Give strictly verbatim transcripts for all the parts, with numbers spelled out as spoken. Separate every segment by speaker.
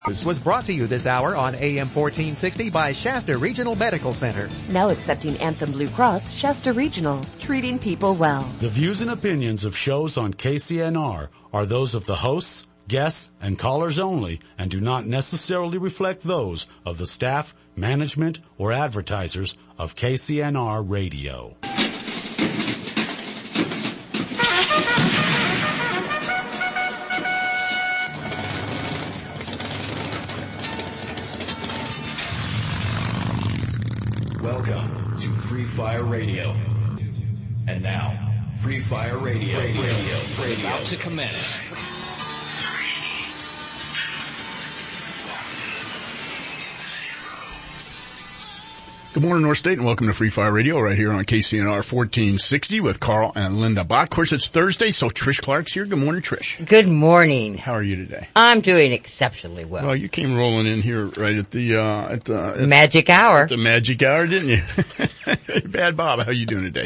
Speaker 1: This was brought to you this hour on A M fourteen sixty by Shasta Regional Medical Center.
Speaker 2: Now accepting Anthem Blue Cross, Shasta Regional, treating people well.
Speaker 3: The views and opinions of shows on K C N R are those of the hosts, guests, and callers only and do not necessarily reflect those of the staff, management, or advertisers of K C N R Radio.
Speaker 4: Welcome to Free Fire Radio. And now, Free Fire Radio, radio, radio, radio. is about to commence.
Speaker 5: Good morning, North State, and welcome to Free Fire Radio right here on K C N R fourteen sixty with Carl and Linda Bach. Of course, it's Thursday, so Trish Clark's here. Good morning, Trish.
Speaker 6: Good morning.
Speaker 5: How are you today?
Speaker 6: I'm doing exceptionally well.
Speaker 5: Well, you came rolling in here right at the, uh, at the... At
Speaker 6: magic hour.
Speaker 5: At the magic hour, didn't you? Bad Bob, how you doing today?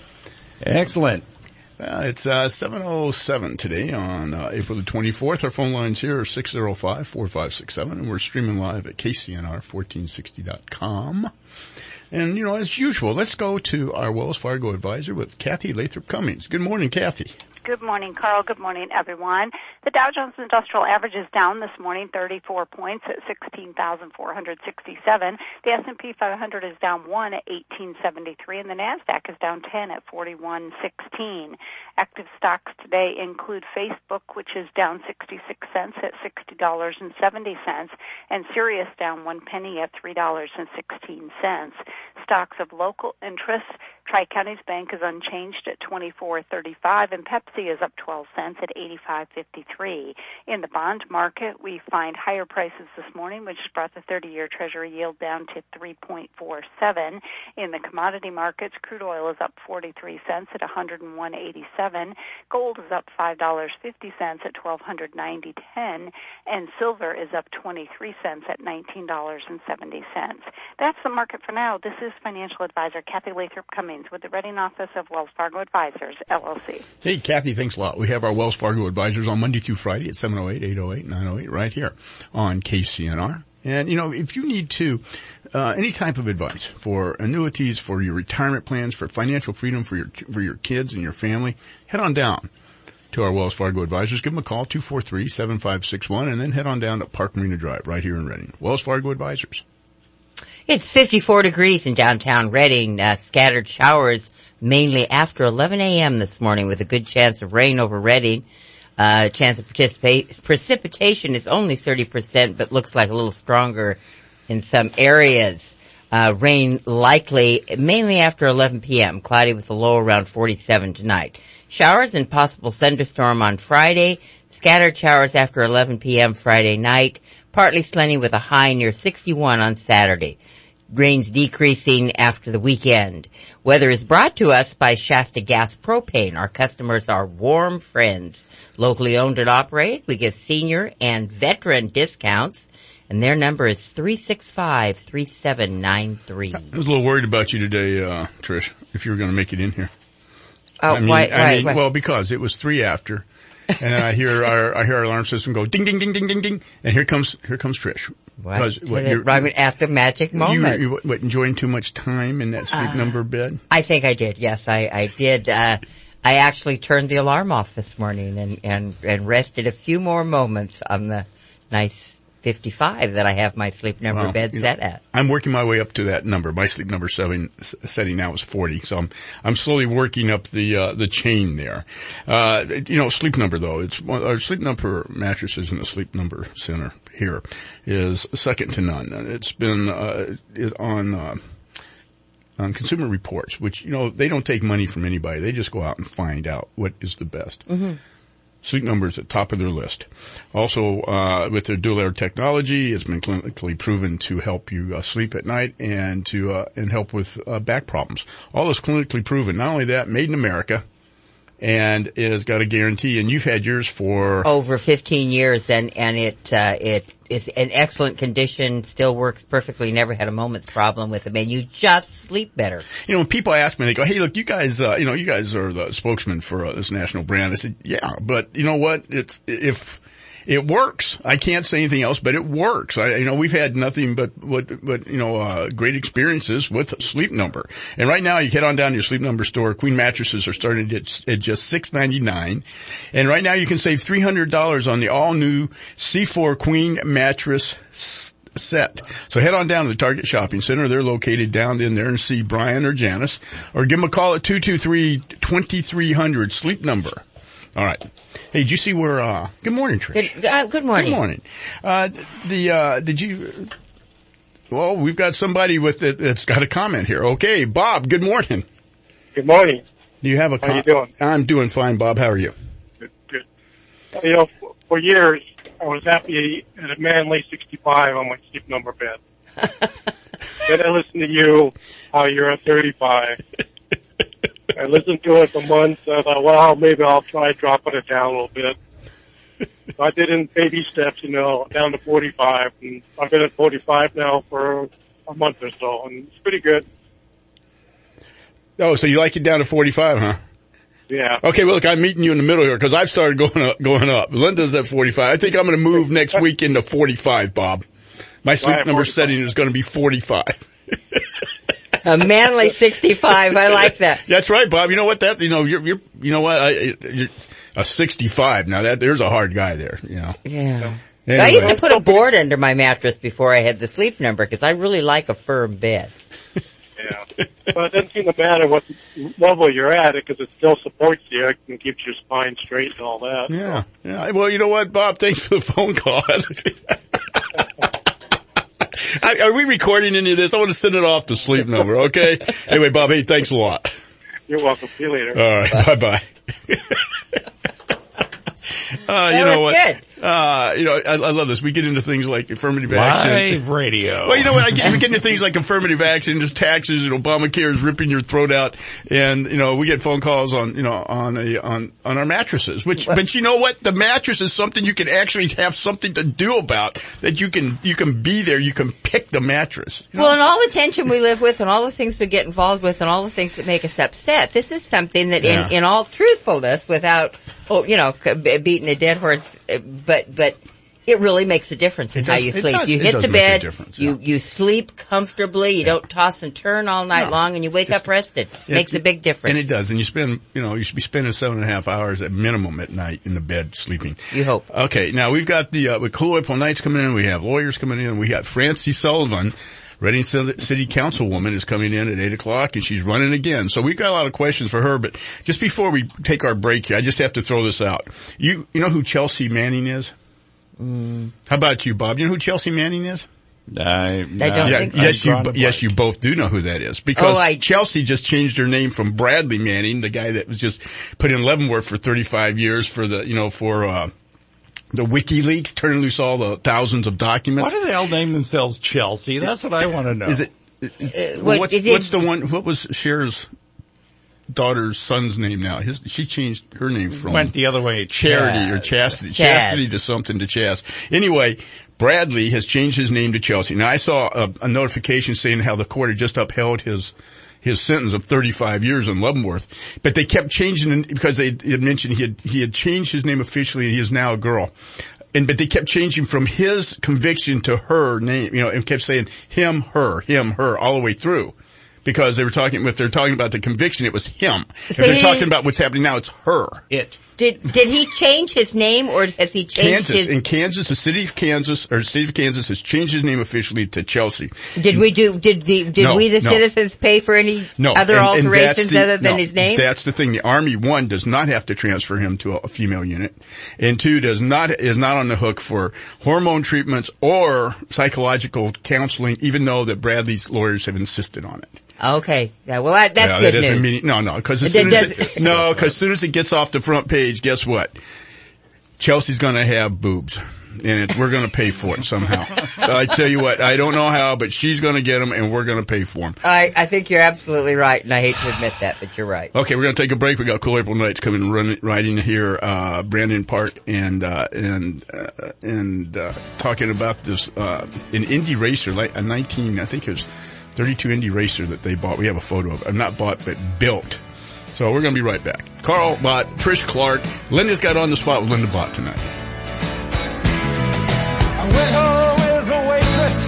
Speaker 7: Excellent.
Speaker 5: Uh, it's, uh, seven oh seven today on, uh, April the twenty-fourth. Our phone lines here are six oh five, four five six seven, and we're streaming live at K C N R fourteen sixty dot com. And, you know, as usual, let's go to our Wells Fargo advisor with Kathy Lathrop Cummings. Good morning, Kathy.
Speaker 8: Good morning, Carl. Good morning, everyone. The Dow Jones Industrial Average is down this morning thirty-four points at sixteen thousand four hundred sixty-seven. The S and P five hundred is down one at eighteen seventy-three, and the NASDAQ is down ten at forty-one sixteen. Active stocks today include Facebook, which is down sixty-six cents at sixty dollars and seventy cents, and Sirius down one penny at three dollars and sixteen cents. Stocks of local interest, Tri-Counties Bank is unchanged at twenty-four thirty-five, and Pepsi is up twelve cents at eighty-five fifty-three. In the bond market, we find higher prices this morning, which brought the thirty-year Treasury yield down to three point four seven. In the commodity markets, crude oil is up forty-three cents at one oh one eighty-seven. Gold is up five dollars and fifty cents at twelve ninety ten, and silver is up twenty-three cents at nineteen dollars and seventy cents. That's the market for now. This is financial advisor Kathy Lathrop Cummings with the Reading Office of Wells Fargo Advisors, L L C.
Speaker 5: Hey, Kathy, thanks a lot. We have our Wells Fargo Advisors on Monday through Friday at seven oh eight, eight oh eight, nine oh eight right here on K C N R. And, you know, if you need to, uh, any type of advice for annuities, for your retirement plans, for financial freedom for your, for your kids and your family, head on down to our Wells Fargo Advisors. Give them a call, two four three, seven five six one, and then head on down to Park Marina Drive right here in Reading. Wells Fargo Advisors.
Speaker 6: It's fifty-four degrees in downtown Reading. Uh, scattered showers mainly after eleven a.m. this morning with a good chance of rain over Reading. Uh, chance of participa- precipitation is only thirty percent, but looks like a little stronger in some areas. Uh, rain likely mainly after eleven p.m. Cloudy with a low around forty-seven tonight. Showers and possible thunderstorm on Friday. Scattered showers after eleven p.m. Friday night. Partly sunny with a high near sixty-one on Saturday. Rains decreasing after the weekend. Weather is brought to us by Shasta Gas Propane. Our customers are warm friends. Locally owned and operated. We give senior and veteran discounts. And their number is three six five, three seven nine three.
Speaker 5: I was a little worried about you today, uh, Trish, if you were going to make it in here.
Speaker 6: Oh,
Speaker 5: I mean,
Speaker 6: why,
Speaker 5: I
Speaker 6: why,
Speaker 5: mean,
Speaker 6: why?
Speaker 5: well, because it was three after. And then I hear our, I hear our alarm system go ding, ding, ding, ding, ding, ding. And here comes, here comes Trish.
Speaker 6: What? what you're, right at the magic moment.
Speaker 5: You, you what, enjoying too much time in that sleep uh, number bed?
Speaker 6: I think I did. Yes, I, I did. Uh, I actually turned the alarm off this morning and, and, and rested a few more moments on the nice fifty-five that I have my sleep number well, bed set know, at.
Speaker 5: I'm working my way up to that number. My sleep number seven, setting now is forty. So I'm, I'm slowly working up the, uh, the chain there. Uh, you know, sleep number though, it's one, our sleep number mattresses in the sleep number center here is second to none. It's been, uh, on, uh, on Consumer Reports, which, you know, they don't take money from anybody. They just go out and find out what is the best. Mm-hmm. Sleep Number is at top of their list. Also, uh, with their dual air technology, it's been clinically proven to help you uh, sleep at night and to, uh, and help with, uh, back problems. All is clinically proven. Not only that, made in America and it has got a guarantee. And you've had yours for
Speaker 6: over fifteen years and, and it, uh, it is in excellent condition, still works perfectly, never had a moment's problem with it, and you just sleep better.
Speaker 5: You know, when people ask me, they go, hey, look, you guys, uh, you know, you guys are the spokesman for uh, this national brand. I said, yeah, but you know what? It's, if, it works. I can't say anything else, but it works. I, you know, we've had nothing but, but, but, you know, uh, great experiences with Sleep Number. And right now, you head on down to your Sleep Number store. Queen mattresses are starting at, at just six ninety-nine. And right now, you can save three hundred dollars on the all-new C four Queen mattress set. So head on down to the Target Shopping Center. They're located down in there, and see Brian or Janice, or give them a call at two two three, two three zero zero, Sleep Number. All right. Hey, did you see where, uh, good morning, Trish.
Speaker 6: Good, uh, good morning.
Speaker 5: Good morning. Uh, the, uh, did you, well, we've got somebody with it that's got a comment here. Okay, Bob, good morning.
Speaker 9: Good morning.
Speaker 5: Do you have a comment?
Speaker 9: How you doing?
Speaker 5: I'm doing fine, Bob. How are you?
Speaker 9: Good, good. You know, for, for years, I was happy at a manly sixty-five on my Sleep Number bed. Then I listened to you, how you're at thirty-five. I listened to it for months. I thought, well, maybe I'll try dropping it down a little bit. So I did in baby steps, you know, down to forty-five. And I've been at forty-five now for a month or so, and it's pretty good.
Speaker 5: Oh, so you like it down to forty-five, huh?
Speaker 9: Yeah.
Speaker 5: Okay, well, look, I'm meeting you in the middle here because I've started going up, going up. Linda's at forty-five. I think I'm going to move next week into forty-five, Bob. My Sleep
Speaker 9: Right,
Speaker 5: Number
Speaker 9: forty-five.
Speaker 5: setting is going to be forty-five.
Speaker 6: A manly sixty-five. I like that.
Speaker 5: That's right, Bob. You know what? That, you know, you're, you're, you know what? I, you're a sixty-five. Now that, there's a hard guy there, you know.
Speaker 6: Yeah.
Speaker 5: Anyway.
Speaker 6: I used to put a board under my mattress before I had the Sleep Number because I really like a firm bed.
Speaker 9: Yeah. But it doesn't seem to matter what level you're at because it still supports you and keeps your spine straight and all that.
Speaker 5: Yeah. Yeah. Well, you know what, Bob? Thanks for the phone call. I, are we recording any of this? I want to send it off to Sleep Number, okay? Anyway, Bob, hey, thanks a lot.
Speaker 9: You're welcome. See you later.
Speaker 5: All right. Bye-bye. Uh, you
Speaker 6: That
Speaker 5: know
Speaker 6: was
Speaker 5: what?
Speaker 6: good.
Speaker 5: Uh, you know, I, I love this. We get into things like affirmative action.
Speaker 7: Live radio.
Speaker 5: Well, you know what? I get, we get into things like affirmative action, just taxes, and Obamacare is ripping your throat out. And, you know, we get phone calls on, you know, on a, on, on our mattresses, which, but you know what? The mattress is something you can actually have something to do about, that you can, you can be there, you can pick the mattress. You know?
Speaker 6: Well, and all the tension we live with and all the things we get involved with and all the things that make us upset, this is something that
Speaker 5: Yeah.
Speaker 6: in, in all truthfulness, without, oh, you know, c- beating a dead horse, uh, but, but it really makes a difference in
Speaker 5: It
Speaker 6: how
Speaker 5: does-
Speaker 6: you
Speaker 5: it
Speaker 6: sleep.
Speaker 5: does-
Speaker 6: You
Speaker 5: it
Speaker 6: hit
Speaker 5: does
Speaker 6: the
Speaker 5: make a
Speaker 6: bed,
Speaker 5: difference,
Speaker 6: you,
Speaker 5: yeah.
Speaker 6: you sleep comfortably, you don't toss and turn all night
Speaker 5: No.
Speaker 6: long, and you wake
Speaker 5: Just-
Speaker 6: up rested.
Speaker 5: Yeah,
Speaker 6: Makes a big difference.
Speaker 5: And it does. And you spend, you know, you should be spending seven and a half hours at minimum at night in the bed sleeping.
Speaker 6: You hope.
Speaker 5: Okay. Now we've got the, uh, with Colloidal Nights coming in. We have lawyers coming in. We got Francie Sullivan, Reading City Councilwoman, is coming in at eight o'clock, and she's running again. So we've got a lot of questions for her, but just before we take our break here, I just have to throw this out. You, you know who Chelsea Manning is?
Speaker 6: Mm.
Speaker 5: How about you, Bob? You know who Chelsea Manning is?
Speaker 7: I,
Speaker 6: don't
Speaker 5: Yeah,
Speaker 6: think so.
Speaker 5: yes, you,
Speaker 7: I've drawn a
Speaker 5: yes,
Speaker 7: blank.
Speaker 5: you both do know who that is because
Speaker 6: Oh, I-
Speaker 5: Chelsea just changed her name from Bradley Manning, the guy that was just put in Leavenworth for thirty-five years for the, you know, for, uh, the WikiLeaks, turning loose all the thousands of documents.
Speaker 7: Why do they all name themselves Chelsea? That's what I want to know.
Speaker 5: Is it,
Speaker 6: Uh, what
Speaker 5: what's,
Speaker 6: it did-
Speaker 5: what's the one, what was Cher's daughter's son's name now? His, she changed her name from
Speaker 7: Went the other way.
Speaker 5: Charity
Speaker 7: Chaz.
Speaker 5: or Chastity.
Speaker 6: Chaz.
Speaker 5: Chastity to something to Chaz. Anyway, Bradley has changed his name to Chelsea. Now I saw a, a notification saying how the court had just upheld his his sentence of thirty-five years in Leavenworth, but they kept changing it because they had mentioned he had he had changed his name officially and he is now a girl. And, but they kept changing from his conviction to her name, you know, and kept saying him, her, him, her, all the way through. Because they were talking, if they're talking about the conviction, it was him. If
Speaker 6: So
Speaker 5: they're
Speaker 6: he-
Speaker 5: talking about what's happening now, it's her.
Speaker 7: It.
Speaker 6: Did, did he change his name or has he changed
Speaker 5: Kansas,
Speaker 6: his...
Speaker 5: in Kansas, the city of Kansas, or the state of Kansas has changed his name officially to Chelsea.
Speaker 6: Did we do, did the, did
Speaker 5: No,
Speaker 6: we the
Speaker 5: no.
Speaker 6: citizens pay for any
Speaker 5: No.
Speaker 6: other
Speaker 5: and- and that's
Speaker 6: alterations
Speaker 5: the-
Speaker 6: other than
Speaker 5: no,
Speaker 6: his name?
Speaker 5: That's the thing. The Army, one, does not have to transfer him to a, a female unit, and two, does not, is not on the hook for hormone treatments or psychological counseling, even though that Bradley's lawyers have insisted on it.
Speaker 6: Okay. Yeah, well, that, that's
Speaker 5: No,
Speaker 6: good
Speaker 5: that doesn't
Speaker 6: news.
Speaker 5: mean, no, no, because as
Speaker 6: It
Speaker 5: soon as
Speaker 6: does-
Speaker 5: it, no, because as soon as it gets off the front page, guess what? Chelsea's going to have boobs, and it, we're going to pay for it somehow. I tell you what, I don't know how, but she's going to get them, and we're going to pay for them.
Speaker 6: I, I think you're absolutely right, and I hate to admit that, but you're right.
Speaker 5: Okay, we're going to take a break. We got Cool April Nights coming and run, riding here, uh, Brandon Park, and uh, and uh, and uh, talking about this uh, an Indy racer, like a nineteen, I think it was thirty-two Indy racer that they bought. We have a photo of it. Not bought, but built. So we're going to be right back. Carl Bott, Trish Clark, Linda's got on the spot with Linda Bott tonight.
Speaker 10: I went home with Oasis,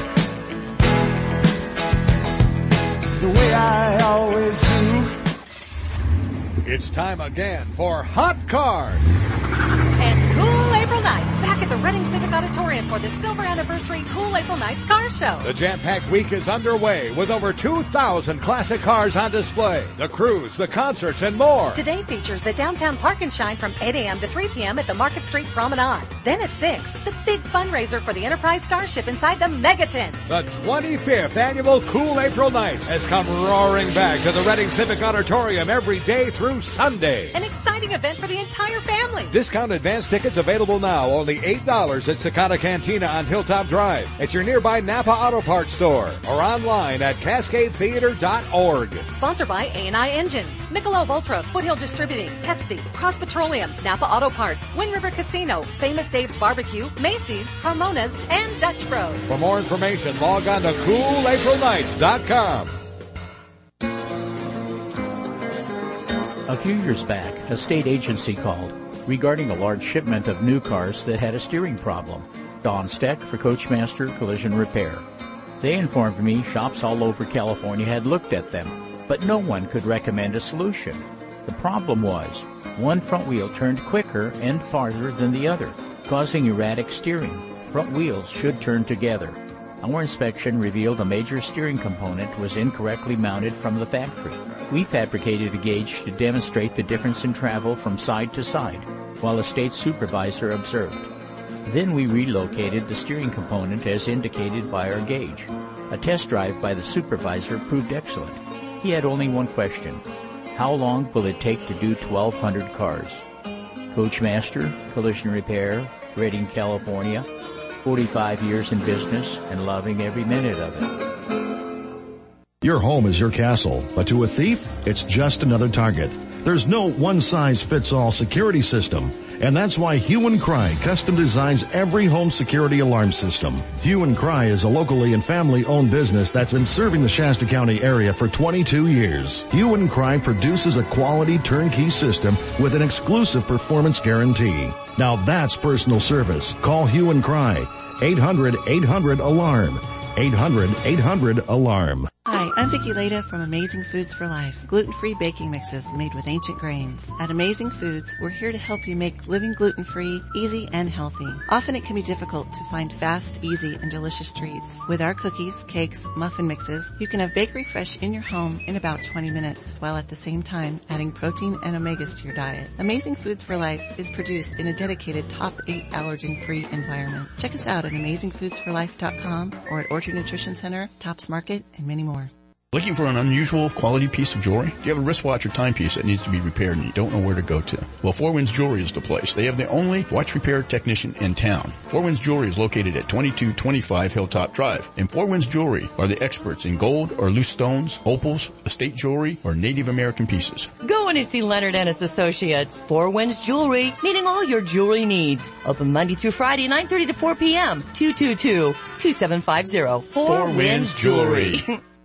Speaker 10: the way I always do.
Speaker 11: It's time again for Hot Cars.
Speaker 12: And cool April Nights back at the Reading Civic Auditorium for the Silver Anniversary Cool April Nights Car Show.
Speaker 11: The jam-packed week is underway with over two thousand classic cars on display. The cruise, the concerts, and more.
Speaker 12: Today features the Downtown Park and Shine from eight a.m. to three p.m. at the Market Street Promenade. Then at six, the big fundraiser for the Enterprise Starship inside the Megatent.
Speaker 11: The twenty-fifth annual Cool April Nights has come roaring back to the Reading Civic Auditorium every day through Sunday.
Speaker 12: An exciting event for the entire family.
Speaker 11: Discount advance tickets available now, only eight dollars at Sakata Cantina on Hilltop Drive, at your nearby Napa Auto Parts store, or online at cascade theater dot org.
Speaker 12: Sponsored by A and I Engines, Michelob Ultra, Foothill Distributing, Pepsi, Cross Petroleum, Napa Auto Parts, Wind River Casino, Famous Dave's Barbecue, Macy's, Carmona's, and Dutch Bros.
Speaker 11: For more information, log on to cool april nights dot com.
Speaker 13: A few years back, a state agency called regarding a large shipment of new cars that had a steering problem. Don Steck for Coachmaster Collision Repair. They informed me shops all over California had looked at them, but no one could recommend a solution. The problem was, one front wheel turned quicker and farther than the other, causing erratic steering. Front wheels should turn together. Our inspection revealed a major steering component was incorrectly mounted from the factory. We fabricated a gauge to demonstrate the difference in travel from side to side, while a state supervisor observed. Then we relocated the steering component as indicated by our gauge. A test drive by the supervisor proved excellent. He had only one question. How long will it take to do twelve hundred cars? Coachmaster, Collision Repair, Redding, California. forty-five years in business and loving every minute of it.
Speaker 14: Your home is your castle, but to a thief, it's just another target. There's no one-size-fits-all security system, and that's why Hue and Cry custom designs every home security alarm system. Hue and Cry is a locally and family-owned business that's been serving the Shasta County area for twenty-two years. Hue and Cry produces a quality turnkey system with an exclusive performance guarantee. Now that's personal service. Call Hue and Cry. eight hundred eight hundred alarm. eight hundred eight hundred alarm.
Speaker 15: Hi, I'm Vicki Leda from Amazing Foods for Life, gluten-free baking mixes made with ancient grains. At Amazing Foods, we're here to help you make living gluten-free, easy, and healthy. Often it can be difficult to find fast, easy, and delicious treats. With our cookies, cakes, muffin mixes, you can have bakery fresh in your home in about twenty minutes, while at the same time adding protein and omegas to your diet. Amazing Foods for Life is produced in a dedicated top eight allergen-free environment. Check us out at amazing foods for life dot com or at Orchard Nutrition Center, Tops Market, and many more.
Speaker 5: Looking for an unusual quality piece of jewelry? Do you have a wristwatch or timepiece that needs to be repaired and you don't know where to go to? Well, Four Winds Jewelry is the place. They have the only watch repair technician in town. Four Winds Jewelry is located at twenty-two twenty-five Hilltop Drive. And Four Winds Jewelry are the experts in gold or loose stones, opals, estate jewelry, or Native American pieces.
Speaker 16: Go in and see Leonard and his associates. Four Winds Jewelry, meeting all your jewelry needs. Open Monday through Friday, nine thirty to four p.m. two two two, two seven five zero. Four Winds Jewelry.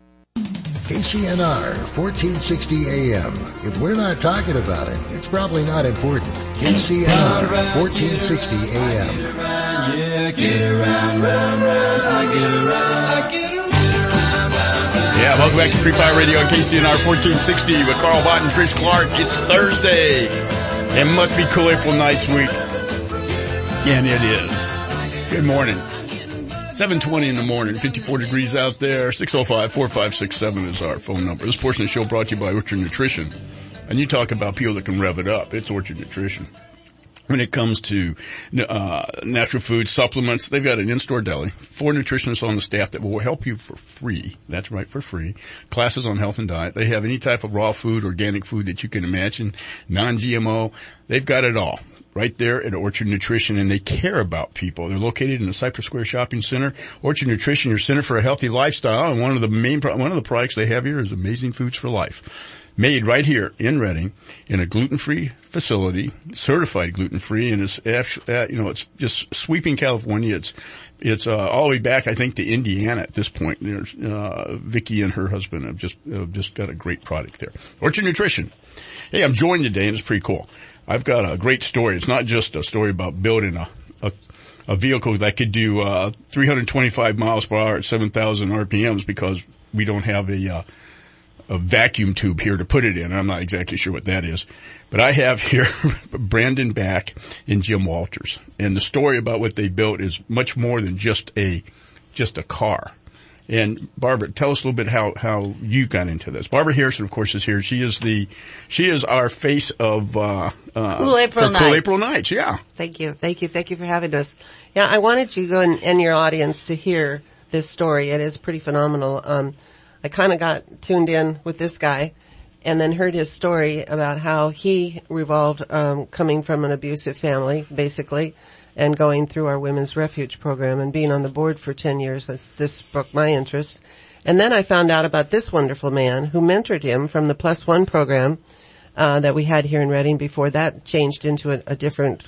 Speaker 17: K C N R, fourteen sixty A M. If we're not talking about it, it's probably not important. K C N R, fourteen sixty A M.
Speaker 10: Yeah, get around, round, round, I get around, I get around.
Speaker 5: Yeah, welcome back to Free Fire Radio on K C N R fourteen sixty with Carl Bott and Trish Clark. It's Thursday. It must be Cool April Nights week. And it is. Good morning. seven twenty in the morning, fifty-four degrees out there. six oh five, four five six seven is our phone number. This portion of the show brought to you by Orchard Nutrition. And you talk about people that can rev it up. It's Orchard Nutrition. When it comes to uh natural food supplements, they've got an in-store deli, four nutritionists on the staff that will help you for free. That's right, for free. Classes on health and diet. They have any type of raw food, organic food that you can imagine, non-G M O. They've got it all. Right there at Orchard Nutrition, and they care about people. They're located in the Cypress Square Shopping Center. Orchard Nutrition, your center for a healthy lifestyle, and one of the main, one of the products they have here is Amazing Foods for Life. Made right here in Redding in a gluten-free facility, certified gluten-free, and it's actually, uh, you know, it's just sweeping California. It's, it's, uh, all the way back, I think, to Indiana at this point. There's, uh, Vicki and her husband have just, have just got a great product there. Orchard Nutrition. Hey, I'm joined today, and it's pretty cool. I've got a great story. It's not just a story about building a, a, a vehicle that could do, uh, three hundred twenty-five miles per hour at seven thousand R P Ms because we don't have a, uh, a vacuum tube here to put it in. I'm not exactly sure what that is. But I have here Brandon Back and Jim Walters. And the story about what they built is much more than just a, just a car. And Barbara, tell us a little bit how, how you got into this. Barbara Harrison, of course, is here. She is the, she is our face of, uh, uh,
Speaker 6: Cool April
Speaker 5: for Cool
Speaker 6: Nights.
Speaker 5: April Nights, yeah.
Speaker 18: Thank you. Thank you. Thank you for having us. Yeah, I wanted you go and, and your audience to hear this story. It is pretty phenomenal. Um, I kind of got tuned in with this guy and then heard his story about how he revolved, um, coming from an abusive family, basically, and going through our Women's Refuge program and being on the board for ten years. This, this broke my interest. And then I found out about this wonderful man who mentored him from the Plus One program, uh, that we had here in Reading before that changed into a, a different,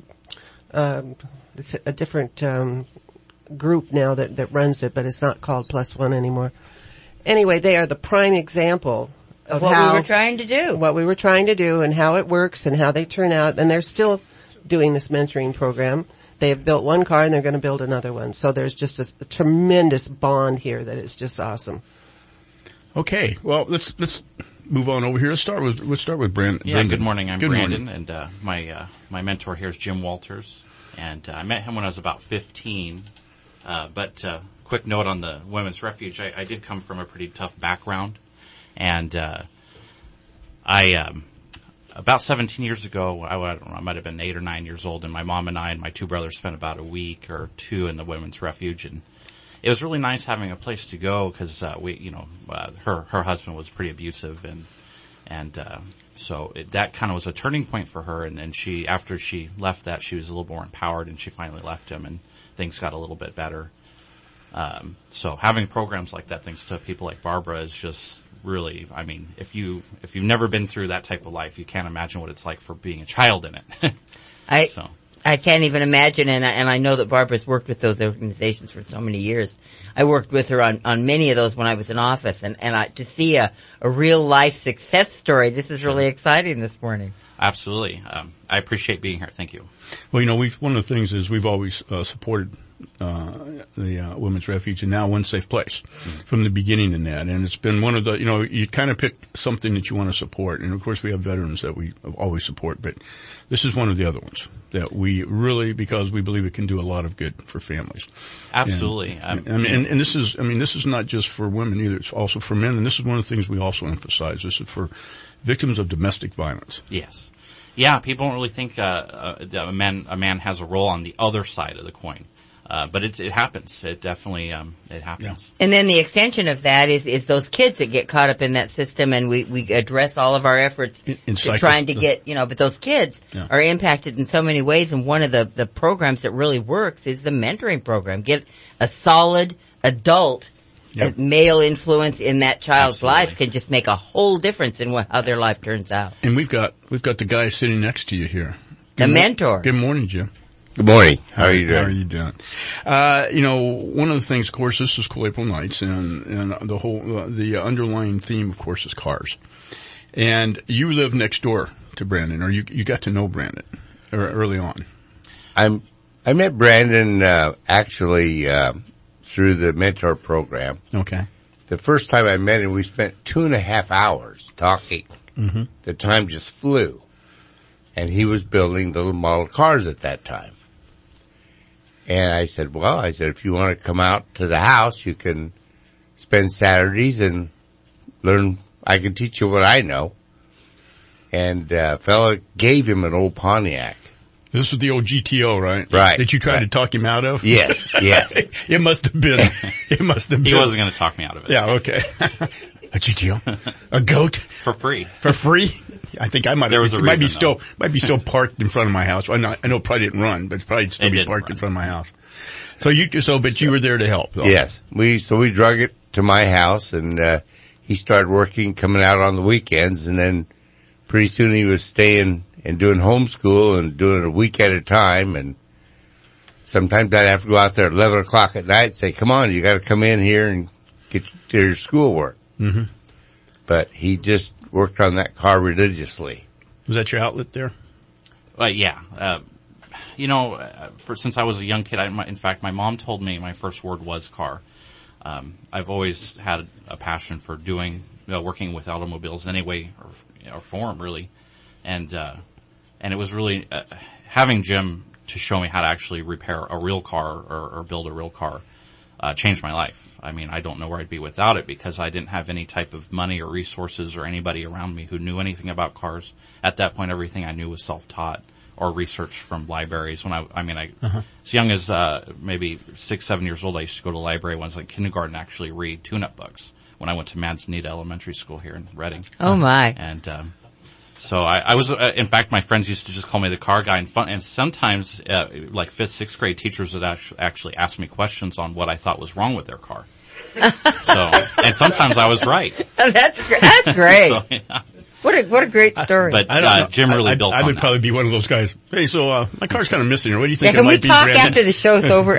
Speaker 18: um, it's a different, um, group now that, that runs it, but it's not called Plus One anymore. Anyway, they are the prime example of,
Speaker 6: Of what
Speaker 18: how
Speaker 6: we were trying to do.
Speaker 18: What we were trying to do and how it works and how they turn out. And they're still doing this mentoring program. They have built one car and they're going to build another one. So there's just a, a tremendous bond here that is just awesome.
Speaker 5: Okay. Well, let's, let's move on over here. Let's start with, let's start with Brand,
Speaker 19: Yeah,
Speaker 5: Brendan.
Speaker 19: good morning. I'm
Speaker 5: Good
Speaker 19: Brandon,
Speaker 5: morning.
Speaker 19: and uh, my uh, my mentor here is Jim Walters, and uh, I met him when I was about fifteen. Uh, but uh, quick note on the Women's Refuge: I, I did come from a pretty tough background, and uh, I um, about seventeen years ago, I, I don't know, I might have been eight or nine years old, and my mom and I and my two brothers spent about a week or two in the Women's Refuge, and it was really nice having a place to go because uh, we, you know, uh, her her husband was pretty abusive, and and uh, so it, that kind of was a turning point for her. And then she, after she left that, she was a little more empowered, and she finally left him, and things got a little bit better. Um, so having programs like that, thanks to people like Barbara, is just really, I mean, if you if you've never been through that type of life, you can't imagine what it's like for being a child in it.
Speaker 6: I
Speaker 19: so.
Speaker 6: I can't even imagine, and I, and I know that Barbara's worked with those organizations for so many years. I worked with her on, on many of those when I was in office, and, and I, to see a, a real life success story, this is really exciting this morning.
Speaker 19: Absolutely. Um, I appreciate being here. Thank you.
Speaker 5: Well, you know, we've, one of the things is we've always uh, supported uh the uh, Women's Refuge and now One Safe Place mm-hmm. from the beginning in that. And it's been one of the, you know, you kind of pick something that you want to support. And of course we have veterans that we always support, but this is one of the other ones that we really, because we believe it can do a lot of good for families.
Speaker 19: Absolutely.
Speaker 5: And, I mean, and, and this is, I mean, this is not just for women either. It's also for men. And this is one of the things we also emphasize. This is for victims of domestic violence.
Speaker 19: Yes. Yeah, people don't really think uh, uh, a man a man has a role on the other side of the coin, uh, but it, it happens. It definitely um, it happens.
Speaker 6: Yeah. And then the extension of that is is those kids that get caught up in that system, and we we address all of our efforts
Speaker 5: in, in
Speaker 6: to trying to get, you know, but those kids yeah. are impacted in so many ways. And one of the the programs that really works is the mentoring program. Get a solid adult. Yep. Male influence in that child's Absolutely. Life can just make a whole difference in what, how their life turns out.
Speaker 5: And we've got we've got the guy sitting next to you here,
Speaker 6: the
Speaker 5: good
Speaker 6: mentor.
Speaker 5: Mo- good morning, Jim.
Speaker 20: Good morning. How are you doing?
Speaker 5: How are you doing? Uh, you know, one of the things, of course, this is Cool April Nights, and and the whole uh, the underlying theme, of course, is cars. And you live next door to Brandon, or you you got to know Brandon early on.
Speaker 20: I'm I met Brandon uh, actually. Uh, through the mentor program.
Speaker 5: Okay.
Speaker 20: The first time I met him, we spent two and a half hours talking.
Speaker 5: Mm-hmm.
Speaker 20: The time just flew. And he was building little model cars at that time. And I said, well, I said, if you want to come out to the house, you can spend Saturdays and learn, I can teach you what I know. And uh, a fella gave him an old Pontiac.
Speaker 5: This was the old G T O, right?
Speaker 20: Right.
Speaker 5: That you tried
Speaker 20: right.
Speaker 5: to talk him out of?
Speaker 20: Yes, yes.
Speaker 5: It must have been, it must have been.
Speaker 19: He wasn't going to talk me out of it.
Speaker 5: Yeah, okay. A G T O? A goat?
Speaker 19: For free.
Speaker 5: For free? I think I might
Speaker 19: there
Speaker 5: have,
Speaker 19: was a
Speaker 5: it might
Speaker 19: reason,
Speaker 5: be still, might be still parked in front of my house. I know, I know it probably didn't run, but it probably still
Speaker 19: it
Speaker 5: be parked
Speaker 19: run.
Speaker 5: in front of my house. So you, so, but you were there to help. Though.
Speaker 20: Yes. We, so we drug it to my house and, uh, he started working, coming out on the weekends, and then pretty soon he was staying and doing homeschool and doing it a week at a time. And sometimes I'd have to go out there at eleven o'clock at night and say, come on, you got to come in here and get to your schoolwork.
Speaker 5: Mm-hmm.
Speaker 20: But he just worked on that car religiously.
Speaker 5: Was that your outlet there?
Speaker 19: Well, yeah. Uh, you know, uh, for since I was a young kid, I, my, in fact, my mom told me my first word was car. Um, I've always had a passion for doing, you know, working with automobiles in any way or, you know, or form, really. And, uh, and it was really, uh, having Jim to show me how to actually repair a real car or, or build a real car, uh, changed my life. I mean, I don't know where I'd be without it because I didn't have any type of money or resources or anybody around me who knew anything about cars. At that point, everything I knew was self-taught or researched from libraries. When I, I mean, I,
Speaker 5: Uh-huh.
Speaker 19: as young as, uh, maybe six, seven years old, I used to go to the library when I was in kindergarten, actually read tune-up books when I went to Manzanita Elementary School here in Reading.
Speaker 6: Oh my.
Speaker 19: And, um, so I, I was, uh, in fact, my friends used to just call me the car guy and fun, and sometimes, uh, like fifth, sixth grade teachers would actually, actually ask me questions on what I thought was wrong with their car. So, and sometimes I was right.
Speaker 6: That's gr- that's great.
Speaker 19: So, yeah.
Speaker 6: What a what a great story.
Speaker 19: But
Speaker 5: I don't
Speaker 19: uh,
Speaker 5: know.
Speaker 19: Jim really
Speaker 5: I,
Speaker 19: built
Speaker 5: I, I
Speaker 19: on
Speaker 5: would
Speaker 19: that.
Speaker 5: probably be one of those guys. Hey, so uh, my car's kind of missing. Or what do you
Speaker 6: Yeah,
Speaker 5: think
Speaker 6: can
Speaker 5: it
Speaker 6: we
Speaker 5: might be,
Speaker 6: talk
Speaker 5: Brandon?
Speaker 6: after the show's over?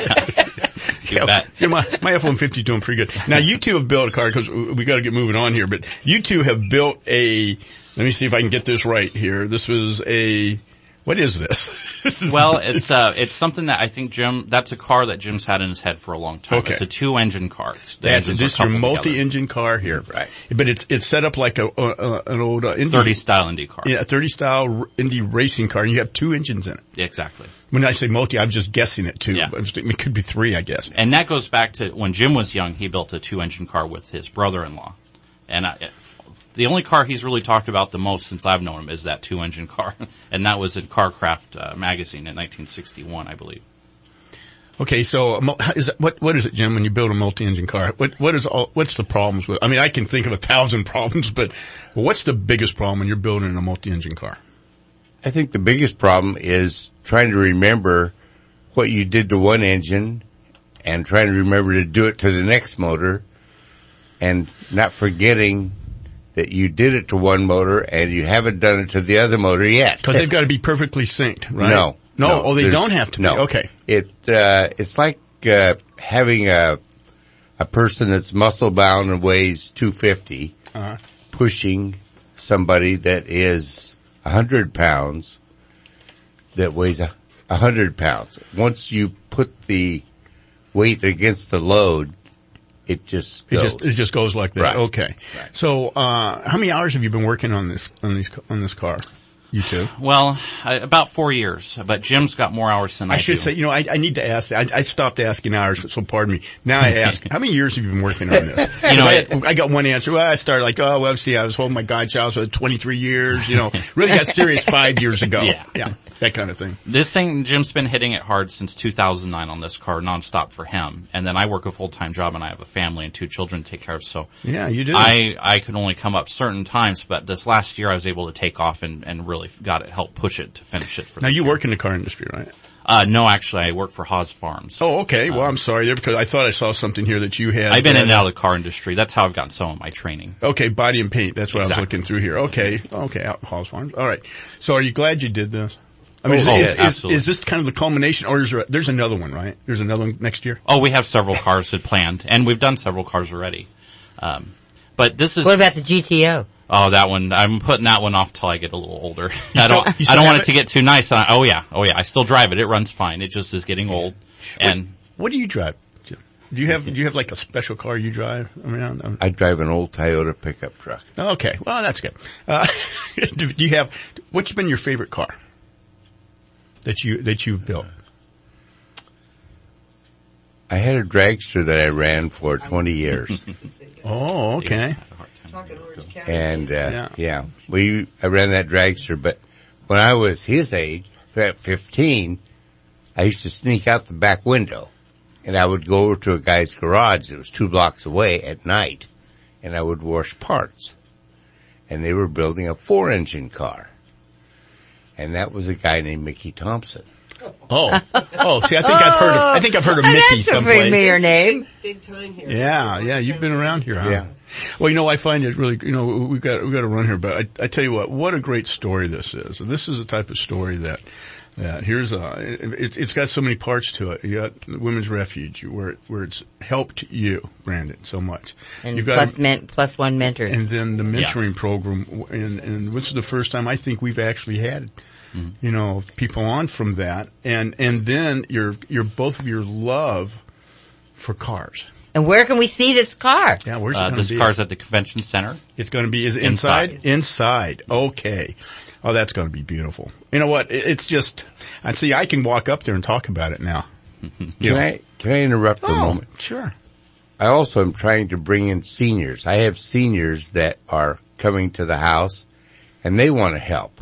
Speaker 19: You bet.
Speaker 5: Yeah, my, my F one fifty doing pretty good. Now, you two have built a car because we got to get moving on here, but you two have built a, let me see if I can get this right here. This was a, what is this? this is
Speaker 19: Well, it's uh, it's something that I think Jim, that's a car that Jim's had in his head for a long time.
Speaker 5: Okay.
Speaker 19: It's a two-engine car. It's, the
Speaker 5: That's
Speaker 19: engines
Speaker 5: just
Speaker 19: are
Speaker 5: your
Speaker 19: coupled together.
Speaker 5: multi-engine car here.
Speaker 19: Right.
Speaker 5: But it's, it's set up like a, uh, an old, uh, Indy.
Speaker 19: thirty style Indy car.
Speaker 5: Yeah, a thirty style Indy racing car, and you have two engines in it.
Speaker 19: Yeah, exactly.
Speaker 5: When I say multi, I'm just guessing it too.
Speaker 19: Yeah.
Speaker 5: I was thinking it could be three, I guess.
Speaker 19: And that goes back to when Jim was young, he built a two-engine car with his brother-in-law. And I, the only car he's really talked about the most since I've known him is that two-engine car. And that was in CarCraft uh, magazine in nineteen sixty-one, I believe.
Speaker 5: Okay, so a mul- is it, what what is it, Jim? When you build a multi-engine car, what what is all, what's the problems with? I mean, I can think of a thousand problems, but what's the biggest problem when you're building a multi-engine car?
Speaker 20: I think the biggest problem is trying to remember what you did to one engine and trying to remember to do it to the next motor and not forgetting that you did it to one motor and you haven't done it to the other motor yet.
Speaker 5: Because they've got to be perfectly synced, right?
Speaker 20: No.
Speaker 5: No,
Speaker 20: no
Speaker 5: oh, they
Speaker 20: there's-
Speaker 5: don't have to be.
Speaker 20: No.
Speaker 5: Okay.
Speaker 20: It, uh, it's like, uh, having a, a person that's muscle bound and weighs two fifty
Speaker 5: Uh-huh.
Speaker 20: pushing somebody that is a hundred pounds that weighs a, a hundred pounds. Once you put the weight against the load, it just
Speaker 5: It
Speaker 20: goes.
Speaker 5: just it just goes like that.
Speaker 20: Right.
Speaker 5: Okay. So, uh how many hours have you been working on this on these on this car? You two?
Speaker 19: Well, I, about four years, but Jim's got more hours than I,
Speaker 5: I should
Speaker 19: do.
Speaker 5: say, you know, I, I need to ask. I, I stopped asking hours, so pardon me. Now I ask, how many years have you been working on this?
Speaker 19: You know,
Speaker 5: I,
Speaker 19: it-
Speaker 5: had- I got one answer. Well, I started like, oh, well, see, I was holding my godchild for twenty-three years. You know, really got serious five years ago.
Speaker 19: Yeah.
Speaker 5: yeah, that kind of thing.
Speaker 19: This thing, Jim's been hitting it hard since two thousand nine on this car, nonstop for him. And then I work a full-time job and I have a family and two children to take care of. So
Speaker 5: Yeah, you do.
Speaker 19: I, I could only come up certain times, but this last year I was able to take off and, and really got it, help push it to finish it for
Speaker 5: Now
Speaker 19: this
Speaker 5: you
Speaker 19: year.
Speaker 5: work in the car industry, right?
Speaker 19: Uh, no, actually I work for Haas Farms.
Speaker 5: Oh, okay. Well, I'm sorry there because I thought I saw something here that you had.
Speaker 19: I've been in
Speaker 5: uh,
Speaker 19: and out of the car industry. That's how I've gotten some of my training.
Speaker 5: Okay, body and paint. That's what I
Speaker 19: Exactly.
Speaker 5: was looking through here. Okay, okay, out in Halls Farms. All right. So, are you glad you did this? I mean,
Speaker 19: Oh,
Speaker 5: is,
Speaker 19: oh,
Speaker 5: is, is,
Speaker 19: absolutely.
Speaker 5: is this kind of the culmination, or is there? There's another one, right? There's another one next year.
Speaker 19: Oh, we have several cars that planned, and we've done several cars already. Um, but this is.
Speaker 6: What about the G T O?
Speaker 19: Oh, that one. I'm putting that one off till I get a little older. I don't.
Speaker 5: you still
Speaker 19: I don't want
Speaker 5: have
Speaker 19: it to get too nice. And I, oh yeah. Oh yeah. I still drive it. It runs fine. It just is getting old. And
Speaker 5: What do you drive? Jim? Do you have do you have like a special car you drive around? Um,
Speaker 20: I drive an old Toyota pickup truck.
Speaker 5: Okay, well that's good. Uh, do do you have? What's been your favorite car that you that you've built?
Speaker 20: I had a dragster that I ran for twenty years.
Speaker 5: Oh, okay.
Speaker 20: And, uh,
Speaker 5: Yeah.
Speaker 20: yeah. we, I ran that dragster, but when I was his age, at fifteen, I used to sneak out the back window and I would go over to a guy's garage that was two blocks away at night and I would wash parts. And they were building a four engine car. And that was a guy named Mickey Thompson.
Speaker 5: Oh, oh, see, I think I've heard of, I think I've heard of
Speaker 6: Oh,
Speaker 5: Mickey
Speaker 6: that's a
Speaker 5: someplace.
Speaker 6: familiar name.
Speaker 18: Big time here.
Speaker 5: Yeah, yeah, you've been around here, huh?
Speaker 20: Yeah.
Speaker 5: Well, you know, I find it really, you know, we've got, we've got to run here, but I, I tell you what, what a great story this is. This is the type of story that, that here's a, it, it's got so many parts to it. You got Women's Refuge, where, where it's helped you, Brandon, so much.
Speaker 6: And
Speaker 5: You've got,
Speaker 6: plus, men, plus one mentors.
Speaker 5: and then the mentoring
Speaker 19: Yes.
Speaker 5: program, and, and this is the first time I think we've actually had mm-hmm. you know, people on from that. And, and then your, your, both of your love for cars.
Speaker 6: And where can we see this car?
Speaker 5: Yeah, where's it
Speaker 19: uh,
Speaker 5: going to
Speaker 19: this
Speaker 5: be?
Speaker 19: This car's at the convention center.
Speaker 5: It's going to be, is it inside? Inside. Inside. Okay. Oh, that's going to be beautiful. You know what? It, it's just, I see, I can walk up there and talk about it now.
Speaker 20: Can know. I, can I interrupt for
Speaker 5: oh,
Speaker 20: a moment?
Speaker 5: Sure.
Speaker 20: I also am trying to bring in seniors. I have seniors that are coming to the house and they want to help.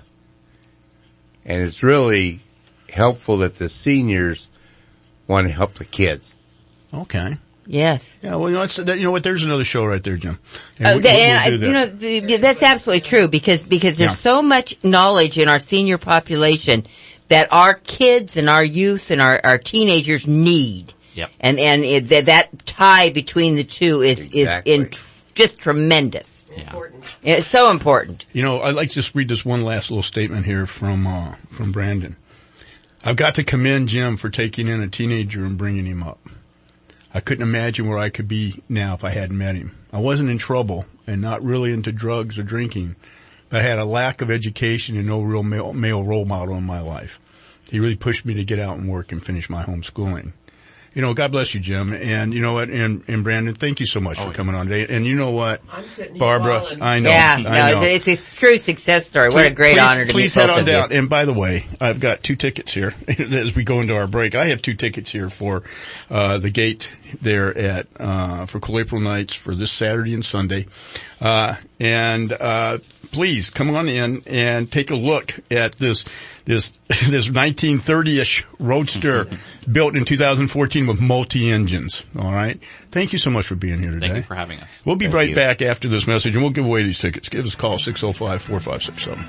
Speaker 20: And it's really helpful that the seniors want to help the kids.
Speaker 5: Okay.
Speaker 6: Yes.
Speaker 5: Yeah, well, you know, it's, you know what, there's another show right there, Jim. And
Speaker 6: uh,
Speaker 5: we, we'll,
Speaker 6: and
Speaker 5: we'll do
Speaker 6: you know, th- that's absolutely true because, because there's yeah. so much knowledge in our senior population that our kids and our youth and our, our teenagers need.
Speaker 19: Yep.
Speaker 6: And, and it, that, that tie between the two is, exactly. is in, just tremendous.
Speaker 19: Yeah.
Speaker 6: It's so important.
Speaker 5: You know, I'd like to just read this one last little statement here from, uh, from Brandon. I've got to commend Jim for taking in a teenager and bringing him up. I couldn't imagine where I could be now if I hadn't met him. I wasn't in trouble and not really into drugs or drinking, but I had a lack of education and no real male, male role model in my life. He really pushed me to get out and work and finish my homeschooling. You know, God bless you, Jim. And you know what? And, and Brandon, thank you so much oh, for coming yes. on today. And you know what?
Speaker 18: I'm sitting
Speaker 5: Barbara,
Speaker 18: here
Speaker 5: I know.
Speaker 6: Yeah,
Speaker 5: I
Speaker 6: no,
Speaker 5: know.
Speaker 6: It's, it's a true success story.
Speaker 5: Please,
Speaker 6: what a great
Speaker 5: please,
Speaker 6: honor to
Speaker 5: please
Speaker 6: be
Speaker 5: head on
Speaker 6: of
Speaker 5: down.
Speaker 6: you.
Speaker 5: And by the way, I've got two tickets here as we go into our break. I have two tickets here for, uh, the gate there at, uh, for Cool April Nights for this Saturday and Sunday. Uh, and, uh, please come on in and take a look at this, this, this nineteen thirty-ish Roadster built in two thousand fourteen with multi-engines. All right. Thank you so much for being here today.
Speaker 19: Thank you for having us.
Speaker 5: We'll be
Speaker 19: Thank
Speaker 5: right
Speaker 19: you.
Speaker 5: back after this message and we'll give away these tickets. Give us a call, six oh five, four five six seven.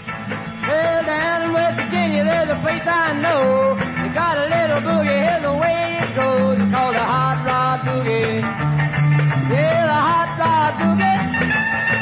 Speaker 10: Well, down in West Virginia, there's a place I know. They got a little boogie, here's the way it goes. It's called the Hot Rod Boogie. Yeah, the Hot Rod Boogie.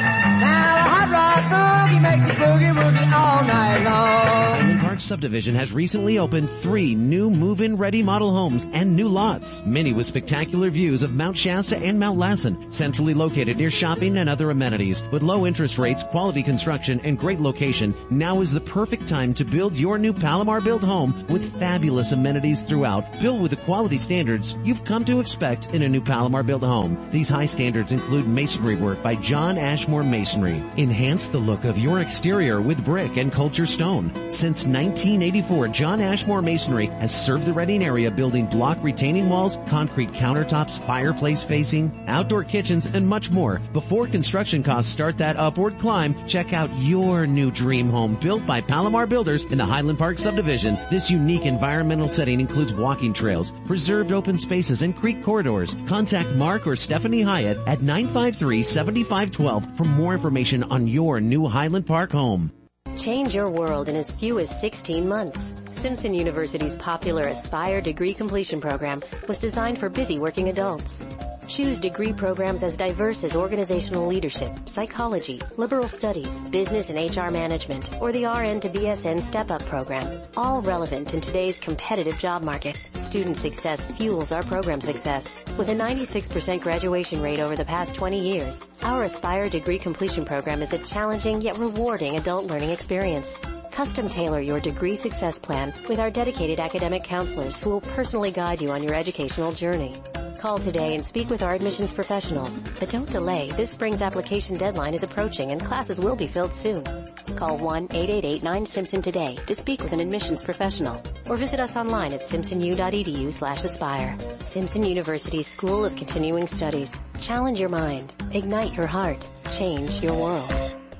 Speaker 10: Now the Hot Rod Boogie makes you boogie woogie all night long.
Speaker 21: Highland Park Subdivision has recently opened three new move-in ready model homes and new lots. Many with spectacular views of Mount Shasta and Mount Lassen, centrally located near shopping and other amenities. With low interest rates, quality construction, and great location, now is the perfect time to build your new Palomar Build home with fabulous amenities throughout, built with the quality standards you've come to expect in a new Palomar Build home. These high standards include masonry work by John Ashmore Masonry. Enhance the look of your exterior with brick and culture stone. Since nineteen eighty-four, John Ashmore Masonry has served the Reading area building block retaining walls, concrete countertops, fireplace facing, outdoor kitchens, and much more. Before construction costs start that upward climb, check out your new dream home built by Palomar Builders in the Highland Park subdivision. This unique environmental setting includes walking trails, preserved open spaces, and creek corridors. Contact Mark or Stephanie Hyatt at nine five three, seven five one two for more information on your new Highland Park home.
Speaker 22: Change your world in as few as sixteen months. Simpson University's popular Aspire degree completion program was designed for busy working adults. Choose degree programs as diverse as organizational leadership, psychology, liberal studies, business and H R management, or the R N to B S N step-up program. All relevant in today's competitive job market. Student success fuels our program success. With a ninety-six percent graduation rate over the past twenty years, our Aspire degree completion program is a challenging yet rewarding adult learning experience. Custom tailor your degree success plan with our dedicated academic counselors who will personally guide you on your educational journey. Call today and speak with our admissions professionals. But don't delay. This spring's application deadline is approaching and classes will be filled soon. Call one eight eight eight nine Simpson today to speak with an admissions professional. Or visit us online at simpson u dot e d u slash aspire. Simpson University School of Continuing Studies. Challenge your mind. Ignite your heart. Change your world.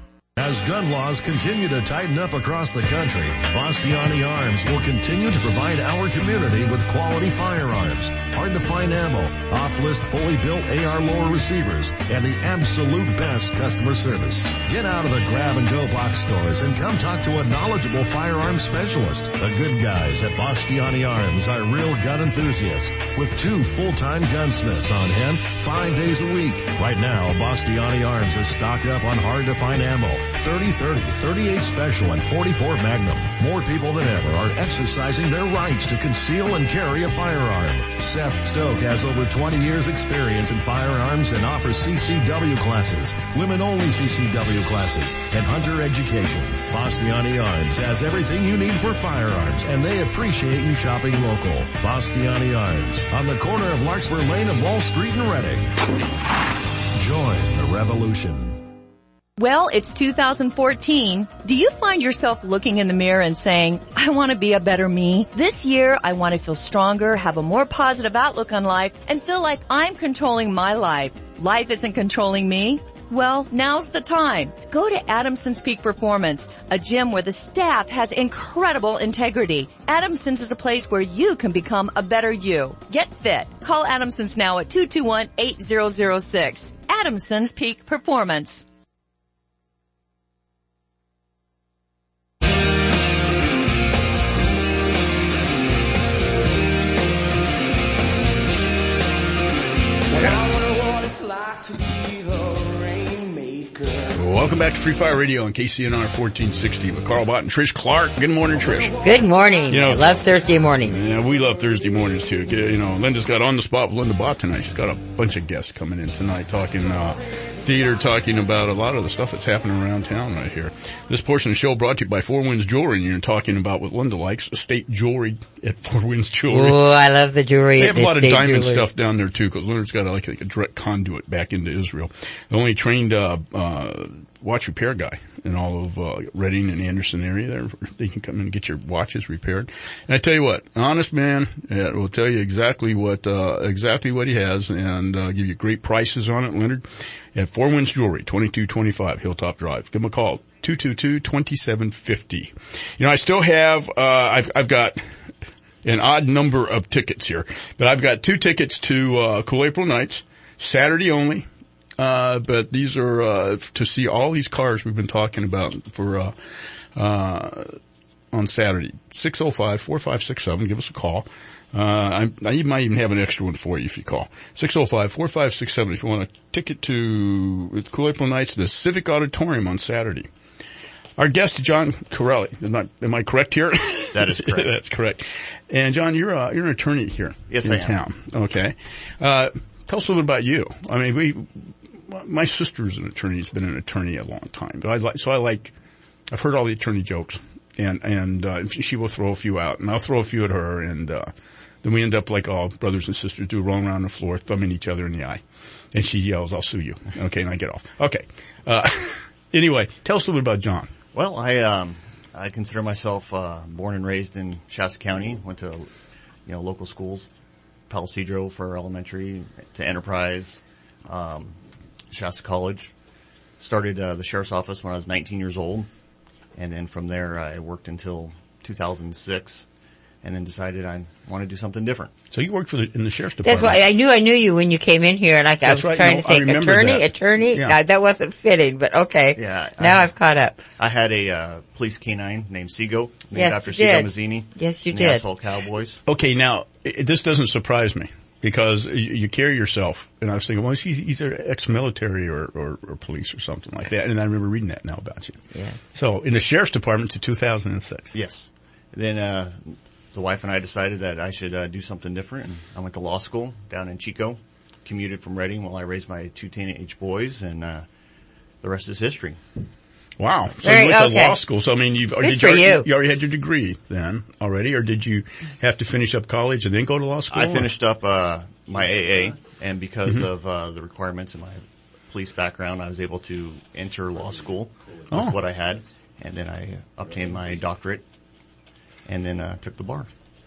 Speaker 14: As gun laws continue to tighten up across the country, Bastiani Arms will continue to provide our community with quality firearms, hard-to-find ammo, off-list fully built A R lower receivers, and the absolute best customer service. Get out of the grab-and-go box stores and come talk to a knowledgeable firearms specialist. The good guys at Bastiani Arms are real gun enthusiasts with two full-time gunsmiths on hand five days a week. Right now, Bastiani Arms is stocked up on hard-to-find ammo, thirty thirty, thirty-eight Special, and forty-four Magnum. More people than ever are exercising their rights to conceal and carry a firearm. Seth Stoke has over twenty years experience in firearms and offers C C W classes, women-only C C W classes, and hunter education. Bastiani Arms has everything you need for firearms, and they appreciate you shopping local. Bastiani Arms, on the corner of Larkspur Lane and Wall Street in Reading. Join the revolution.
Speaker 16: Well, it's two thousand fourteen. Do you find yourself looking in the mirror and saying, I want to be a better me? This year, I want to feel stronger, have a more positive outlook on life, and feel like I'm controlling my life. Life isn't controlling me. Well, now's the time. Go to Adamson's Peak Performance, a gym where the staff has incredible integrity. Adamson's is a place where you can become a better you. Get fit. Call Adamson's now at two two one, eight zero zero six. Adamson's Peak Performance.
Speaker 5: Welcome back to Free Fire Radio on K C N R fourteen sixty with Carl Bott and Trish Clark. Good morning, Trish.
Speaker 6: Good morning.
Speaker 5: You know,
Speaker 6: I love Thursday mornings.
Speaker 5: Yeah, we love Thursday mornings too. You know, Linda's got On the Spot with Linda Bott tonight. She's got a bunch of guests coming in tonight talking uh theater, talking about a lot of the stuff that's happening around town right here. This portion of the show brought to you by Four Winds Jewelry, and you're talking about what Linda likes, estate jewelry at Four Winds Jewelry.
Speaker 6: Oh, I love the jewelry.
Speaker 5: They
Speaker 6: at
Speaker 5: have a lot of
Speaker 6: Estate
Speaker 5: diamond
Speaker 6: Jewelry.
Speaker 5: stuff down there too, because Linda's got like, like a direct conduit back into Israel. The only trained uh uh watch repair guy in all of uh Reading and Anderson area there. They can come in and get your watches repaired. And I tell you what, honest man uh, will tell you exactly what uh exactly what he has and uh give you great prices on it, Leonard, at Four Winds Jewelry, twenty-two twenty-five Hilltop Drive. Give him a call, two two two, two seven five zero. You know, I still have uh I've I've got an odd number of tickets here, but I've got two tickets to uh Cool April Nights, Saturday only. Uh, but these are, uh, to see all these cars we've been talking about for, uh, uh, on Saturday. six oh five, four five six seven. Give us a call. Uh, I, I might even have an extra one for you if you call. six oh five, four five six seven if you want a ticket to Cool April Nights, the Civic Auditorium on Saturday. Our guest, John Corelli. Am I, am I correct here?
Speaker 1: That is correct.
Speaker 5: That's correct. And John, you're, uh, you're an attorney here.
Speaker 1: Yes,
Speaker 5: in
Speaker 1: I am.
Speaker 5: town. Okay. Uh, tell us a little bit about you. I mean, we, my sister's an attorney. Has been an attorney a long time. But I like, so I like, I've heard all the attorney jokes, and and uh, she will throw a few out, and I'll throw a few at her, and uh, then we end up like all brothers and sisters do, rolling around the floor, thumbing each other in the eye, and she yells, "I'll sue you." Okay, and I get off. Okay. Uh, anyway, tell us a little bit about John.
Speaker 1: Well, I um I consider myself uh born and raised in Shasta County. Went to you know local schools, Palo Cedro for elementary, to Enterprise. Um, Shasta College. Started uh, the sheriff's office when I was nineteen years old, and then from there I worked until two thousand six, and then decided I want to do something different.
Speaker 5: So you worked for the, in the sheriff's
Speaker 6: That's
Speaker 5: department.
Speaker 6: why I knew I knew you when you came in here, and I, I was
Speaker 5: right.
Speaker 6: trying
Speaker 5: No,
Speaker 6: to
Speaker 5: I
Speaker 6: think
Speaker 5: remember
Speaker 6: attorney,
Speaker 5: that.
Speaker 6: attorney.
Speaker 5: Yeah.
Speaker 6: No, that wasn't fitting, but okay.
Speaker 1: Yeah,
Speaker 6: now
Speaker 1: I,
Speaker 6: I've caught up.
Speaker 1: I had a uh, police canine named Seago, named
Speaker 6: Yes,
Speaker 1: after
Speaker 6: you
Speaker 1: Seago
Speaker 6: did.
Speaker 1: Mazzini.
Speaker 6: Yes, you
Speaker 1: and
Speaker 6: did.
Speaker 1: The Asphalt Cowboys.
Speaker 5: Okay, now it, this doesn't surprise me because you, you carry yourself, and I was thinking, well, she's either ex-military or, or, or police or something like that, and I remember reading that now about you.
Speaker 6: Yeah.
Speaker 5: So in the sheriff's department to two thousand six.
Speaker 1: Yes. Then uh the wife and I decided that I should uh, do something different. And I went to law school down in Chico, commuted from Reading while I raised my two teenage boys, and uh the rest is history.
Speaker 5: Wow. So
Speaker 6: Very-
Speaker 5: you went to
Speaker 6: okay.
Speaker 5: law school. So I mean, you've, or
Speaker 6: Good
Speaker 5: did
Speaker 6: for
Speaker 5: you, already,
Speaker 6: you.
Speaker 5: you already had your degree then already, or did you have to finish up college and then go to law school?
Speaker 1: I finished up uh my A A, and because
Speaker 5: Mhm.
Speaker 1: of uh the requirements of my police background, I was able to enter law school with
Speaker 5: Oh.
Speaker 1: what I had, and then I obtained my doctorate, and then uh took the bar.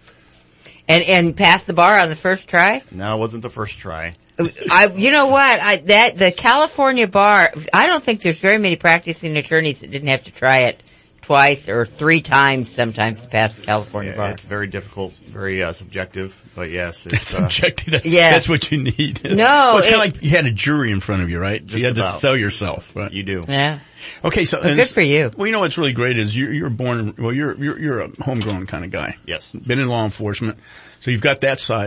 Speaker 6: And and passed the bar on the first try.
Speaker 1: No, it wasn't the first try.
Speaker 6: I, you know what? I that the California bar. I don't think there's very many practicing attorneys that didn't have to try it twice or three times sometimes to pass the California
Speaker 1: Yeah,
Speaker 6: bar.
Speaker 1: it's very difficult, very uh, subjective, but yes, it's uh,
Speaker 5: Subjective. That-
Speaker 6: Yeah.
Speaker 5: That's what you need.
Speaker 6: No,
Speaker 5: Well, it's kind of
Speaker 6: it-
Speaker 5: like you had a jury in front of you, right? So
Speaker 1: Just
Speaker 5: you had to
Speaker 1: about.
Speaker 5: sell yourself, right?
Speaker 1: You do.
Speaker 6: Yeah.
Speaker 5: Okay, so
Speaker 6: Well,
Speaker 5: and
Speaker 6: good
Speaker 5: this-
Speaker 6: for you.
Speaker 5: Well, you know what's really great is you're, you're born. Well, you're you're you're a homegrown kind of guy.
Speaker 1: Yes.
Speaker 5: Been in law enforcement, so you've got that side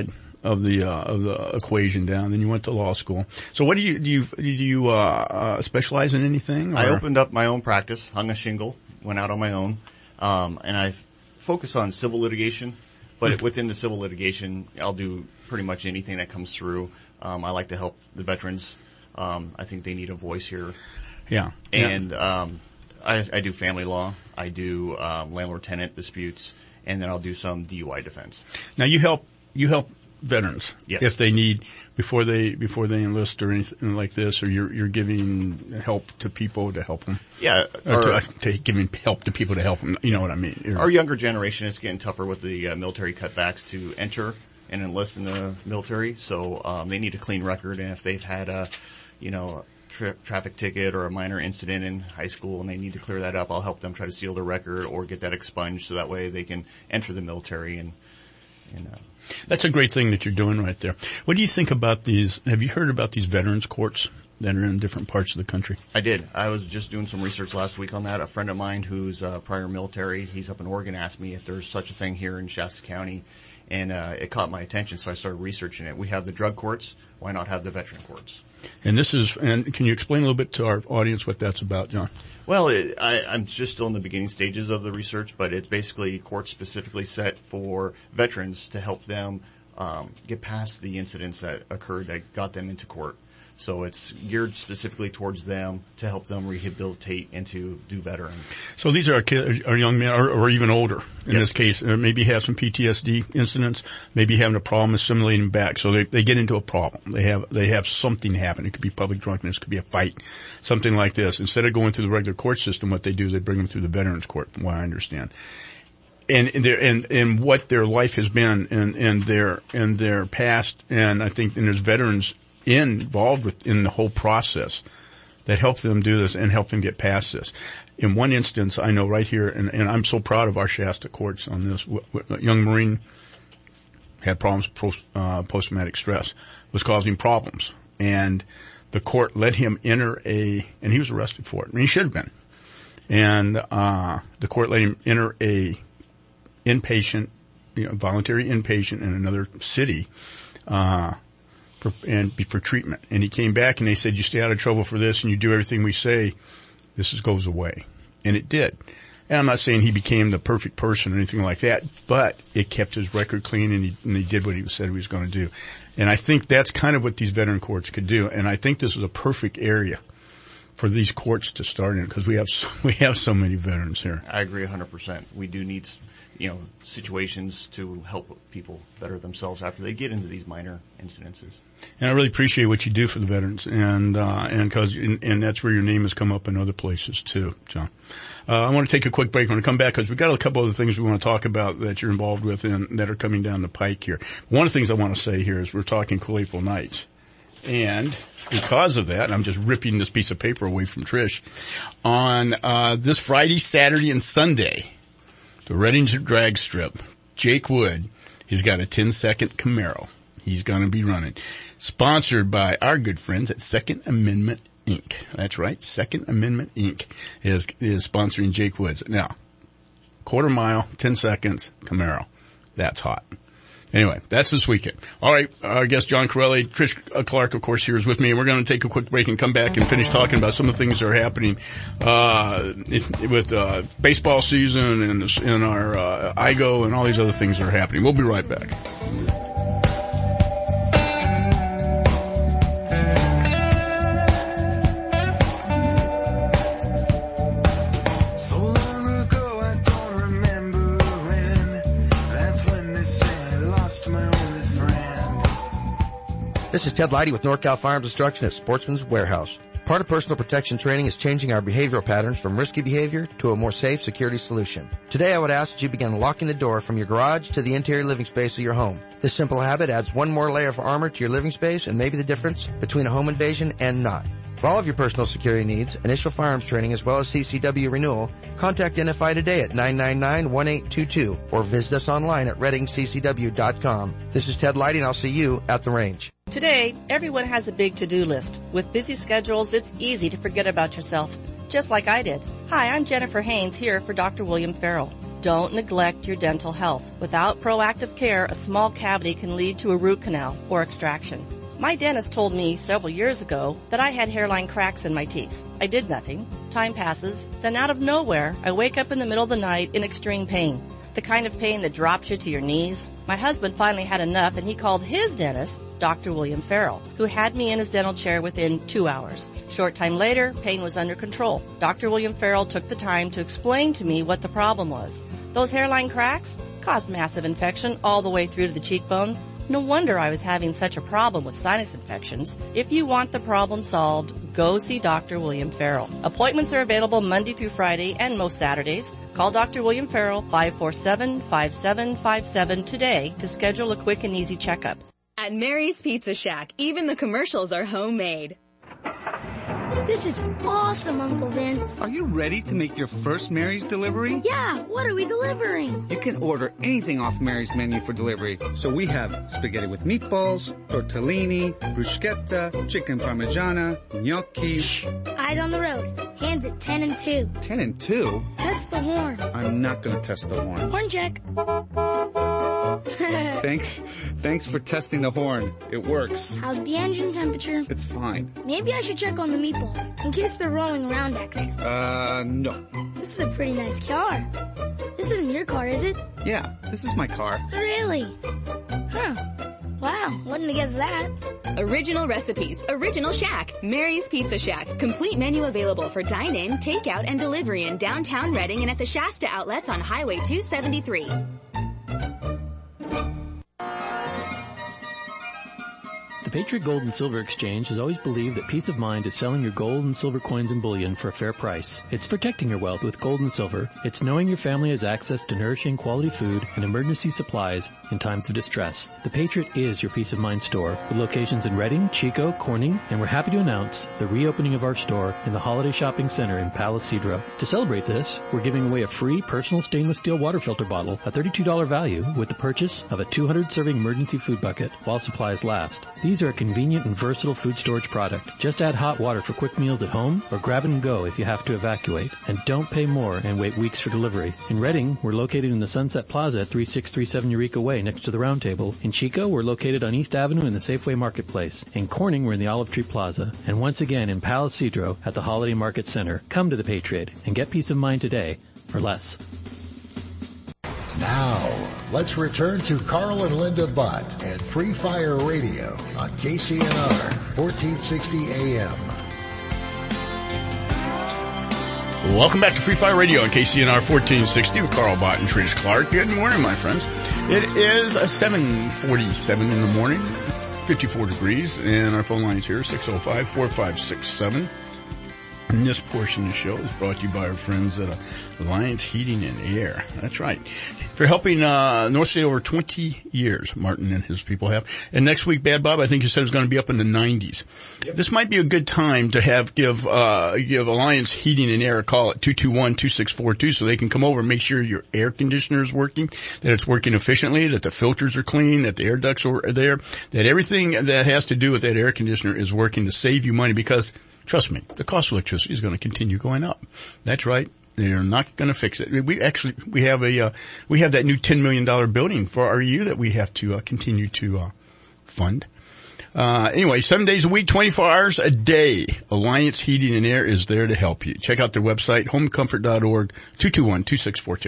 Speaker 5: of the uh, of the equation down. Then you went to law school. So what do you do? You do you uh, uh, specialize in anything? Or?
Speaker 1: I opened up my own practice, hung a shingle, went out on my own, um, and I focus on civil litigation. But
Speaker 5: Mm-hmm.
Speaker 1: within the civil litigation, I'll do pretty much anything that comes through. Um, I like to help the veterans. Um, I think they need a voice here.
Speaker 5: Yeah.
Speaker 1: And um, I, I do family law. I do um, landlord-tenant disputes, and then I'll do some D U I defense.
Speaker 5: Now you help you help veterans
Speaker 1: Yes.
Speaker 5: if they need before they before they enlist or anything like this, or you're you're giving help to people to help them.
Speaker 1: Yeah,
Speaker 5: or,
Speaker 1: or-
Speaker 5: to, uh, to giving help to people to help them. You know what I mean? You're-
Speaker 1: Our younger generation is getting tougher with the uh, military cutbacks to enter and enlist in the military, so um, they need a clean record. And if they've had a, you know, tra- traffic ticket or a minor incident in high school and they need to clear that up, I'll help them try to seal their record or get that expunged so that way they can enter the military. And, and uh,
Speaker 5: That's a great thing that you're doing right there. What do you think about these? Have you heard about these veterans courts that are in different parts of the country?
Speaker 1: I did. I was just doing some research last week on that. A friend of mine who's uh, prior military, he's up in Oregon, asked me if there's such a thing here in Shasta County, and uh, it caught my attention, so I started researching it. We have the drug courts. Why not have the veteran courts?
Speaker 5: And this is, and can you explain a little bit to our audience what that's about, John?
Speaker 1: Well, it, I, I'm just still in the beginning stages of the research, but it's basically courts specifically set for veterans to help them um, get past the incidents that occurred that got them into court. So it's geared specifically towards them to help them rehabilitate and to do better.
Speaker 5: So these are kids, are young men, or, or even older in
Speaker 1: Yes.
Speaker 5: this case, uh, maybe have some P T S D incidents, maybe having a problem assimilating back. So they, they get into a problem. They have, they have something happen. It could be public drunkenness, it could be a fight, something like this. Instead of going through the regular court system, what they do is they bring them through the veterans court, from what I understand. And, and their, and, and what their life has been and, and their, and their past. And I think, and there's veterans involved with, in the whole process that help them do this and help them get past this. In one instance, I know right here, and, and I'm so proud of our Shasta courts on this, w- w- a young Marine had problems with post, uh, post-traumatic stress, was causing problems. And the court let him enter a, and he was arrested for it. And he should have been. And, uh, the court let him enter a inpatient, you know, voluntary inpatient in another city, uh, for, and be for treatment. And he came back and they said, you stay out of trouble for this and you do everything we say, this is, goes away. And it did. And I'm not saying he became the perfect person or anything like that, but it kept his record clean and he, and he did what he said he was going to do. And I think that's kind of what these veteran courts could do. And I think this is a perfect area for these courts to start in because we have, so, we have so many veterans here.
Speaker 1: I agree one hundred percent. We do need, you know, situations to help people better themselves after they get into these minor incidences.
Speaker 5: And I really appreciate what you do for the veterans, and uh, and cause, and, and that's where your name has come up in other places too, John. Uh, I want to take a quick break. When I come back, because we've got a couple other things we want to talk about that you're involved with and that are coming down the pike here. One of the things I want to say here is we're talking Cool April Nights. And because of that, I'm just ripping this piece of paper away from Trish. On uh this Friday, Saturday, and Sunday, the Redding drag strip, Jake Wood, he's got a ten-second Camaro. He's going to be running. Sponsored by our good friends at Second Amendment Incorporated. That's right. Second Amendment Incorporated is, is sponsoring Jake Woods. Now, quarter mile, ten seconds, Camaro. That's hot. Anyway, that's this weekend. All right, our guest John Corelli, Trish Clark, of course, here is with me, and we're going to take a quick break and come back and finish talking about some of the things that are happening uh with uh baseball season and, and our uh, I G O and all these other things that are happening. We'll be right back.
Speaker 2: This is Ted Leidy with NorCal Farms Instruction at Sportsman's Warehouse. Part of personal protection training is changing our behavioral patterns from risky behavior to a more safe security solution. Today I would ask that you begin locking the door from your garage to the interior living space of your home. This simple habit adds one more layer of armor to your living space and may be the difference between a home invasion and not. For all of your personal security needs, initial firearms training as well as C C W renewal, contact N F I today at nine nine nine, one eight two two or visit us online at redding c c w dot com. This is Ted Leidy and I'll see you at the range.
Speaker 3: Today, everyone has a big to-do list. With busy schedules, it's easy to forget about yourself, just like I did. Hi, I'm Jennifer Haynes here for Doctor William Farrell. Don't neglect your dental health. Without proactive care, a small cavity can lead to a root canal or extraction. My dentist told me several years ago that I had hairline cracks in my teeth. I did nothing. Time passes. Then out of nowhere, I wake up in the middle of the night in extreme pain. The kind of pain that drops you to your knees. My husband finally had enough and he called his dentist, Doctor William Farrell, who had me in his dental chair within two hours. Short time later, pain was under control. Doctor William Farrell took the time to explain to me what the problem was. Those hairline cracks caused massive infection all the way through to the cheekbone. No wonder I was having such a problem with sinus infections. If you want the problem solved, go see Doctor William Farrell. Appointments are available Monday through Friday and most Saturdays. Call Doctor William Farrell five four seven, five seven five seven today to schedule a quick and easy checkup.
Speaker 4: At Mary's Pizza Shack, even the commercials are homemade.
Speaker 8: This is awesome, Uncle Vince.
Speaker 23: Are you ready to make your first Mary's delivery?
Speaker 8: Yeah, what are we delivering?
Speaker 23: You can order anything off Mary's menu for delivery. So we have spaghetti with meatballs, tortellini, bruschetta, chicken parmigiana, gnocchi.
Speaker 8: Shh. Eyes on the road. Hands at ten and two.
Speaker 23: ten and two?
Speaker 8: Test the horn.
Speaker 23: I'm not going to test the horn.
Speaker 8: Horn check.
Speaker 23: Thanks, thanks for testing the horn. It works.
Speaker 8: How's the engine temperature?
Speaker 23: It's fine.
Speaker 8: Maybe I should check on the meatballs, in case they're rolling around back there.
Speaker 23: Uh, no.
Speaker 8: This is a pretty nice car. This isn't your car, is it?
Speaker 23: Yeah, this is my car.
Speaker 8: Really? Huh. Wow, wouldn't have guessed that.
Speaker 4: Original recipes, original Shack, Mary's Pizza Shack. Complete menu available for dine-in, takeout, and delivery in downtown Reading and at the Shasta outlets on Highway two seventy-three.
Speaker 13: The Patriot Gold and Silver Exchange has always believed that peace of mind is selling your gold and silver coins and bullion for a fair price. It's protecting your wealth with gold and silver. It's knowing your family has access to nourishing quality food and emergency supplies in times of distress. The Patriot is your peace of mind store with locations in Reading, Chico, Corning, and we're happy to announce the reopening of our store in the Holiday Shopping Center in Palo Cedro. To celebrate this, we're giving away a free personal stainless steel water filter bottle, a thirty-two dollars value, with the purchase of a two hundred serving emergency food bucket while supplies last. These are a convenient and versatile food storage product. Just add hot water for quick meals at home or grab it and go if you have to evacuate. And don't pay more and wait weeks for delivery. In Reading, we're located in the Sunset Plaza at thirty-six thirty-seven Eureka Way next to the Round Table. In Chico, we're located on East Avenue in the Safeway Marketplace. In Corning, we're in the Olive Tree Plaza. And once again in Palo Cedro at the Holiday Market Center. Come to the Patriot and get peace of mind today for less.
Speaker 17: Now, let's return to Carl and Linda Butt and Free Fire Radio on K C N R, fourteen sixty A M.
Speaker 5: Welcome back to Free Fire Radio on K C N R fourteen sixty with Carl Bott and Trish Clark. Good morning, my friends. It is a seven forty-seven in the morning, fifty-four degrees, and our phone lines here, six oh five, four five six seven. And this portion of the show is brought to you by our friends at uh, Alliance Heating and Air. That's right. For helping uh North State over twenty years, Martin and his people have. And next week, Bad Bob, I think you said is going to be up in the nineties. Yep. This might be a good time to have give uh give Alliance Heating and Air a call at two two one, two six four two so they can come over and make sure your air conditioner is working, that it's working efficiently, that the filters are clean, that the air ducts are there, that everything that has to do with that air conditioner is working to save you money, because trust me, the cost of electricity is going to continue going up. That's right. They're not going to fix it. We actually, we have a, uh, we have that new ten million dollars building for R E U that we have to uh, continue to, uh, fund. Uh, anyway, seven days a week, twenty-four hours a day. Alliance Heating and Air is there to help you. Check out their website, home comfort dot org, two two one, two six four two.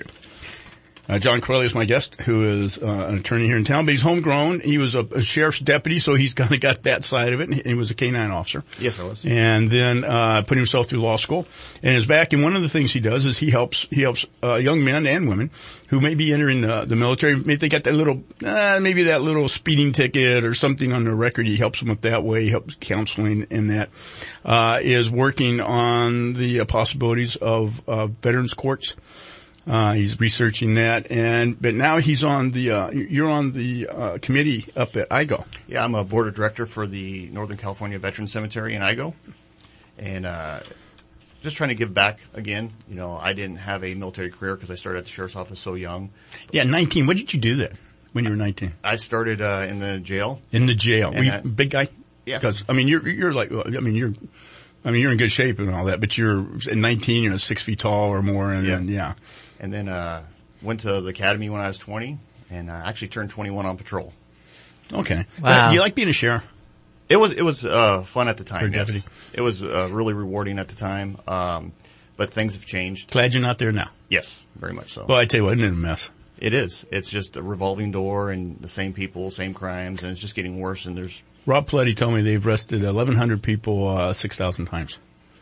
Speaker 5: Uh, John Corelli is my guest, who is uh, an attorney here in town, but he's homegrown. He was a, a sheriff's deputy, so he's kind of got that side of it. And he was a K nine officer. Yes, I was. And then uh put himself through law school and is back. And one of the things he does is he helps he helps uh, young men and women who may be entering the, the military. Maybe they got that little uh, maybe that little speeding ticket or something on their record. He helps them with that way. He helps counseling in that. Uh is working on the uh, possibilities of uh, veterans courts. Uh, he's researching that, and, but now he's on the, uh, you're on the, uh, committee up at I G O.
Speaker 1: Yeah, I'm a board of director for the Northern California Veterans Cemetery in I G O. And, uh, just trying to give back again. You know, I didn't have a military career because I started at the sheriff's office so young.
Speaker 5: Yeah, nineteen. What did you do then when you were nineteen?
Speaker 1: I started, uh, in the jail.
Speaker 5: In the jail. Were you
Speaker 1: I,
Speaker 5: big guy?
Speaker 1: Yeah.
Speaker 5: Because, I mean, you're, you're like, I mean, you're, I mean, you're in good shape and all that, but you're, at nineteen, you're six feet tall or more, and,
Speaker 1: yeah.
Speaker 5: and yeah.
Speaker 1: And then, uh, went to the academy when I was twenty, and I actually turned twenty-one on patrol.
Speaker 5: Okay.
Speaker 6: Wow.
Speaker 5: Do you like being a sheriff?
Speaker 1: It was it was uh, fun at the time.
Speaker 5: Or
Speaker 1: Yes.
Speaker 5: deputy?
Speaker 1: It was uh, really rewarding at the time, um, but things have changed.
Speaker 5: Glad you're not there now.
Speaker 1: Yes, very much so.
Speaker 5: Well, I tell you what, isn't it a mess?
Speaker 1: It is. It's just a revolving door and the same people, same crimes, and it's just getting worse. And there's
Speaker 5: Rob Pletty told me they've arrested eleven hundred people uh, six thousand times.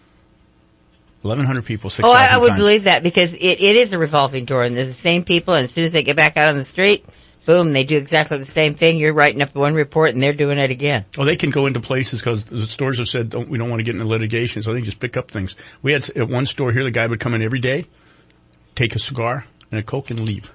Speaker 5: eleven hundred people six
Speaker 6: Oh,
Speaker 5: thousand
Speaker 6: I, I would
Speaker 5: times.
Speaker 6: believe that because it, it is a revolving door, and there's the same people, and as soon as they get back out on the street, boom, they do exactly the same thing. You're writing up one report, and they're doing it again.
Speaker 5: Well, they can go into places because the stores have said don't, we don't want to get into litigation, so they just pick up things. We had at one store here, the guy would come in every day, take a cigar and a Coke and leave.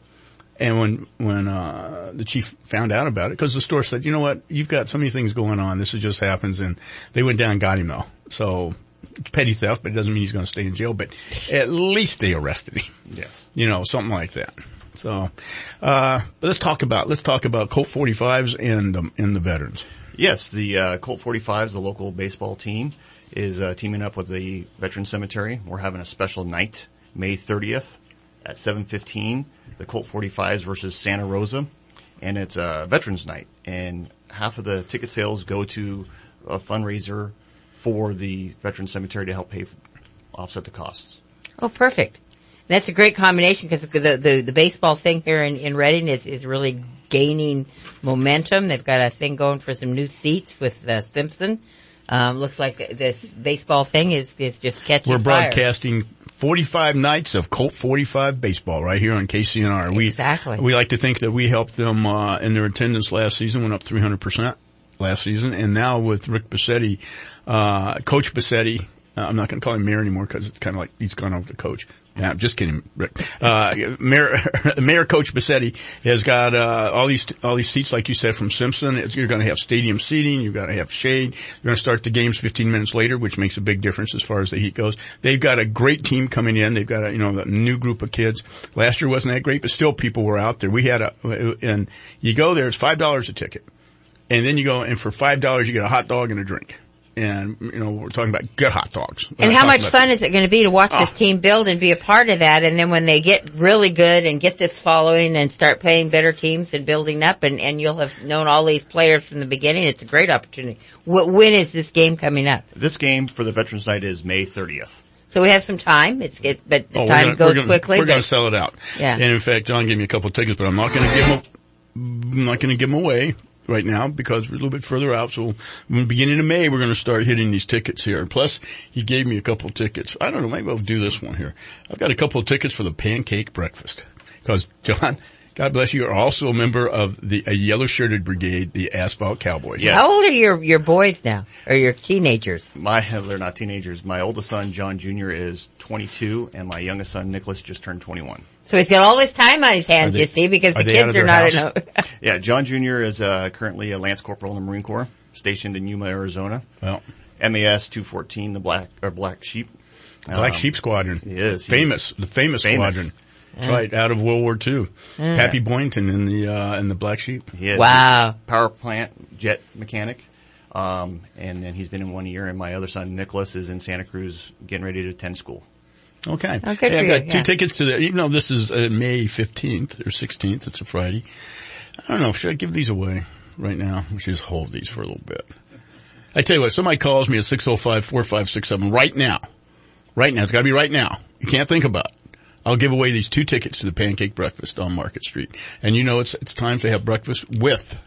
Speaker 5: And when when uh the chief found out about it, because the store said, you know what, you've got so many things going on, this just happens, and they went down and got him though. So it's petty theft, but it doesn't mean he's going to stay in jail. But at least they arrested him.
Speaker 1: Yes.
Speaker 5: You know, something like that. So, uh, but let's talk about, let's talk about Colt forty-fives and, um, and the veterans.
Speaker 1: Yes, the uh, Colt forty-fives, the local baseball team, is uh, teaming up with the Veteran Cemetery. We're having a special night, May thirtieth at seven fifteen, the Colt forty-fives versus Santa Rosa, and it's a Veterans Night. And half of the ticket sales go to a fundraiser for the Veteran Cemetery to help pay, for, offset the costs.
Speaker 6: Oh, perfect. That's a great combination because the, the, the baseball thing here in, in Reading is, is really gaining momentum. They've got a thing going for some new seats with uh, Simpson. Um, looks like this baseball thing is, is just catching
Speaker 5: We're
Speaker 6: fire.
Speaker 5: broadcasting forty-five nights of Colt forty-five baseball right here on K C N R. We,
Speaker 6: Exactly.
Speaker 5: We like to think that we helped them, uh, in their attendance last season, went up three hundred percent last season. And now with Rick Bassetti, uh, Coach Bassetti, uh, I'm not going to call him mayor anymore because it's kind of like he's gone over to coach. Yeah, I'm just kidding, Rick. Uh, Mayor, Mayor Coach Bassetti has got, uh, all these, all these seats, like you said, from Simpson. It's, you're gonna have stadium seating, you've gotta have shade. You're gonna start the games fifteen minutes later, which makes a big difference as far as the heat goes. They've got a great team coming in. They've got a, you know, a new group of kids. Last year wasn't that great, but still people were out there. We had a, and you go there, it's five dollars a ticket. And then you go, and for five dollars you get a hot dog and a drink. And, you know, we're talking about good hot dogs. We're
Speaker 6: And
Speaker 5: not
Speaker 6: how
Speaker 5: talking
Speaker 6: much
Speaker 5: about-
Speaker 6: fun is it going to be to watch
Speaker 5: Oh.
Speaker 6: this team build and be a part of that? And then when they get really good and get this following and start playing better teams and building up, and, and you'll have known all these players from the beginning, it's a great opportunity. Wh- when is this game coming up?
Speaker 1: This game for the Veterans Night is May thirtieth.
Speaker 6: So we have some time. It's, it's but the
Speaker 5: Oh, we're
Speaker 6: time
Speaker 5: gonna-
Speaker 6: goes
Speaker 5: we're gonna,
Speaker 6: quickly.
Speaker 5: We're
Speaker 6: but-
Speaker 5: going to sell it out.
Speaker 6: Yeah.
Speaker 5: And in fact, John gave me a couple of tickets, but I'm not going to give them. I'm not going to give them away right now because we're a little bit further out. So, in the beginning of May, we're going to start hitting these tickets here. Plus, he gave me a couple of tickets. I don't know. Maybe I'll do this one here. I've got a couple of tickets for the pancake breakfast because John, God bless you, are also a member of the a yellow shirted brigade, the Asphalt Cowboys.
Speaker 6: How old are your, your boys now? Or your teenagers?
Speaker 1: My, they're not teenagers. My oldest son, John Junior, is twenty-two, and my youngest son, Nicholas, just turned twenty-one.
Speaker 6: So he's got all this time on his hands,
Speaker 1: Are they-
Speaker 6: you see, because
Speaker 1: are
Speaker 6: the
Speaker 1: they out
Speaker 6: kids
Speaker 1: of
Speaker 6: are
Speaker 1: their
Speaker 6: not
Speaker 1: house?
Speaker 6: in a,
Speaker 1: Yeah, John Junior is uh, currently a Lance Corporal in the Marine Corps, stationed in Yuma, Arizona.
Speaker 5: Well.
Speaker 1: M A S two fourteen, the Black or Black Sheep.
Speaker 5: Black
Speaker 1: Um,
Speaker 5: Sheep Squadron.
Speaker 1: He is. He's
Speaker 5: Famous. The famous,
Speaker 1: famous.
Speaker 5: squadron. That's
Speaker 1: Yeah.
Speaker 5: right. Out of World War Two.
Speaker 1: Yeah.
Speaker 5: Pappy Boynton in the, uh, in the Black Sheep.
Speaker 1: He is.
Speaker 6: Wow.
Speaker 1: Power plant jet mechanic. Um, and then he's been in one year, and my other son, Nicholas, is in Santa Cruz getting ready to attend school.
Speaker 5: Okay.
Speaker 6: Oh, good
Speaker 5: Hey,
Speaker 6: for
Speaker 5: I've
Speaker 6: you,
Speaker 5: got two
Speaker 6: yeah.
Speaker 5: tickets to the, even though this is uh, May fifteenth or sixteenth, it's a Friday. I don't know, should I give these away right now? Or should I just hold these for a little bit? I tell you what, somebody calls me at six oh five, four five six seven right now. Right now. It's gotta be right now. You can't think about it. I'll give away these two tickets to the pancake breakfast on Market Street. And you know it's, it's time to have breakfast with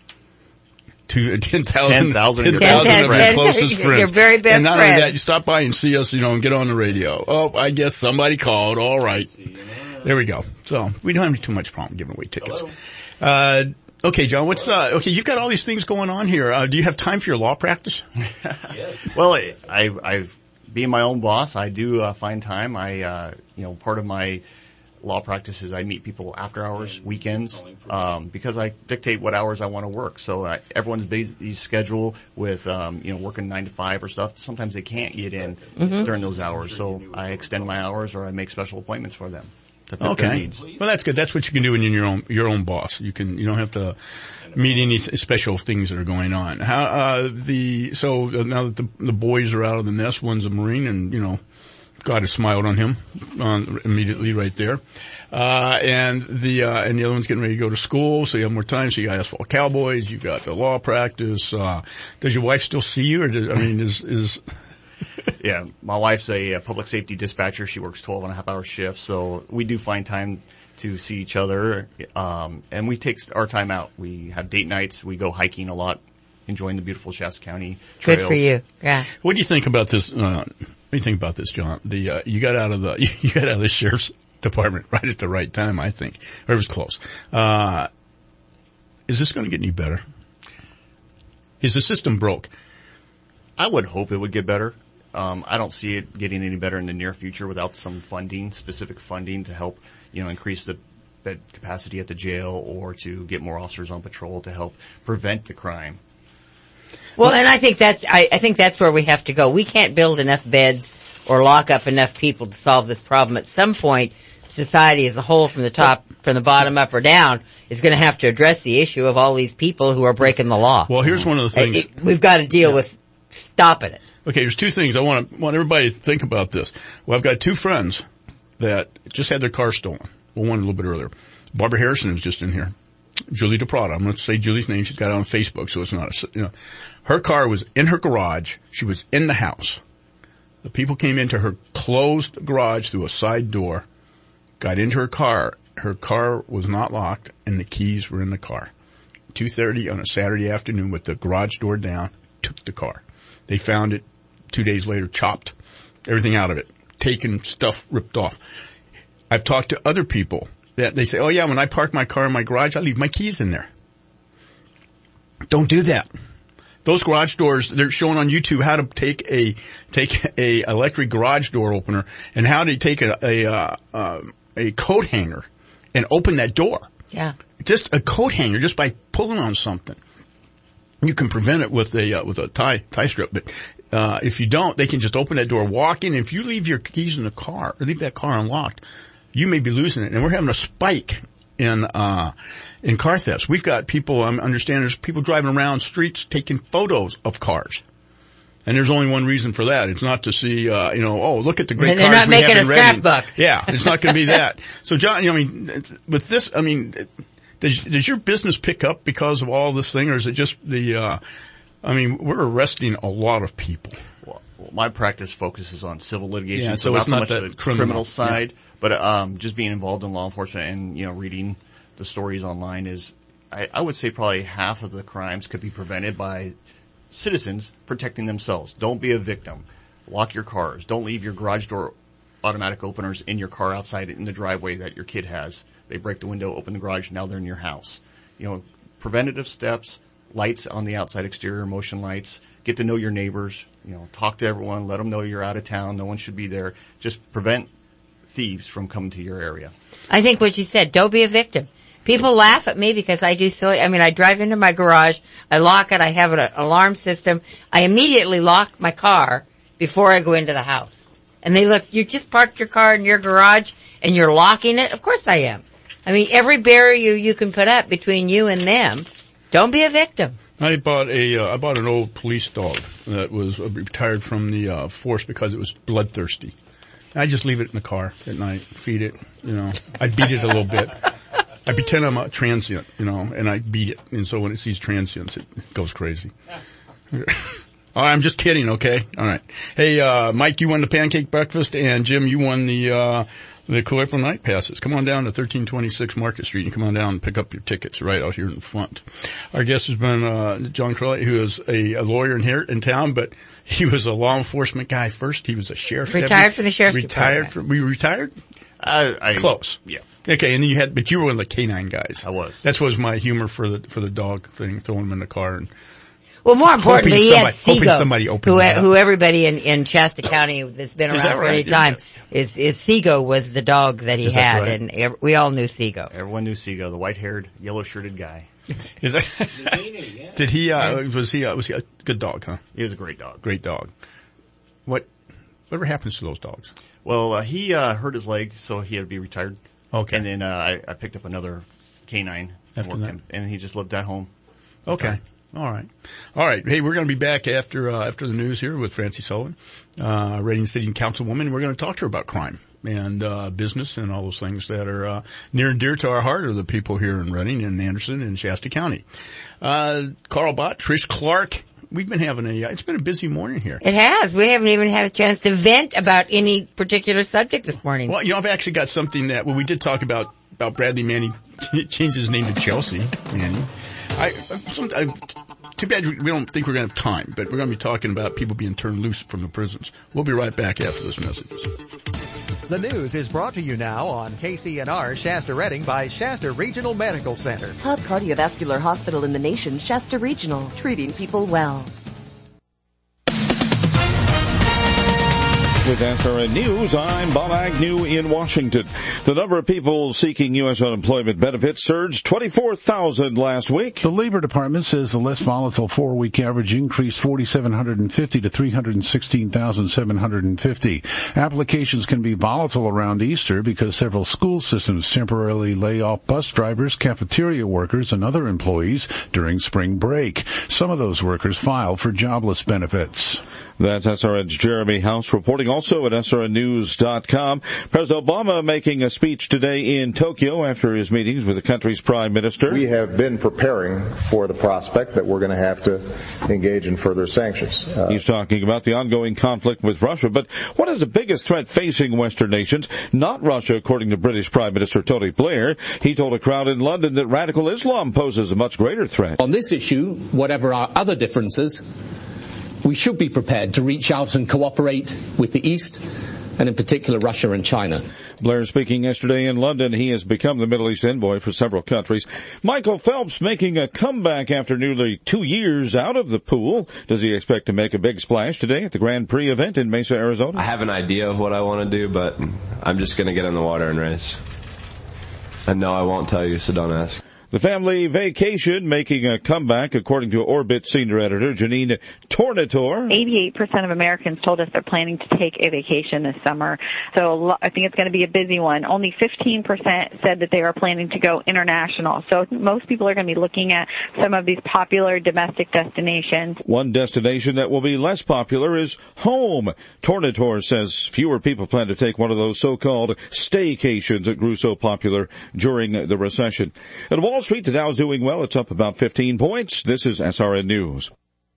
Speaker 5: to ten thousand
Speaker 1: ten thousand
Speaker 5: ten
Speaker 1: of
Speaker 5: thousand of your
Speaker 6: friends.
Speaker 5: closest
Speaker 6: Your
Speaker 5: friends.
Speaker 6: very best
Speaker 5: and not only
Speaker 6: friends.
Speaker 5: that, you stop by and see us, you know, and get on the radio. Oh, I guess somebody called. All right. There we go. So we don't have too much problem giving away tickets. Uh, okay, John, what's, uh, okay, you've got all these things going on here. Uh, do you have time for your law practice?
Speaker 1: Well, I, I've, being my own boss, I do uh, find time. I, uh, you know, part of my law practice is I meet people after hours, weekends, um, because I dictate what hours I want to work. So uh, everyone's busy schedule with, um, you know, working nine to five or stuff. Sometimes they can't get in
Speaker 6: Mhm.
Speaker 1: during those hours. So I extend my hours or I make special appointments for them to fit their
Speaker 5: Okay.
Speaker 1: needs.
Speaker 5: Well, that's good. That's what you can do when you're your own, your own boss. You can, you don't have to meet any special things that are going on. How, uh, the, so uh, now that the, the boys are out of the nest, one's a Marine and, you know, God has smiled on him um, immediately right there. Uh, and the, uh, and the other one's getting ready to go to school, so you have more time. So you got Asphalt Cowboys, you got the law practice. Uh, does your wife still see you, or does, I mean, is, is,
Speaker 1: yeah, my wife's a, a public safety dispatcher. She works twelve and a half hour shifts, so we do find time to see each other. Um, and we take our time out. We have date nights. We go hiking a lot, enjoying the beautiful Shasta County trails.
Speaker 6: Good for you. Yeah.
Speaker 5: What do you think about this? Uh, what do you think about this, John? The, uh, you got out of the, you got out of the sheriff's department right at the right time, I think. Or it was close. Uh, is this going to get any better? Is the system broke?
Speaker 1: I would hope it would get better. Um, I don't see it getting any better in the near future without some funding, specific funding to help, you know, increase the bed capacity at the jail or to get more officers on patrol to help prevent the crime.
Speaker 6: Well, and I think that's, I, I think that's where we have to go. We can't build enough beds or lock up enough people to solve this problem. At some point, society as a whole, from the top, from the bottom up or down, is going to have to address the issue of all these people who are breaking the law.
Speaker 5: Well, here's one of the things.
Speaker 6: It, we've got to deal yeah. with stopping it.
Speaker 5: Okay, there's two things. I want want everybody to think about this. Well, I've got two friends that just had their car stolen. Well, one a little bit earlier. Barbara Harrison was just in here. Julie DePrada. I'm going to say Julie's name. She's got it on Facebook, so it's not a, you know. Her car was in her garage. She was in the house. The people came into her closed garage through a side door, got into her car. Her car was not locked, and the keys were in the car. two thirty on a Saturday afternoon with the garage door down, took the car. They found it two days later, chopped everything out of it, taken stuff ripped off. I've talked to other people that they say, oh yeah, when I park my car in my garage, I leave my keys in there. Don't do that. Those garage doors, they're showing on YouTube how to take a, take a electric garage door opener and how to take a, a, uh, uh, a coat hanger and open that door.
Speaker 6: Yeah.
Speaker 5: Just a coat hanger, just by pulling on something. You can prevent it with a, uh, with a tie, tie strip, but, uh, if you don't, they can just open that door, walk in. If you leave your keys in the car, or leave that car unlocked, you may be losing it. And we're having a spike in, uh, in car thefts. We've got people, I um, understand there's people driving around streets taking photos of cars. And there's only one reason for that. It's not to see, uh, you know, oh, look at the great
Speaker 6: and they're
Speaker 5: cars
Speaker 6: not
Speaker 5: we
Speaker 6: making
Speaker 5: have in
Speaker 6: a
Speaker 5: Reading.
Speaker 6: scrapbook.
Speaker 5: Yeah, it's not going to be that. So, John, you know, I mean, with this, I mean, does, does your business pick up because of all this thing, or is it just the, uh, I mean, we're arresting a lot of people.
Speaker 1: Well, well my practice focuses on civil litigation,
Speaker 5: yeah,
Speaker 1: so,
Speaker 5: so
Speaker 1: not
Speaker 5: it's
Speaker 1: so
Speaker 5: not
Speaker 1: much
Speaker 5: that
Speaker 1: the
Speaker 5: criminal,
Speaker 1: criminal side,
Speaker 5: yeah.
Speaker 1: but um, just being involved in law enforcement and, you know, reading the stories online is, I, I would say probably half of the crimes could be prevented by citizens protecting themselves. Don't be a victim. Lock your cars. Don't leave your garage door automatic openers in your car outside in the driveway that your kid has. They break the window, open the garage, now they're in your house. You know, preventative steps, lights on the outside exterior, motion lights, get to know your neighbors, you know, talk to everyone, let them know you're out of town, no one should be there. Just prevent thieves from coming to your area.
Speaker 6: I think what you said, don't be a victim. People laugh at me because I do silly, I mean, I drive into my garage, I lock it, I have an alarm system, I immediately lock my car before I go into the house. And they look, you just parked your car in your garage and you're locking it? Of course I am. I mean, every barrier you can put up between you and them, don't be a victim.
Speaker 5: I bought a, uh, I bought an old police dog that was retired from the, uh, force because it was bloodthirsty. I just leave it in the car at night, feed it, you know. I beat it a little bit. I pretend I'm a transient, you know, and I beat it. And so when it sees transients, it goes crazy. Oh, I'm just kidding, okay? All right. Hey, uh, Mike, you won the pancake breakfast, and Jim, you won the, uh, the Coepo night passes. Come on down to thirteen twenty-six Market Street and come on down and pick up your tickets right out here in front. Our guest has been, uh, John Crowley, who is a, a lawyer in here in town, but he was a law enforcement guy first. He was a sheriff.
Speaker 6: Retired
Speaker 5: deputy.
Speaker 6: from the sheriff's
Speaker 5: Retired
Speaker 6: department.
Speaker 5: from, were you retired?
Speaker 1: I, I,
Speaker 5: Close.
Speaker 1: Yeah.
Speaker 5: Okay, and then you had, but you were one of the canine guys.
Speaker 1: I was.
Speaker 5: That was my humor for the, for the dog thing, throwing him in the car and,
Speaker 6: well, more importantly, he had Seago,
Speaker 5: somebody
Speaker 6: who, who everybody in, in Shasta County that's been around for
Speaker 5: right?
Speaker 6: any time
Speaker 5: yes.
Speaker 6: is, is Seago was the dog that he
Speaker 5: Is that
Speaker 6: had,
Speaker 5: right?
Speaker 6: and ev- we all knew Seago.
Speaker 1: Everyone knew Seago, the white-haired, yellow-shirted guy.
Speaker 5: Is that, did he, uh, was he, uh, was he a good dog, huh?
Speaker 1: He was a great dog.
Speaker 5: Great dog. What, whatever happens to those dogs?
Speaker 1: Well, uh, he, uh, hurt his leg, so he had to be retired.
Speaker 5: Okay.
Speaker 1: And then, uh, I, I picked up another canine and
Speaker 5: After
Speaker 1: worked
Speaker 5: that?
Speaker 1: him, and he just lived at home.
Speaker 5: Okay. All right. All right. Hey, we're going to be back after, uh, after the news here with Francie Sullivan, uh, Reading City Councilwoman. We're going to talk to her about crime and, uh, business and all those things that are, uh, near and dear to our heart, are the people here in Reading and Anderson and Shasta County. Uh, Carl Bott, Trish Clark. We've been having a, it's been a busy morning here.
Speaker 6: It has. We haven't even had a chance to vent about any particular subject this morning.
Speaker 5: Well, you know, I've actually got something that, well, we did talk about, about Bradley Manning changed his name to Chelsea Manning. I, some, I, too bad we don't think we're going to have time, but we're going to be talking about people being turned loose from the prisons. We'll be right back after this message.
Speaker 7: The news is brought to you now on K C N R Shasta Reading by Shasta Regional Medical Center.
Speaker 9: Top cardiovascular hospital in the nation, Shasta Regional, treating people well.
Speaker 12: With S R N News, I'm Bob Agnew in Washington. The number of people seeking U S unemployment benefits surged twenty-four thousand last week.
Speaker 24: The Labor Department says the less volatile four-week average increased four thousand seven hundred fifty to three hundred sixteen thousand seven hundred fifty. Applications can be volatile around Easter because several school systems temporarily lay off bus drivers, cafeteria workers, and other employees during spring break. Some of those workers filed for jobless benefits.
Speaker 12: That's S R N's Jeremy House reporting. Also at S R N news dot com. President Obama making a speech today in Tokyo after his meetings with the country's prime minister.
Speaker 25: We have been preparing for the prospect that we're going to have to engage in further sanctions.
Speaker 12: Uh, He's talking about the ongoing conflict with Russia. But what is the biggest threat facing Western nations? Not Russia, according to British Prime Minister Tony Blair. He told a crowd in London that radical Islam poses a much greater threat.
Speaker 26: On this issue, whatever our other differences, we should be prepared to reach out and cooperate with the East, and in particular Russia and China.
Speaker 12: Blair speaking yesterday in London. He has become the Middle East envoy for several countries. Michael Phelps making a comeback after nearly two years out of the pool. Does he expect to make a big splash today at the Grand Prix event in Mesa, Arizona?
Speaker 27: I have an idea of what I want to do, but I'm just going to get in the water and race. And no, I won't tell you, so don't ask.
Speaker 12: The family vacation making a comeback, according to Orbit senior editor Janine Tornator.
Speaker 28: eighty-eight percent of Americans told us they're planning to take a vacation this summer. So I think it's going to be a busy one. Only fifteen percent said that they are planning to go international. So most people are going to be looking at some of these popular domestic destinations.
Speaker 12: One destination that will be less popular is home. Tornator says fewer people plan to take one of those so-called staycations that grew so popular during the recession. At Wall Street, the Dow's doing well. It's up about fifteen points. This is S R N News.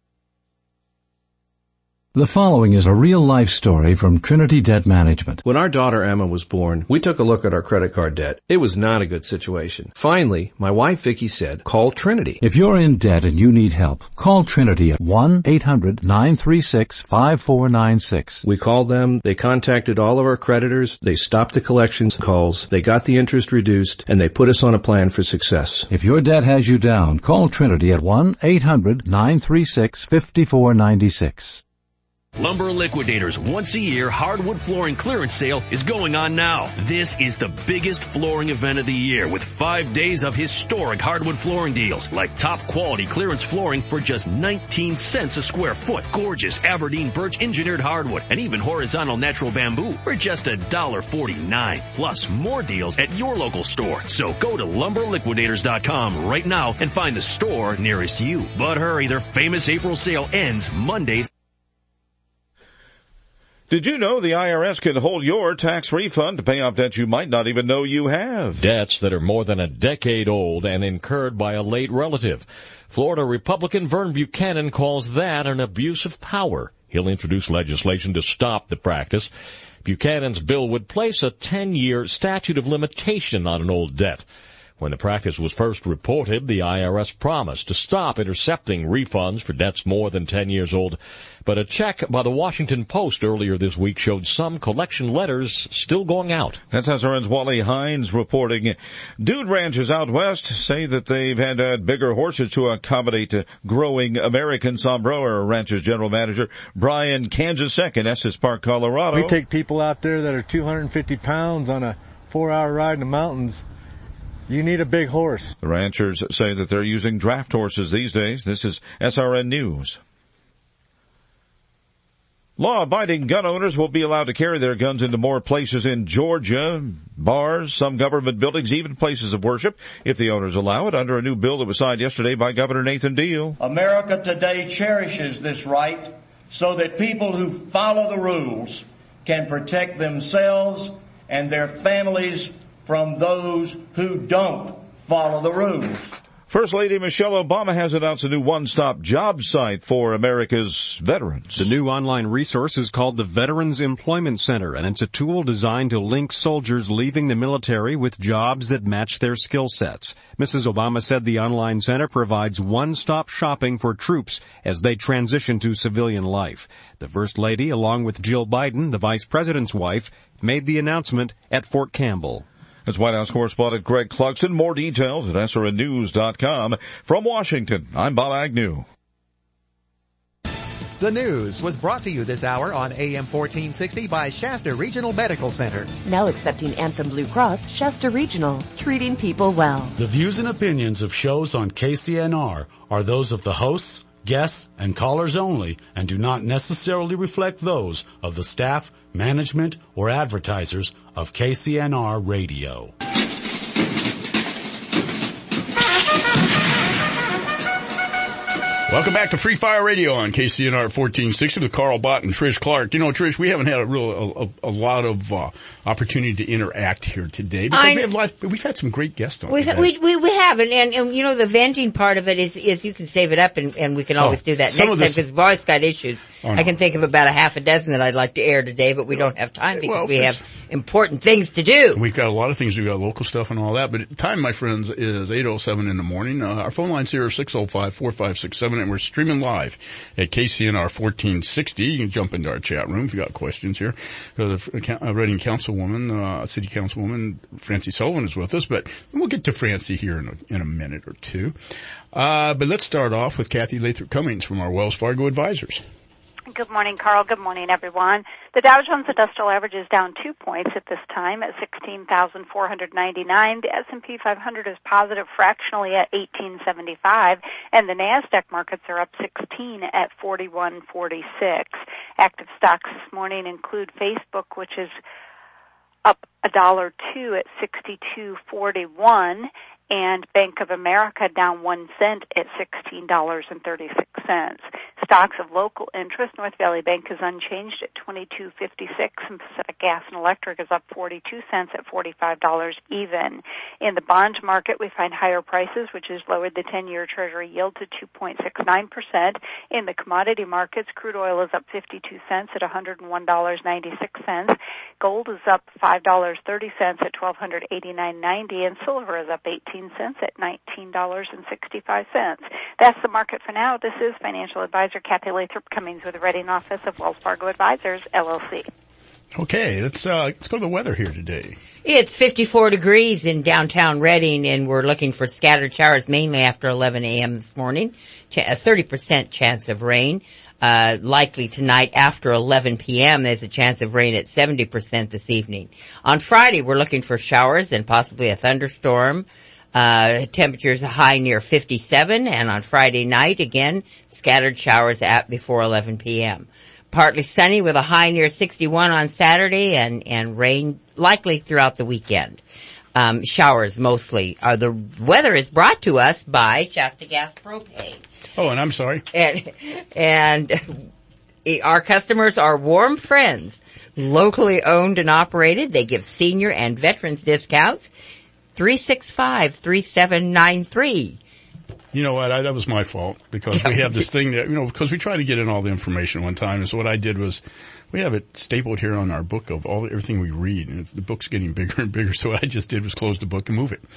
Speaker 29: The following is a real-life story from Trinity Debt Management.
Speaker 30: When our daughter Emma was born, we took a look at our credit card debt. It was not a good situation. Finally, my wife Vicki said, call Trinity.
Speaker 29: If you're in debt and you need help, call Trinity at one eight hundred nine three six five four nine six.
Speaker 30: We called them, they contacted all of our creditors, they stopped the collections calls, they got the interest reduced, and they put us on a plan for success.
Speaker 29: If your debt has you down, call Trinity at one eight hundred nine three six five four nine six.
Speaker 31: Lumber Liquidators' once-a-year hardwood flooring clearance sale is going on now. This is the biggest flooring event of the year with five days of historic hardwood flooring deals, like top-quality clearance flooring for just nineteen cents a square foot, gorgeous Aberdeen birch engineered hardwood, and even horizontal natural bamboo for just one dollar forty-nine. Plus more deals at your local store. So go to lumber liquidators dot com right now and find the store nearest you. But hurry, their famous April sale ends Monday.
Speaker 12: Did you know the I R S can hold your tax refund to pay off debts you might not even know you have?
Speaker 32: Debts that are more than a decade old and incurred by a late relative. Florida Republican Vern Buchanan calls that an abuse of power. He'll introduce legislation to stop the practice. Buchanan's bill would place a ten-year statute of limitation on an old debt. When the practice was first reported, the I R S promised to stop intercepting refunds for debts more than ten years old. But a check by the Washington Post earlier this week showed some collection letters still going out.
Speaker 12: That's S R N's Wally Hines reporting. Dude ranches out west say that they've had to add bigger horses to accommodate growing American Sombrero Ranch's general manager, Brian Kansasek in Estes Park, Colorado.
Speaker 33: We take people out there that are two hundred fifty pounds on a four-hour ride in the mountains. You need a big horse.
Speaker 12: The ranchers say that they're using draft horses these days. This is S R N News. Law-abiding gun owners will be allowed to carry their guns into more places in Georgia, bars, some government buildings, even places of worship, if the owners allow it, under a new bill that was signed yesterday by Governor Nathan Deal.
Speaker 2: America today cherishes this right so that people who follow the rules can protect themselves and their families from those who don't follow the rules.
Speaker 12: First Lady Michelle Obama has announced a new one-stop job site for America's veterans.
Speaker 3: The new online resource is called the Veterans Employment Center, and it's a tool designed to link soldiers leaving the military with jobs that match their skill sets. Missus Obama said the online center provides one-stop shopping for troops as they transition to civilian life. The First Lady, along with Jill Biden, the Vice President's wife, made the announcement at Fort Campbell.
Speaker 12: That's White House correspondent Greg Clugston. More details at S R N news dot com. From Washington, I'm Bob Agnew.
Speaker 7: The news was brought to you this hour on A M fourteen sixty by Shasta Regional Medical Center.
Speaker 9: Now accepting Anthem Blue Cross, Shasta Regional, treating people well.
Speaker 10: The views and opinions of shows on K C N R are those of the hosts, guests, and callers only, and do not necessarily reflect those of the staff, management, or advertisers of K C N R Radio.
Speaker 5: Welcome back to Free Fire Radio on K C N R fourteen sixty with Carl Bott and Trish Clark. You know, Trish, we haven't had a real a, a lot of uh, opportunity to interact here today because
Speaker 6: I,
Speaker 5: we have a lot, we've had some great guests on.
Speaker 6: We we we, we have, and, and and you know the venting part of it is is you can save it up, and, and we can always oh, do that next time because we've always got issues. Oh, no. I can think of about a half a dozen that I'd like to air today, but we don't have time because well, we have important things to do.
Speaker 5: We've got a lot of things. We've got local stuff and all that, but time, my friends, is eight oh seven in the morning. Uh, our phone line's here are six oh five, four five six seven, and we're streaming live at K C N R fourteen sixty. You can jump into our chat room if you got questions here. The Reading Councilwoman, uh, City Councilwoman Francie Sullivan is with us, but we'll get to Francie here in a, in a minute or two. Uh, but let's start off with Kathy Lathrop Cummings from our Wells Fargo Advisors.
Speaker 11: Good morning, Carl. Good morning, everyone. The Dow Jones Industrial Average is down two points at this time at sixteen thousand four hundred ninety-nine. The S and P five hundred is positive fractionally at eighteen seventy-five, and the NASDAQ markets are up sixteen at forty-one forty-six. Active stocks this morning include Facebook, which is up a dollar two at sixty-two forty-one, and Bank of America down one cent at sixteen dollars and thirty-six cents. Stocks of local interest, North Valley Bank is unchanged at twenty-two fifty-six, and Pacific Gas and Electric is up forty-two cents at forty-five dollars even. In the bond market, we find higher prices, which has lowered the ten-year Treasury yield to two point six nine percent. In the commodity markets, crude oil is up fifty-two cents at one hundred one dollars and ninety-six cents. Gold is up five dollars and thirty cents at one thousand two hundred eighty-nine dollars and ninety cents, and silver is up eighteen cents at nineteen dollars and sixty-five cents. That's the market for now. This is financial advisor Kathy Lathrop Cummings with the Reading office of Wells Fargo Advisors, L L C.
Speaker 5: Okay, let's uh, let's go to the weather here today.
Speaker 6: It's fifty-four degrees in downtown Reading, and we're looking for scattered showers mainly after eleven a.m. this morning. A thirty percent chance of rain. Uh, likely tonight after eleven p.m. There's a chance of rain at seventy percent this evening. On Friday, we're looking for showers and possibly a thunderstorm. Uh, temperatures high near fifty-seven, and on Friday night, again, scattered showers at before eleven p.m. Partly sunny with a high near sixty-one on Saturday, and, and rain likely throughout the weekend. Um, showers mostly. Uh, the weather is brought to us by Shasta Gas Propane.
Speaker 5: Oh, and I'm sorry.
Speaker 6: And, and our customers are warm friends, locally owned and operated. They give senior and veterans discounts. three six five, three seven nine three.
Speaker 5: You know what? I, that was my fault because we have this thing that, you know, because we tried to get in all the information one time. And so what I did was we have it stapled here on our book of all everything we read. And the book's getting bigger and bigger. So what I just did was close the book and move it.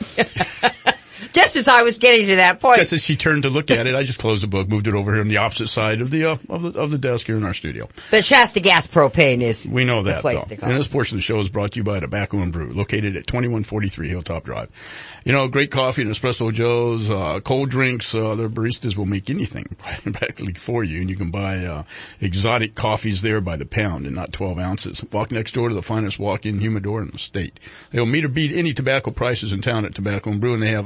Speaker 6: Just as I was getting to that point.
Speaker 5: Just as she turned to look at it, I just closed the book, moved it over here on the opposite side of the, uh, of the, of the desk here in our studio.
Speaker 6: But Shasta Gas Propane is
Speaker 5: We know that,
Speaker 6: the
Speaker 5: though.
Speaker 6: To
Speaker 5: and this portion of the show is brought to you by Tobacco and Brew, located at twenty-one forty-three Hilltop Drive. You know, great coffee and Espresso Joe's, uh, cold drinks, uh, their baristas will make anything practically for you. And you can buy, uh, exotic coffees there by the pound and not twelve ounces. Walk next door to the finest walk-in humidor in the state. They'll meet or beat any tobacco prices in town at Tobacco and Brew, and they have e-cigarettes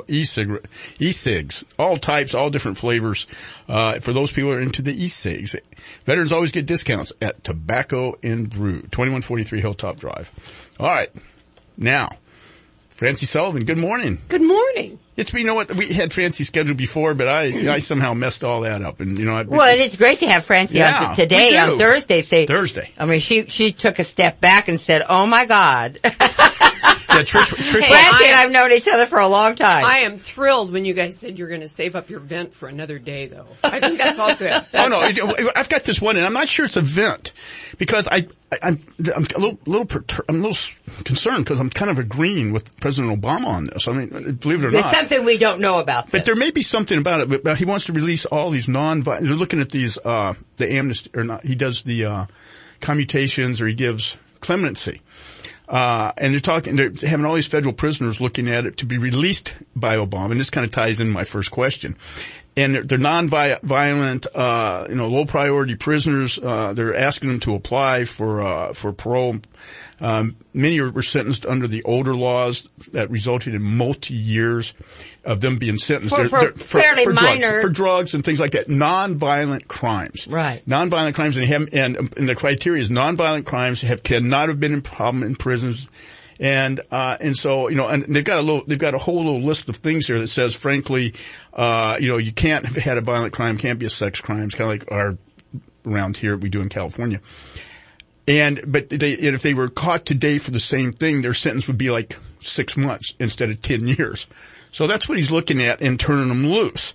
Speaker 5: cigarette, e-cigs, all types, all different flavors, uh, for those people who are into the e-cigs. Veterans always get discounts at Tobacco and Brew, twenty-one forty-three Hilltop Drive. All right. Now, Francie Sullivan, good morning.
Speaker 4: Good morning.
Speaker 5: It's, you know what, we had Francie scheduled before, but I, I somehow messed all that up. And, you know, I,
Speaker 6: well, it is great to have Francie
Speaker 5: yeah,
Speaker 6: on t- today, on Thursday. Say,
Speaker 5: Thursday.
Speaker 6: I mean, she, she took a step back and said, oh my God.
Speaker 5: Yeah, Trish, Trish,
Speaker 6: hey, Francie and I've known each other for a long time.
Speaker 4: I am thrilled when you guys said you're going to save up your vent for another day, though. I think that's all good.
Speaker 5: Oh no, I've got this one, and I'm not sure it's a vent because I, I I'm, I'm a little, little pertur- I'm a little concerned because I'm kind of agreeing with President Obama on this. I mean, believe it or
Speaker 6: There's
Speaker 5: not,
Speaker 6: there's something we don't know about this.
Speaker 5: But there may be something about it. But he wants to release all these non-violent. They're looking at these, uh, the amnesty or not. He does the uh, commutations, or he gives clemency. Uh, and they're talking, they're having all these federal prisoners looking at it to be released by Obama, and this kind of ties in my first question. And they're, they're non-violent, uh, you know, low-priority prisoners. Uh, they're asking them to apply for, uh, for parole. Um, many were sentenced under the older laws that resulted in multi-years of them being sentenced.
Speaker 6: For,
Speaker 5: they're,
Speaker 6: for
Speaker 5: they're, for
Speaker 6: fairly
Speaker 5: for
Speaker 6: minor.
Speaker 5: Drugs, for drugs and things like that. Non-violent crimes.
Speaker 6: Right.
Speaker 5: Non-violent crimes, and, have, and, and the criteria is non-violent crimes have, cannot have been in problem in prisons. And, uh, and so, you know, and they've got a little, they've got a whole little list of things here that says, frankly, uh, you know, you can't have had a violent crime, can't be a sex crime. It's kind of like our, around here, we do in California. And, but they, and if they were caught today for the same thing, their sentence would be like six months instead of ten years. So that's what he's looking at and turning them loose.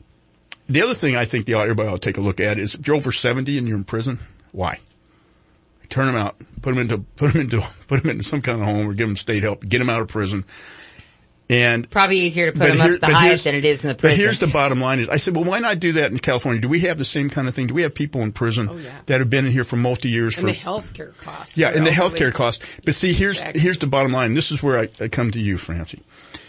Speaker 5: The other thing I think the, everybody ought to take a look at is if you're over seventy and you're in prison, why? Turn them out, put them into, put them into, put them into some kind of home or give them state help, get them out of prison. And
Speaker 6: probably easier to put them
Speaker 5: here,
Speaker 6: up the highest than it is in the prison.
Speaker 5: But here's the bottom line is, I said, well, why not do that in California? Do we have the same kind of thing? Do we have people in prison
Speaker 4: oh, yeah.
Speaker 5: that have been in here for multi-years?
Speaker 4: And
Speaker 5: for,
Speaker 4: the healthcare costs.
Speaker 5: Yeah, and the
Speaker 4: elderly.
Speaker 5: healthcare costs. But see, here's,
Speaker 4: exactly.
Speaker 5: here's the bottom line. This is where I, I come to you, Francie.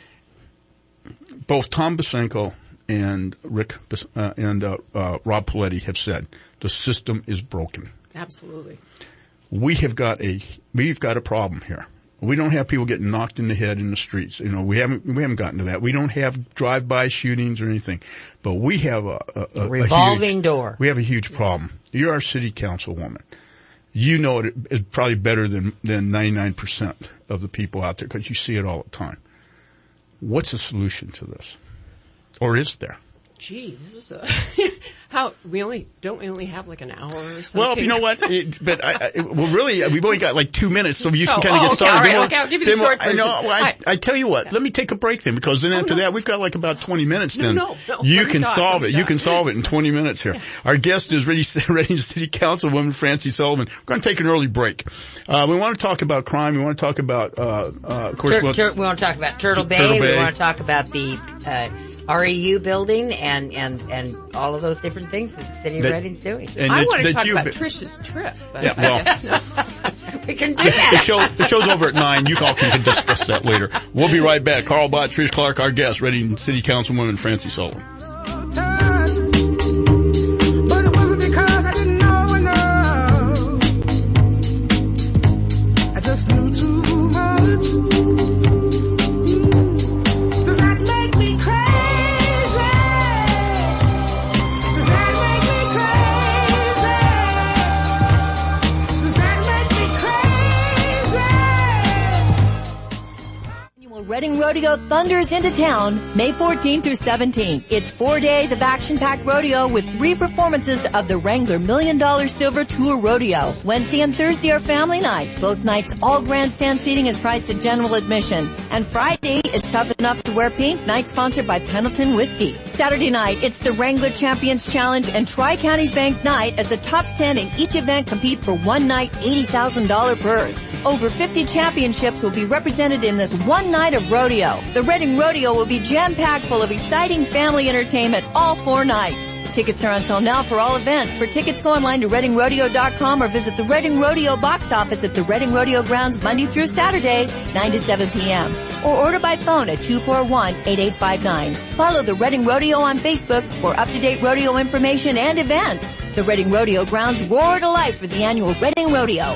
Speaker 5: Both Tom Basenko and Rick, uh, and, uh, uh, Rob Paletti have said the system is broken.
Speaker 4: Absolutely.
Speaker 5: We have got a, we've got a problem here. We don't have people getting knocked in the head in the streets. You know, we haven't, we haven't gotten to that. We don't have drive-by shootings or anything. But we have a, a, a
Speaker 6: revolving
Speaker 5: a huge,
Speaker 6: door.
Speaker 5: We have a huge problem. Yes. You're our city councilwoman. You know it is probably better than, than ninety-nine percent of the people out there because you see it all the time. What's the solution to this? Or is there?
Speaker 4: Gee, this is a, how, we only, don't we only have like an hour or something?
Speaker 5: Well, you know what, it, but I, I, well really, we've only got like two minutes, so you can oh, kind of
Speaker 4: oh,
Speaker 5: get started.
Speaker 4: Okay, all right,
Speaker 5: we'll,
Speaker 4: okay, I'll give you the short version.
Speaker 5: I know, well, I, I tell you what,
Speaker 4: yeah.
Speaker 5: let me take a break then, because then
Speaker 4: oh,
Speaker 5: after
Speaker 4: no.
Speaker 5: that, we've got like about twenty minutes
Speaker 4: no,
Speaker 5: then.
Speaker 4: No, no,
Speaker 5: you can
Speaker 4: talk,
Speaker 5: solve it,
Speaker 4: talk.
Speaker 5: you can solve it in twenty minutes here.
Speaker 4: Yeah.
Speaker 5: Our guest is Reading, Reading City Councilwoman Francie Sullivan. We're going to take an early break. Uh, we want to talk about crime, we want to talk about, uh, uh, of course,
Speaker 6: Tur-
Speaker 5: we'll,
Speaker 6: tur- we want to talk about Turtle Bay,
Speaker 5: Turtle Bay.
Speaker 6: We want to talk about the, uh, R E U building and, and, and all of those different things that the city of
Speaker 5: that,
Speaker 6: Reading's doing.
Speaker 4: I
Speaker 5: that,
Speaker 4: want to talk about
Speaker 5: been,
Speaker 4: Trish's trip. But
Speaker 5: yeah, well,
Speaker 4: I guess no.
Speaker 6: we can do that.
Speaker 5: The, show, the show's over at nine. You all can discuss that later. We'll be right back. Carl Bott, Trish Clark, our guest, Reading City Councilwoman Francie Sullivan.
Speaker 8: Reading Rodeo thunders into town May fourteenth through seventeenth. It's four days of action-packed rodeo with three performances of the Wrangler Million Dollar Silver Tour Rodeo. Wednesday and Thursday are family night. Both nights, all grandstand seating is priced at general admission. And Friday is Tough Enough to Wear Pink, night sponsored by Pendleton Whiskey. Saturday night, it's the Wrangler Champions Challenge and Tri-Counties Bank night as the top ten in each event compete for one night eighty thousand dollars purse. Over fifty championships will be represented in this one night of rodeo. The Reading Rodeo will be jam-packed full of exciting family entertainment all four nights. Tickets are on sale now for all events. For tickets, go online to reading rodeo dot com or visit the Reading Rodeo box office at the Reading Rodeo grounds Monday through Saturday, nine to seven p.m. Or order by phone at two four one, eight eight five nine. Follow the Reading Rodeo on Facebook for up-to-date rodeo information and events. The Reading Rodeo grounds roar to life for the annual Reading Rodeo.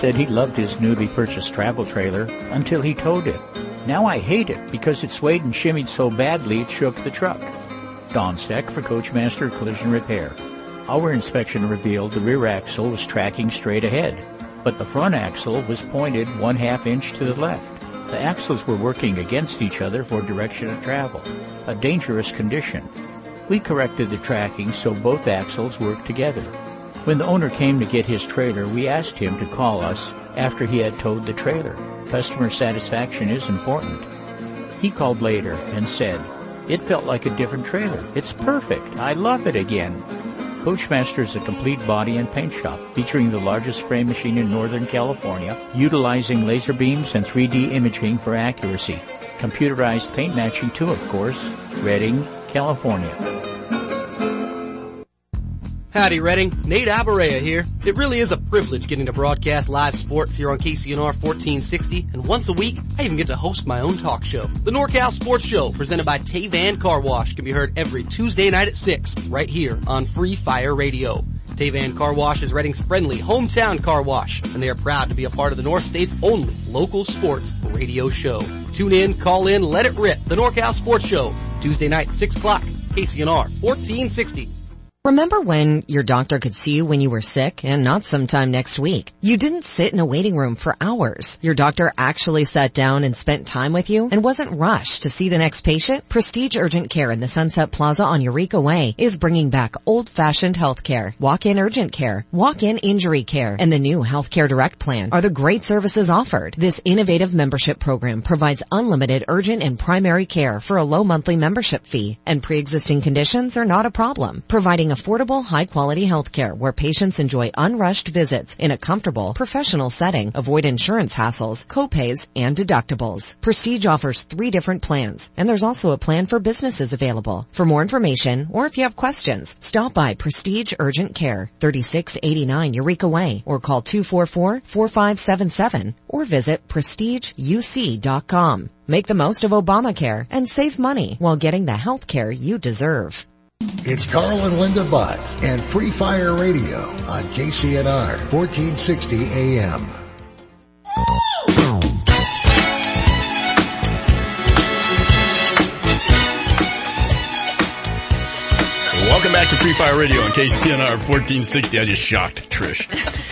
Speaker 1: said he loved his newly purchased travel trailer until he towed it. Now I hate it because it swayed and shimmied so badly it shook the truck. Don Steck for Coachmaster Collision Repair. Our inspection revealed the rear axle was tracking straight ahead, but the front axle was pointed one half inch to the left. The axles were working against each other for direction of travel, a dangerous condition. We corrected the tracking so both axles worked together. When the owner came to get his trailer, we asked him to call us after he had towed the trailer. Customer satisfaction is important. He called later and said, "It felt like a different trailer. It's perfect. I love it again." Coachmaster is a complete body and paint shop featuring the largest spray machine in Northern California, utilizing laser beams and three D imaging for accuracy. Computerized paint matching too, of course. Redding, California.
Speaker 13: Howdy, Redding. Nate Abarea here. It really is a privilege getting to broadcast live sports here on K C N R fourteen sixty, and once a week, I even get to host my own talk show. The NorCal Sports Show, presented by Tavan Car Wash, can be heard every Tuesday night at six, right here on Free Fire Radio. Tavan Car Wash is Redding's friendly hometown car wash, and they are proud to be a part of the North State's only local sports radio show. Tune in, call in, let it rip. The NorCal Sports Show, Tuesday night, six o'clock, K C N R fourteen sixty.
Speaker 14: Remember when your doctor could see you when you were sick and not sometime next week? You didn't sit in a waiting room for hours. Your doctor actually sat down and spent time with you and wasn't rushed to see the next patient? Prestige Urgent Care in the Sunset Plaza on Eureka Way is bringing back old-fashioned health care. Walk-in urgent care, walk-in injury care, and the new Healthcare Direct plan are the great services offered. This innovative membership program provides unlimited urgent and primary care for a low monthly membership fee, and pre-existing conditions are not a problem, providing affordable, high-quality health care where patients enjoy unrushed visits in a comfortable, professional setting, avoid insurance hassles, co-pays, and deductibles. Prestige offers three different plans, and there's also a plan for businesses available. For more information, or if you have questions, stop by Prestige Urgent Care, thirty-six eighty-nine Eureka Way, or call two four four, four five seven seven, or visit prestige u c dot com. Make the most of Obamacare and save money while getting the health care you deserve.
Speaker 15: It's Carl and Linda Butt and Free Fire Radio on K C N R fourteen sixty A M.
Speaker 5: Welcome back to Free Fire Radio on K C N R fourteen sixty. I just shocked Trish.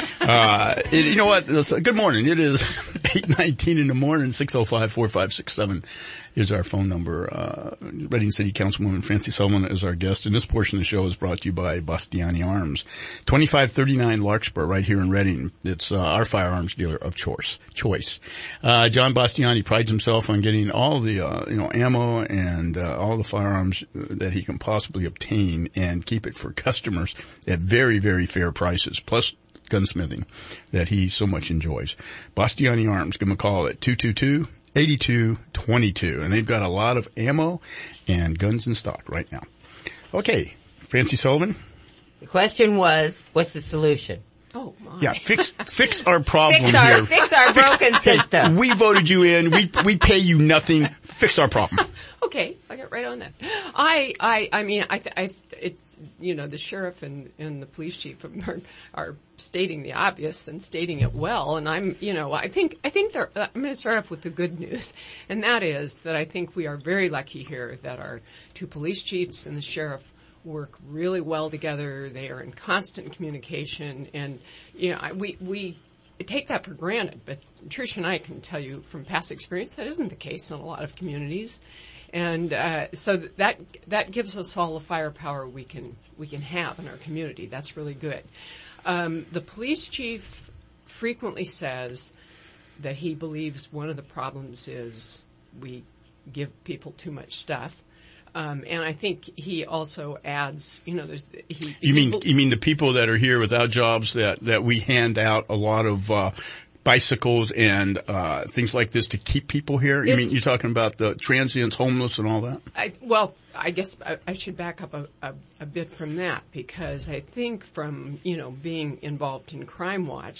Speaker 5: Uh, it, you know what? Good morning. It is eight nineteen in the morning. six oh five, four five six seven is our phone number. Uh, Redding City Councilwoman Francie Sullivan is our guest. And this portion of the show is brought to you by Bastiani Arms. twenty-five thirty-nine Larkspur right here in Redding. It's uh, our firearms dealer of choice. choice. Uh, John Bastiani prides himself on getting all the, uh, you know, ammo and uh, all the firearms that he can possibly obtain and keep it for customers at very, very fair prices. Plus gunsmithing that he so much enjoys. Bastiani Arms, give him a call at two two two, eight two two two. And they've got a lot of ammo and guns in stock right now. Okay, Francie Sullivan.
Speaker 6: The question was, what's the solution?
Speaker 14: Oh my.
Speaker 5: Yeah, fix fix our problem
Speaker 6: fix our,
Speaker 5: here.
Speaker 6: Fix our
Speaker 5: fix,
Speaker 6: broken
Speaker 5: hey,
Speaker 6: system.
Speaker 5: We voted you in. We we pay you nothing. Fix our problem.
Speaker 4: Okay, I'll get right on that. I, I, I mean, I, I, it's, you know, the sheriff and, and the police chief are, are stating the obvious and stating it well. And I'm, you know, I think, I think they're, I'm going to start off with the good news. And that is that I think we are very lucky here that our two police chiefs and the sheriff work really well together. They are in constant communication. And, you know, we, we, take that for granted, but Trish and I can tell you from past experience that isn't the case in a lot of communities. And uh, so that that gives us all the firepower we can we can have in our community. That's really good. Um, the police chief frequently says that he believes one of the problems is we give people too much stuff. Um, and I think he also adds, you know, there's he.
Speaker 5: You mean
Speaker 4: he,
Speaker 5: you mean the people that are here without jobs that that we hand out a lot of uh bicycles and uh things like this to keep people here? You mean you're talking about the transients, homeless, and all that?
Speaker 4: I, well, I guess I, I should back up a, a, a bit from that, because I think from, you know, being involved in Crime Watch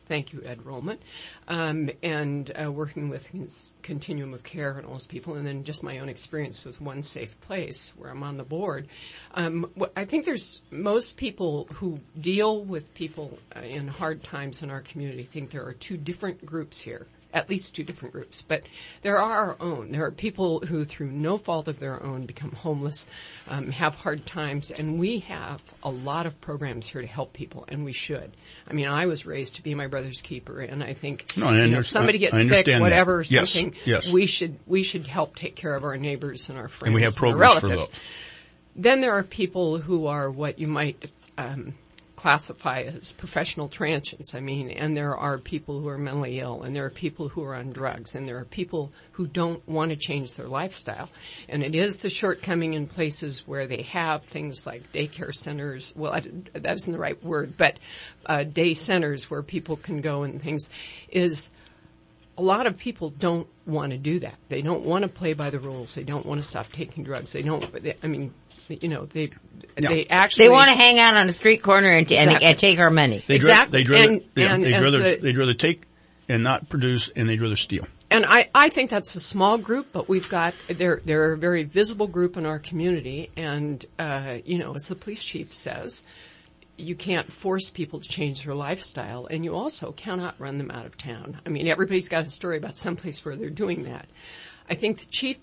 Speaker 4: Thank you, Ed Rollman. Um, and uh, working with cons- Continuum of Care and all those people, and then just my own experience with One Safe Place, where I'm on the board. Um, I think there's most people who deal with people uh, in hard times in our community think there are two different groups here. At least two different groups, but there are our own. There are people who, through no fault of their own, become homeless, um, have hard times, and we have a lot of programs here to help people, and we should. I mean, I was raised to be my brother's keeper, and I think
Speaker 5: no, I
Speaker 4: you know, if somebody gets sick, whatever,
Speaker 5: that. Yes,
Speaker 4: something,
Speaker 5: yes.
Speaker 4: we should we should help take care of our neighbors and our friends
Speaker 5: and we have
Speaker 4: and
Speaker 5: programs
Speaker 4: our relatives.
Speaker 5: for those.
Speaker 4: Then there are people who are what you might um, classify as professional transients. I mean, and there are people who are mentally ill, and there are people who are on drugs, and there are people who don't want to change their lifestyle. And it is the shortcoming in places where they have things like daycare centers. Well, I, that isn't the right word, but uh, day centers where people can go and things is a lot of people don't want to do that. They don't want to play by the rules. They don't want to stop taking drugs. They don't, they, I mean, you know, they
Speaker 5: no.
Speaker 4: they actually
Speaker 6: they want to hang out on a street corner and,
Speaker 4: exactly.
Speaker 6: and, and take our money.
Speaker 5: They'd
Speaker 4: exactly.
Speaker 5: Rather, they'd rather,
Speaker 4: and,
Speaker 5: yeah,
Speaker 4: and
Speaker 5: they'd, rather
Speaker 4: the,
Speaker 5: they'd rather take and not produce, and they'd rather steal.
Speaker 4: And I, I think that's a small group, but we've got they're they're a very visible group in our community. And uh, you know, as the police chief says, you can't force people to change their lifestyle, and you also cannot run them out of town. I mean, everybody's got a story about someplace where they're doing that. I think the chief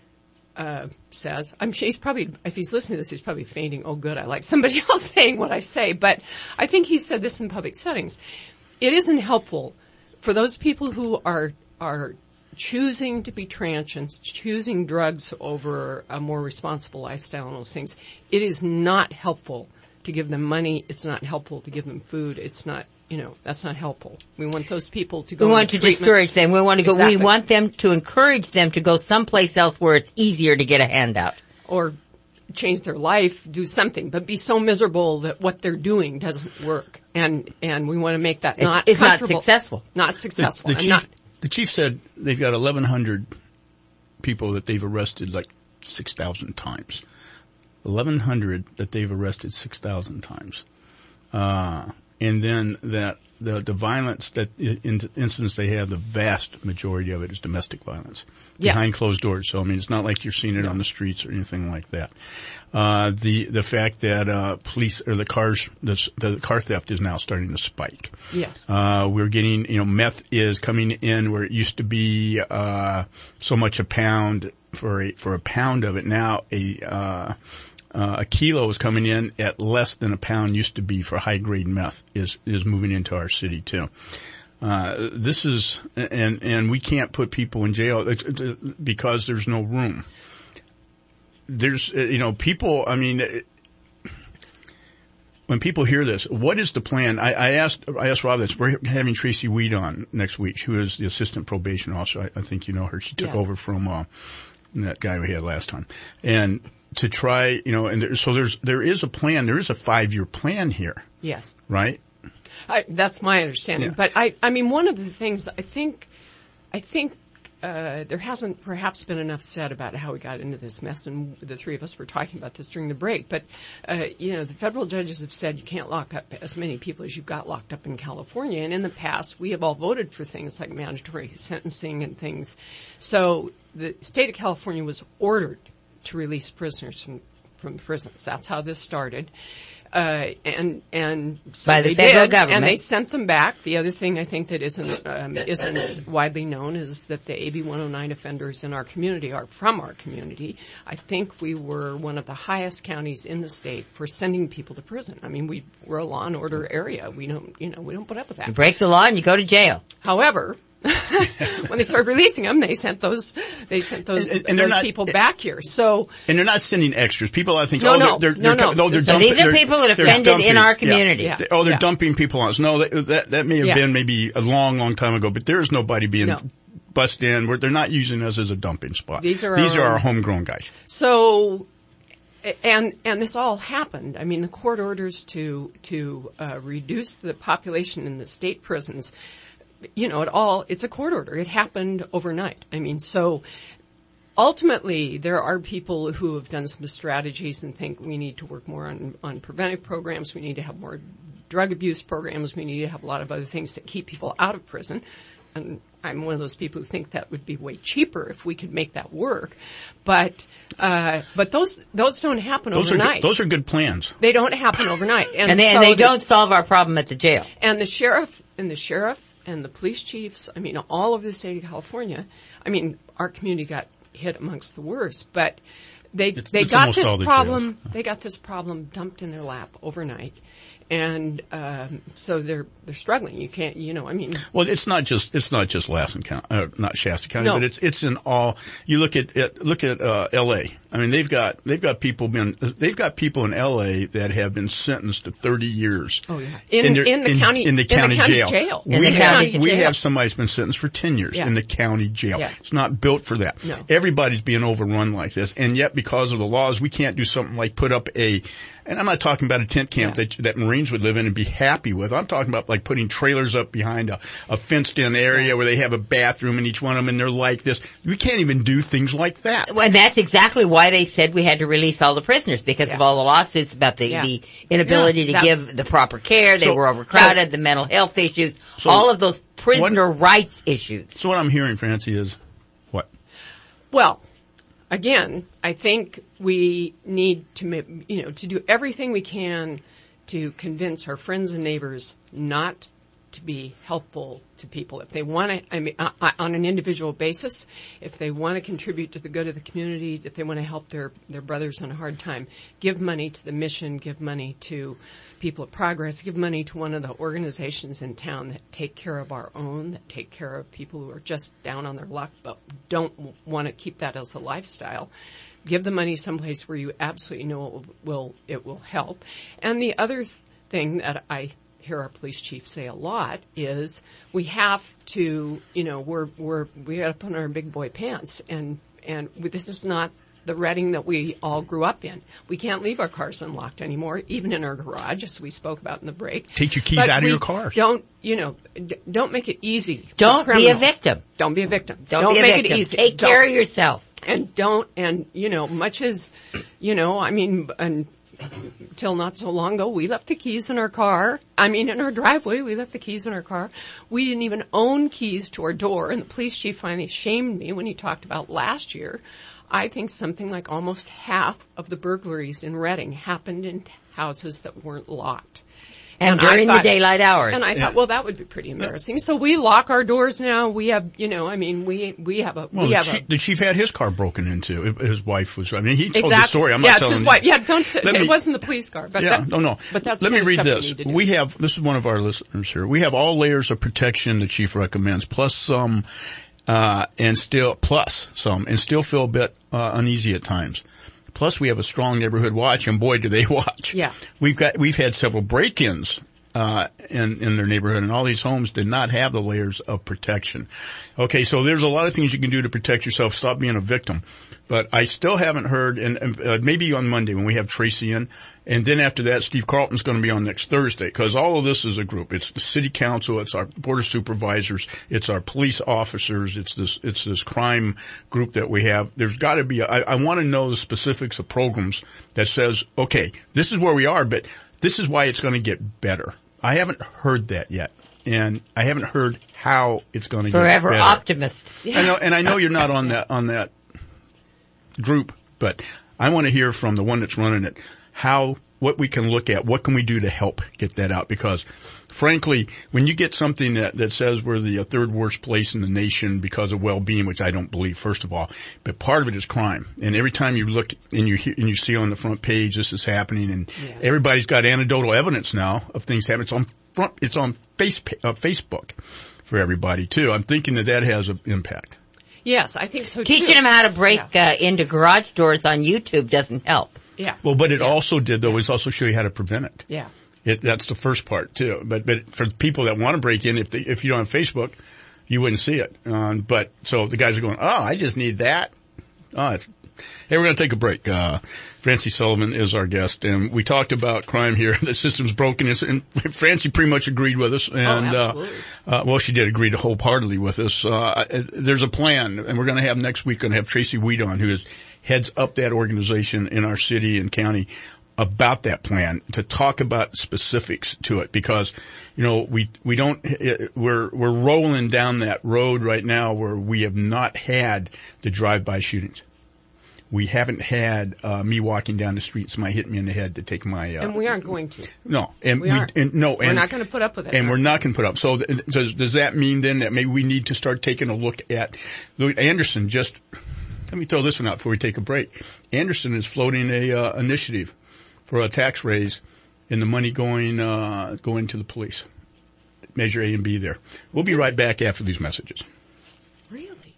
Speaker 4: uh says, I'm sure he's probably, if he's listening to this, he's probably fainting, oh good, I like somebody else saying what I say, but I think he said this in public settings. It isn't helpful for those people who are, are choosing to be transients, choosing drugs over a more responsible lifestyle and those things. It is not helpful to give them money. It's not helpful to give them food. It's not, you know, that's not helpful. We want those people to go.
Speaker 6: We want to
Speaker 4: treatment.
Speaker 6: discourage them. We want to go.
Speaker 4: Exactly.
Speaker 6: We want them to encourage them to go someplace else where it's easier to get a handout,
Speaker 4: or change their life, do something, but be so miserable that what they're doing doesn't work. And and we want to make that
Speaker 6: it's,
Speaker 4: not
Speaker 6: it's not successful.
Speaker 4: Not successful.
Speaker 5: The, the, chief,
Speaker 4: not,
Speaker 5: the chief said they've got eleven hundred people that they've arrested like six thousand times. eleven hundred that they've arrested six thousand times. Uh, and then that the, the violence that in, incidents they have, the vast majority of it is domestic violence.
Speaker 4: Yes.
Speaker 5: Behind closed doors. So, I mean, it's not like you're seeing it on the streets or anything like that. Uh, the, the fact that, uh, police or the cars, the, the car theft is now starting to spike.
Speaker 4: Yes.
Speaker 5: Uh, we're getting, you know, meth is coming in where it used to be, uh, so much a pound for a, for a pound of it. Now a, uh, Uh, a kilo is coming in at less than a pound used to be for high grade meth is, is moving into our city too. Uh, this is, and, and we can't put people in jail because there's no room. There's, you know, people, I mean, when people hear this, what is the plan? I, I asked, I asked Rob this. We're having Tracy Weed on next week, who is the assistant probation officer. I, I think you know her. She took
Speaker 4: yes.
Speaker 5: over from, uh, that guy we had last time. And, to try, you know, and there, so there's, there is a plan, there is a five-year plan here.
Speaker 4: Yes.
Speaker 5: Right?
Speaker 4: I, that's my understanding.
Speaker 5: Yeah.
Speaker 4: But I, I mean, one of the things I think, I think, uh, there hasn't perhaps been enough said about how we got into this mess, and the three of us were talking about this during the break. But, uh, you know, the federal judges have said you can't lock up as many people as you've got locked up in California. And in the past, we have all voted for things like mandatory sentencing and things. So the state of California was ordered to release prisoners from, from prisons. That's how this started. Uh, and, and so
Speaker 6: by the
Speaker 4: they
Speaker 6: federal
Speaker 4: did,
Speaker 6: government.
Speaker 4: and they sent them back. The other thing I think that isn't, um, isn't widely known is that the A B one oh nine offenders in our community are from our community. I think we were one of the highest counties in the state for sending people to prison. I mean, we, we're a law and order area. We don't, you know, we don't put up with that.
Speaker 6: You break the law and you go to jail.
Speaker 4: However, when they started releasing them, they sent those they sent those,
Speaker 5: and, and
Speaker 4: those
Speaker 5: not,
Speaker 4: people back here. So
Speaker 5: and they're not sending extras. People, I think,
Speaker 4: no,
Speaker 5: oh,
Speaker 4: no,
Speaker 5: they're,
Speaker 4: no,
Speaker 5: they're,
Speaker 4: no.
Speaker 5: they're, they're
Speaker 6: so
Speaker 5: dumping,
Speaker 6: these are people that offended
Speaker 5: dumping,
Speaker 6: in our community.
Speaker 5: Yeah.
Speaker 4: Yeah.
Speaker 5: Oh, they're
Speaker 4: yeah.
Speaker 5: dumping people on us. No, that that, that may have
Speaker 4: yeah.
Speaker 5: been maybe a long, long time ago, but there is nobody being
Speaker 4: no.
Speaker 5: bussed in. Where they're not using us as a dumping spot.
Speaker 4: These are
Speaker 5: these
Speaker 4: our
Speaker 5: are
Speaker 4: own.
Speaker 5: our homegrown guys.
Speaker 4: So. And and this all happened. I mean, the court orders to to uh, reduce the population in the state prisons. You know, it all, it's a court order. It happened overnight. I mean, so ultimately there are people who have done some strategies and think we need to work more on, on preventive programs. We need to have more drug abuse programs. We need to have a lot of other things that keep people out of prison. And I'm one of those people who think that would be way cheaper if we could make that work. But, uh, but those, those don't happen
Speaker 5: those
Speaker 4: overnight.
Speaker 5: Are good, those are good plans.
Speaker 4: They don't happen overnight. And,
Speaker 6: and they,
Speaker 4: so
Speaker 6: and they
Speaker 4: the,
Speaker 6: don't solve our problem at the jail.
Speaker 4: And the sheriff, and the sheriff and the police chiefs, I mean, all over the state of California, I mean, our community got hit amongst the worst, but they,
Speaker 5: it's,
Speaker 4: they
Speaker 5: it's
Speaker 4: got this
Speaker 5: the
Speaker 4: problem,
Speaker 5: jails.
Speaker 4: they got this problem dumped in their lap overnight. And, um, so they're, they're struggling. You can't, you know, I mean.
Speaker 5: Well, it's not just, it's not just Lassen County, uh, not Shasta County,
Speaker 4: no.
Speaker 5: but it's, it's in all, you look at, at look at, uh, L A. I mean, they've got, they've got people been, they've got people in L A that have been sentenced to thirty years.
Speaker 4: Oh, yeah. In, in, their, in the
Speaker 5: in,
Speaker 4: county,
Speaker 5: in the county,
Speaker 4: in the county
Speaker 5: jail.
Speaker 4: jail.
Speaker 5: We
Speaker 4: in the
Speaker 5: have,
Speaker 4: county
Speaker 5: we
Speaker 4: jail.
Speaker 5: have somebody who's been sentenced for ten years
Speaker 4: yeah.
Speaker 5: in the county jail.
Speaker 4: Yeah.
Speaker 5: It's not built for that.
Speaker 4: No.
Speaker 5: Everybody's being overrun like this. And yet because of the laws, we can't do something like put up a, and I'm not talking about a tent camp yeah. that, that Marines would live in and be happy with. I'm talking about like putting trailers up behind a, a fenced in area yeah. where they have a bathroom in each one of them and they're like this. We can't even do things like that.
Speaker 6: And that's exactly why they said we had to release all the prisoners, because yeah. of all the lawsuits about the, yeah. the inability yeah, to give the proper care. They so, were overcrowded, the mental health issues, so all of those prisoner what, rights issues.
Speaker 5: So what I'm hearing, Francie, is what?
Speaker 4: Well, again, I think we need to, you know, to do everything we can to convince our friends and neighbors not to be helpful to people. If they want to, I mean, uh, on an individual basis, if they want to contribute to the good of the community, if they want to help their, their brothers in a hard time, give money to the mission, give money to People of Progress, give money to one of the organizations in town that take care of our own, that take care of people who are just down on their luck but don't w- want to keep that as a lifestyle. Give the money someplace where you absolutely know it will, will, it will help. And the other th- thing that I hear our police chief say a lot is we have to, you know, we're, we're, we got to put on our big boy pants, and, and we, this is not the Reading that we all grew up in. We can't leave our cars unlocked anymore, even in our garage, as we spoke about in the break.
Speaker 5: Take your keys
Speaker 4: but
Speaker 5: out of
Speaker 4: we
Speaker 5: your car.
Speaker 4: Don't, you know, d- don't make it easy.
Speaker 6: Don't be a victim.
Speaker 4: Don't be a victim.
Speaker 6: Don't,
Speaker 4: don't
Speaker 6: be a
Speaker 4: make
Speaker 6: victim.
Speaker 4: it easy.
Speaker 6: Take
Speaker 4: don't.
Speaker 6: care of yourself.
Speaker 4: And don't, and, you know, much as, you know, I mean, and, till not so long ago, we left the keys in our car. I mean, in our driveway, we left the keys in our car. We didn't even own keys to our door, and the police chief finally shamed me when he talked about last year. I think something like almost half of the burglaries in Reading happened in houses that weren't locked.
Speaker 6: And, and during thought, the daylight hours.
Speaker 4: And I
Speaker 6: yeah.
Speaker 4: thought, well, that would be pretty embarrassing. So we lock our doors now. We have, you know, I mean, we we have a
Speaker 5: well,
Speaker 4: we have
Speaker 5: the,
Speaker 4: a.
Speaker 5: chief, the chief had his car broken into. His wife was. I mean, he told
Speaker 4: exactly.
Speaker 5: the story. I'm
Speaker 4: yeah,
Speaker 5: not
Speaker 4: it's
Speaker 5: telling.
Speaker 4: his wife. Yeah, don't. Say,
Speaker 5: it
Speaker 4: me, wasn't the police car, but
Speaker 5: yeah,
Speaker 4: that,
Speaker 5: no, no.
Speaker 4: But that's
Speaker 5: let
Speaker 4: the
Speaker 5: me read
Speaker 4: stuff
Speaker 5: this.
Speaker 4: We, need to do.
Speaker 5: we have. This is one of our listeners here. We have all layers of protection the chief recommends, plus some, uh, and still plus some, and still feel a bit uh, uneasy at times. Plus, we have a strong neighborhood watch, and boy, do they watch.
Speaker 4: Yeah.
Speaker 5: We've got, we've had several break-ins, uh, in, in their neighborhood, and all these homes did not have the layers of protection. Okay, so there's a lot of things you can do to protect yourself, stop being a victim. But I still haven't heard, and, and uh, maybe on Monday when we have Tracy in, and then after that, Steve Carlton's going to be on next Thursday, because all of this is a group. It's the city council, it's our board of supervisors, it's our police officers, it's this, it's this crime group that we have. There's got to be, a, I, I want to know the specifics of programs that says, okay, this is where we are, but this is why it's going to get better. I haven't heard that yet, and I haven't heard how it's going to get better.
Speaker 6: Forever optimist.
Speaker 5: I know, and I know you're not on that, on that group, but I want to hear from the one that's running it. How, what we can look at, what can we do to help get that out? Because frankly, when you get something that, that says we're the third worst place in the nation because of well-being, which I don't believe, first of all, but part of it is crime. And every time you look and you hear, and you see on the front page, this is happening, and yes. everybody's got anecdotal evidence now of things happening. It's on front, it's on face, uh, Facebook for everybody too. I'm thinking that that has an impact.
Speaker 4: Yes, I think so too.
Speaker 6: Teaching them how to break yeah. uh, into garage doors on YouTube doesn't help.
Speaker 4: Yeah.
Speaker 5: Well, but it
Speaker 4: yeah.
Speaker 5: also did, though, is also show you how to prevent it.
Speaker 4: Yeah.
Speaker 5: It, that's the first part, too. But, but for people that want to break in, if they, if you don't have Facebook, you wouldn't see it. Um, but, so the guys are going, oh, I just need that. Oh, it's, hey, we're going to take a break. Uh, Francie Sullivan is our guest, and we talked about crime here. The system's broken, and Francie pretty much agreed with us. And,
Speaker 4: oh, absolutely.
Speaker 5: Uh, uh, well, she did agree wholeheartedly with us. Uh, there's a plan, and we're going to have next week, going to have Tracy Weed on, who is heads up that organization in our city and county about that plan, to talk about specifics to it, because, you know, we, we don't, we're, we're rolling down that road right now where we have not had the drive-by shootings. We haven't had, uh, me walking down the street, somebody hit me in the head to take my, uh.
Speaker 4: And we aren't going to.
Speaker 5: No. And
Speaker 4: we,
Speaker 5: we
Speaker 4: aren't.
Speaker 5: And no.
Speaker 4: We're
Speaker 5: and,
Speaker 4: not going to put up with it.
Speaker 5: And we're not going to put up. So th- does, does that mean then that maybe we need to start taking a look at, look, Anderson just, let me throw this one out before we take a break. Anderson is floating a, uh, initiative for a tax raise and the money going, uh, going to the police. Measure A and B there. We'll be right back after these messages.
Speaker 4: Really?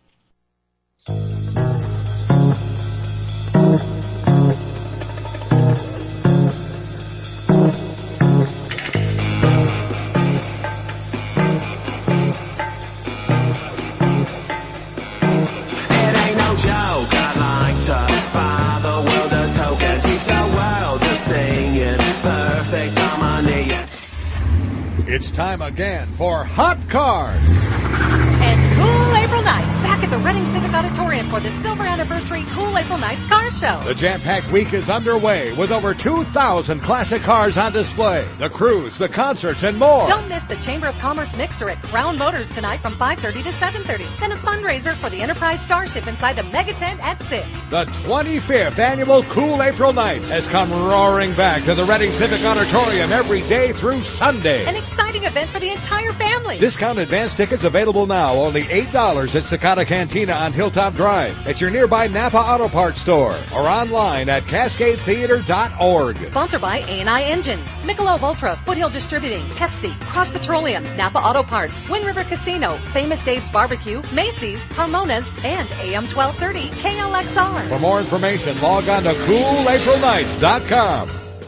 Speaker 16: It's time again for Hot Cars.
Speaker 17: And cool April nights back at the Reading Civic Auditorium for the Silver Anniversary Cool April Nights Car Show.
Speaker 16: The jam-packed week is underway with over two thousand classic cars on display. The cruise, the concerts, and more.
Speaker 17: Don't miss the Chamber of Commerce Mixer at Crown Motors tonight from five thirty to seven thirty. Then a fundraiser for the Enterprise Starship inside the Mega Tent at six.
Speaker 16: The twenty-fifth annual Cool April Nights has come roaring back to the Reading Civic Auditorium every day through Sunday.
Speaker 17: An exciting event for the entire family.
Speaker 16: Discount advance tickets available now, only eight dollars at Sakata Cantina on Hilltop Drive, at your nearby Napa Auto Parts store, or online at cascade theater dot org.
Speaker 17: Sponsored by A and I Engines, Michelob Ultra, Foothill Distributing, Pepsi, Cross Petroleum, Napa Auto Parts, Wind River Casino, Famous Dave's Barbecue, Macy's, Carmona's, and A M twelve thirty K L X R.
Speaker 16: For more information, log on to cool april nights dot com.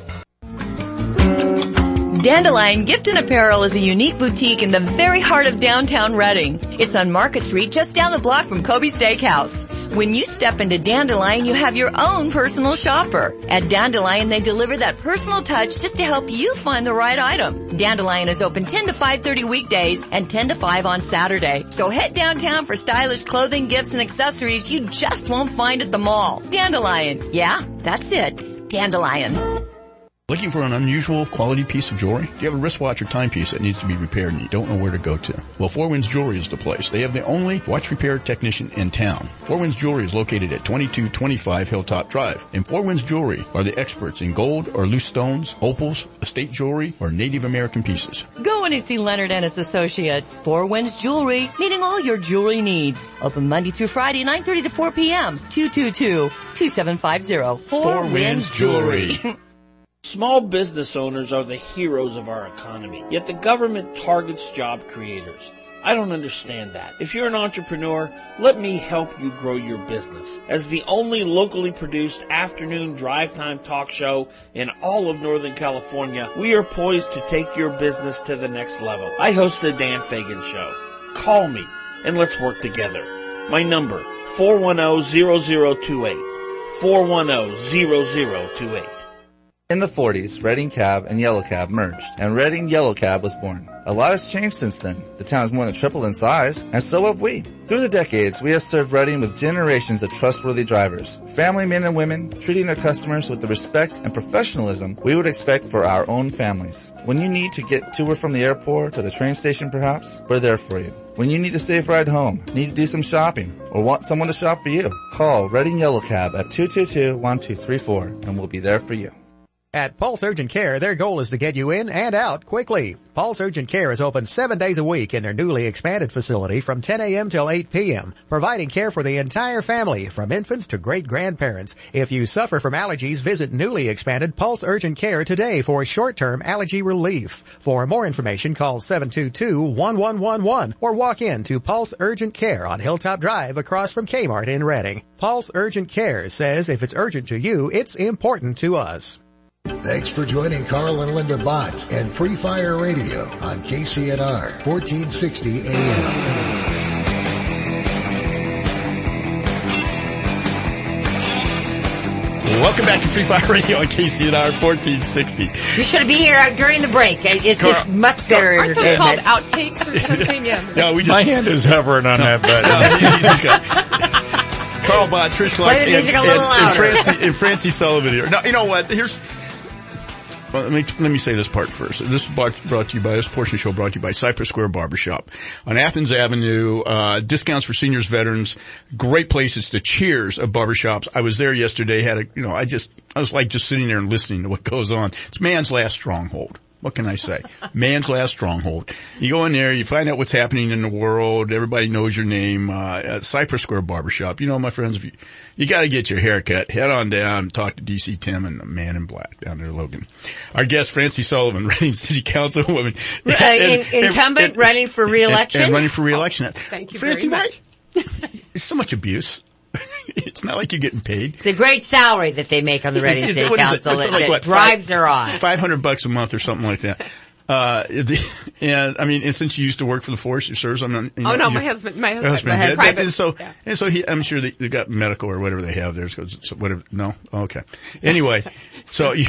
Speaker 8: Dandelion Gift and Apparel is a unique boutique in the very heart of downtown Reading. It's on Market Street, just down the block from Kobe's Steakhouse. When you step into Dandelion, you have your own personal shopper. At Dandelion, they deliver that personal touch just to help you find the right item. Dandelion is open ten to five thirty weekdays and ten to five on Saturday. So head downtown for stylish clothing, gifts, and accessories you just won't find at the mall. Dandelion. Yeah, that's it. Dandelion.
Speaker 5: Looking for an unusual quality piece of jewelry? Do you have a wristwatch or timepiece that needs to be repaired and you don't know where to go to? Well, Four Winds Jewelry is the place. They have the only watch repair technician in town. Four Winds Jewelry is located at twenty-two twenty-five Hilltop Drive. And Four Winds Jewelry are the experts in gold or loose stones, opals, estate jewelry, or Native American pieces.
Speaker 8: Go in and see Leonard and his associates. Four Winds Jewelry, meeting all your jewelry needs. Open Monday through Friday, nine thirty to four p.m. two two two, two seven five zero. Four Winds Jewelry.
Speaker 18: Small business owners are the heroes of our economy, yet the government targets job creators. I don't understand that. If you're an entrepreneur, let me help you grow your business. As the only locally produced afternoon drive time talk show in all of Northern California, we are poised to take your business to the next level. I host the Dan Fagan Show. Call me and let's work together. My number, four one zero, zero zero two eight. four one zero, zero zero two eight.
Speaker 19: In the forties, Reading Cab and Yellow Cab merged, and Reading Yellow Cab was born. A lot has changed since then. The town has more than tripled in size, and so have we. Through the decades, we have served Reading with generations of trustworthy drivers, family men and women, treating their customers with the respect and professionalism we would expect for our own families. When you need to get to or from the airport or the train station perhaps, we're there for you. When you need a safe ride home, need to do some shopping, or want someone to shop for you, call Reading Yellow Cab at two two two, one two three four, and we'll be there for you.
Speaker 7: At Pulse Urgent Care, their goal is to get you in and out quickly. Pulse Urgent Care is open seven days a week in their newly expanded facility from ten a.m. till eight p.m., providing care for the entire family, from infants to great-grandparents. If you suffer from allergies, visit newly expanded Pulse Urgent Care today for short-term allergy relief. For more information, call seven two two, one one one one or walk in to Pulse Urgent Care on Hilltop Drive across from Kmart in Reading. Pulse Urgent Care says if it's urgent to you, it's important to us.
Speaker 15: Thanks for joining Carl and Linda Bott and Free Fire Radio on K C N R fourteen sixty A M.
Speaker 5: Welcome back to Free Fire Radio on K C N R fourteen sixty.
Speaker 6: You should be here during the break. It's,
Speaker 5: Carl,
Speaker 6: it's much better
Speaker 4: Aren't those
Speaker 6: entertainment.
Speaker 4: called outtakes or something? Yeah.
Speaker 5: No, we just,
Speaker 12: My hand is hovering on that button.
Speaker 5: Carl Bott, Trish Clark,
Speaker 6: Play the
Speaker 5: and,
Speaker 6: music a
Speaker 5: and,
Speaker 6: little
Speaker 5: and,
Speaker 6: louder.
Speaker 5: Francie, and Francie Sullivan here. No, you know what? Here's Well, let me let me say this part first. This is brought, brought to you by this portion of the show brought to you by Cypress Square Barbershop on Athens Avenue. Uh, discounts for seniors, veterans, great places to cheers of barbershops. I was there yesterday. Had a you know I just I was like just sitting there and listening to what goes on. It's man's last stronghold. What can I say? Man's last stronghold. You go in there, you find out what's happening in the world. Everybody knows your name. Uh, at Cypress Square Barbershop. You know, my friends, if you, you got to get your hair cut. Head on down, talk to D C Tim and the Man in Black down there, Logan. Our guest, Francie Sullivan, Reading City Councilwoman.
Speaker 6: Uh, in, and, incumbent and, running for re-election.
Speaker 5: And, and running for re-election.
Speaker 4: Oh, thank you
Speaker 5: Francie,
Speaker 4: very much.
Speaker 5: It's so much abuse. It's not like you're getting paid.
Speaker 6: It's a great salary that they make on the Reading City Council that,
Speaker 5: like,
Speaker 6: that
Speaker 5: what,
Speaker 6: drives
Speaker 5: five,
Speaker 6: their on.
Speaker 5: Five hundred bucks a month or something like that. Uh, the, and I mean, and since you used to work for the Forest Service, I'm not, you know,
Speaker 4: oh no,
Speaker 5: you,
Speaker 4: my husband, my husband,
Speaker 5: husband
Speaker 4: my
Speaker 5: did.
Speaker 4: private.
Speaker 5: And so,
Speaker 4: yeah.
Speaker 5: and so he, I'm sure they, they got medical or whatever they have there. So, so whatever, no? Oh, okay. Anyway, so you,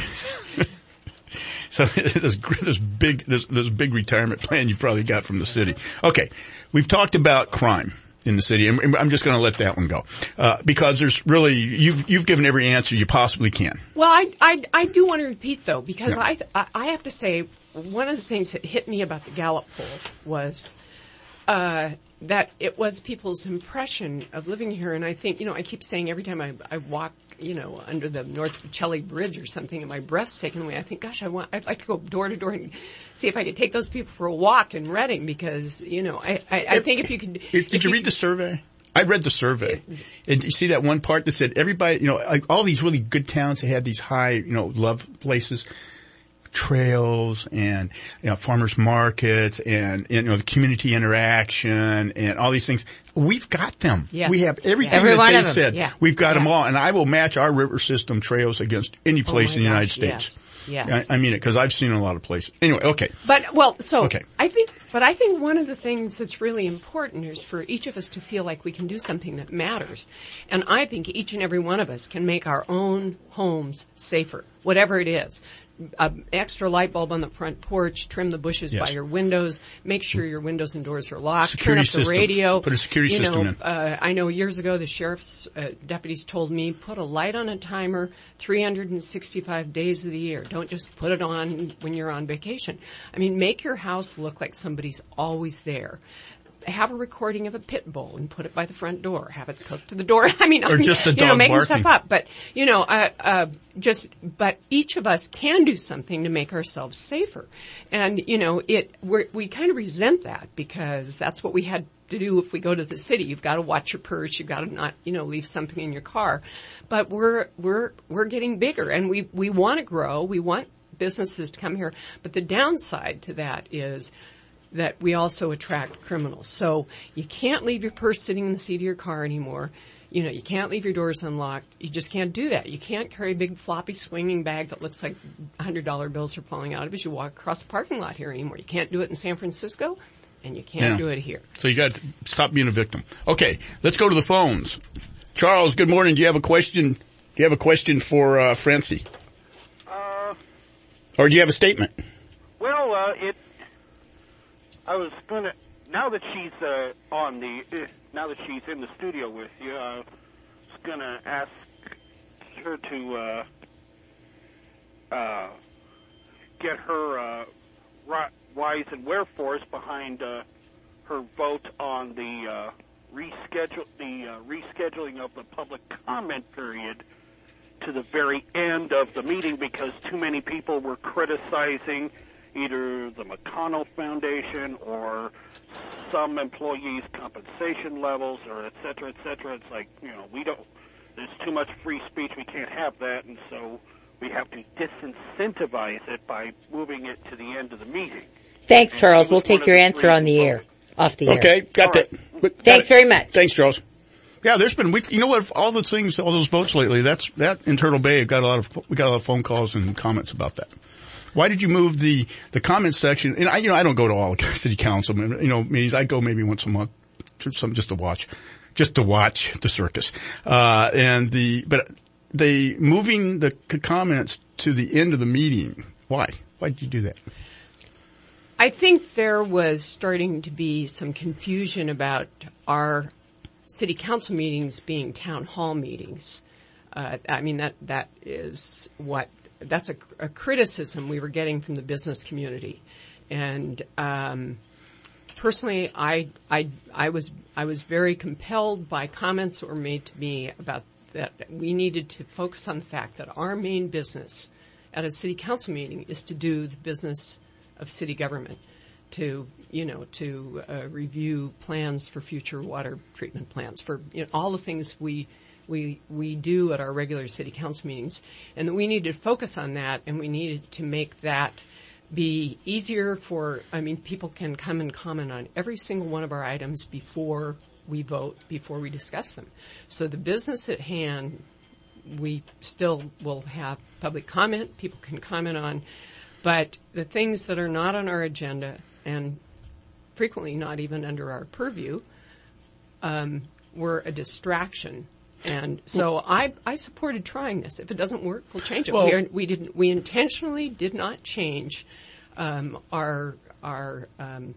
Speaker 5: so this, this big, this, this big retirement plan you've probably got from the city. Okay. We've talked about crime in the city, and I'm just going to let that one go, uh, because there's really, you've, you've given every answer you possibly can.
Speaker 4: Well, I, I, I do want to repeat though, because
Speaker 5: yeah.
Speaker 4: I, I have to say, one of the things that hit me about the Gallup poll was, uh, that it was people's impression of living here, and I think, you know, I keep saying every time I, I walk, you know, under the North Bocelli Bridge or something and my breath's taken away, I think, gosh, I want, I'd like to go door to door and see if I could take those people for a walk in Reading because, you know, I, I, I think if you could.
Speaker 5: If, if did you, you read could, the survey? I read the survey. It, and you see that one part that said everybody, you know, like all these really good towns that had these high, you know, love places, trails and, you know, farmers markets and, and, you know, the community interaction and all these things. We've got them.
Speaker 6: Yes.
Speaker 5: We have everything
Speaker 6: Every
Speaker 5: that
Speaker 6: one
Speaker 5: they
Speaker 6: of them.
Speaker 5: said.
Speaker 6: Yeah.
Speaker 5: We've got
Speaker 6: yeah.
Speaker 5: them all. And I will match our river system trails against any place
Speaker 4: oh
Speaker 5: in the
Speaker 4: gosh,
Speaker 5: United States.
Speaker 4: Yes. yes.
Speaker 5: I, I mean it because I've seen a lot of places. Anyway, okay.
Speaker 4: But, well, so
Speaker 5: okay.
Speaker 4: I think, but I think one of the things that's really important is for each of us to feel like we can do something that matters. And I think each and every one of us can make our own homes safer, whatever it is. An extra light bulb on the front porch, trim the bushes
Speaker 5: yes.
Speaker 4: by your windows, make sure your windows and doors are locked,
Speaker 5: security
Speaker 4: turn up the
Speaker 5: system.
Speaker 4: radio.
Speaker 5: Put a security
Speaker 4: you
Speaker 5: system
Speaker 4: know,
Speaker 5: in.
Speaker 4: Uh, I know years ago the sheriff's uh, deputies told me, put a light on a timer three hundred sixty-five days of the year. Don't just put it on when you're on vacation. I mean, make your house look like somebody's always there. Have a recording of a pit bull and put it by the front door. Have it cooked to the door. I mean,
Speaker 5: or just the dog
Speaker 4: you know, making
Speaker 5: barking.
Speaker 4: stuff up. But you know, uh, uh, just but each of us can do something to make ourselves safer. And you know, it we're, we kind of resent that because that's what we had to do if we go to the city. You've got to watch your purse. You've got to not, you know, leave something in your car. But we're we're we're getting bigger, and we we want to grow. We want businesses to come here. But the downside to that is that we also attract criminals. So you can't leave your purse sitting in the seat of your car anymore. You know, you can't leave your doors unlocked. You just can't do that. You can't carry a big floppy swinging bag that looks like one hundred dollar bills are falling out of it as you walk across the parking lot here anymore. You can't do it in San Francisco, and you can't
Speaker 5: yeah.
Speaker 4: do it here.
Speaker 5: So you got to stop being a victim. Okay, let's go to the phones. Charles, good morning. Do you have a question? Do you have a question for uh, Francie?
Speaker 20: Uh,
Speaker 5: or do you have a statement?
Speaker 20: Well, uh, it. I was gonna. Now that she's uh, on the, uh, now that she's in the studio with you, I was gonna ask her to uh, uh, get her uh, whys and wherefores behind uh, her vote on the uh, reschedule, the uh, rescheduling of the public comment period to the very end of the meeting because too many people were criticizing either the McConnell Foundation or some employees' compensation levels or et cetera, et cetera. It's like, you know, we don't, there's too much free speech. We can't have that. And so we have to disincentivize it by moving it to the end of the meeting.
Speaker 6: Thanks,
Speaker 20: and
Speaker 6: Charles. We'll take your answer on the air, off the air.
Speaker 5: Okay, got that. Got
Speaker 6: Thanks
Speaker 5: it.
Speaker 6: very much.
Speaker 5: Thanks, Charles. Yeah, there's been, we've, you know what, all the things, all those votes lately, that's, that in Turtle Bay, got a lot of, we got a lot of phone calls and comments about that. Why did you move the, the comment section? And I, you know, I don't go to all city council, you know, meetings. I go maybe once a month, some, just to watch, just to watch the circus. Uh, and the, but they moving the comments to the end of the meeting. Why? Why did you do that?
Speaker 4: I think there was starting to be some confusion about our city council meetings being town hall meetings. Uh, I mean, that, that is what that's a, a criticism we were getting from the business community. And um, personally, I, I, I was I was very compelled by comments that were made to me about that we needed to focus on the fact that our main business at a city council meeting is to do the business of city government, to you know to uh, review plans for future water treatment plants, for you know, all the things we we we do at our regular city council meetings, and that we needed to focus on that, and we needed to make that be easier for, I mean, people can come and comment on every single one of our items before we vote, before we discuss them. So the business at hand, we still will have public comment, people can comment on, but the things that are not on our agenda and frequently not even under our purview, um, were a distraction. And so I, I supported trying this. If it doesn't work, we'll change it.
Speaker 5: Well,
Speaker 4: we, are, we didn't. We intentionally did not change um, our our um,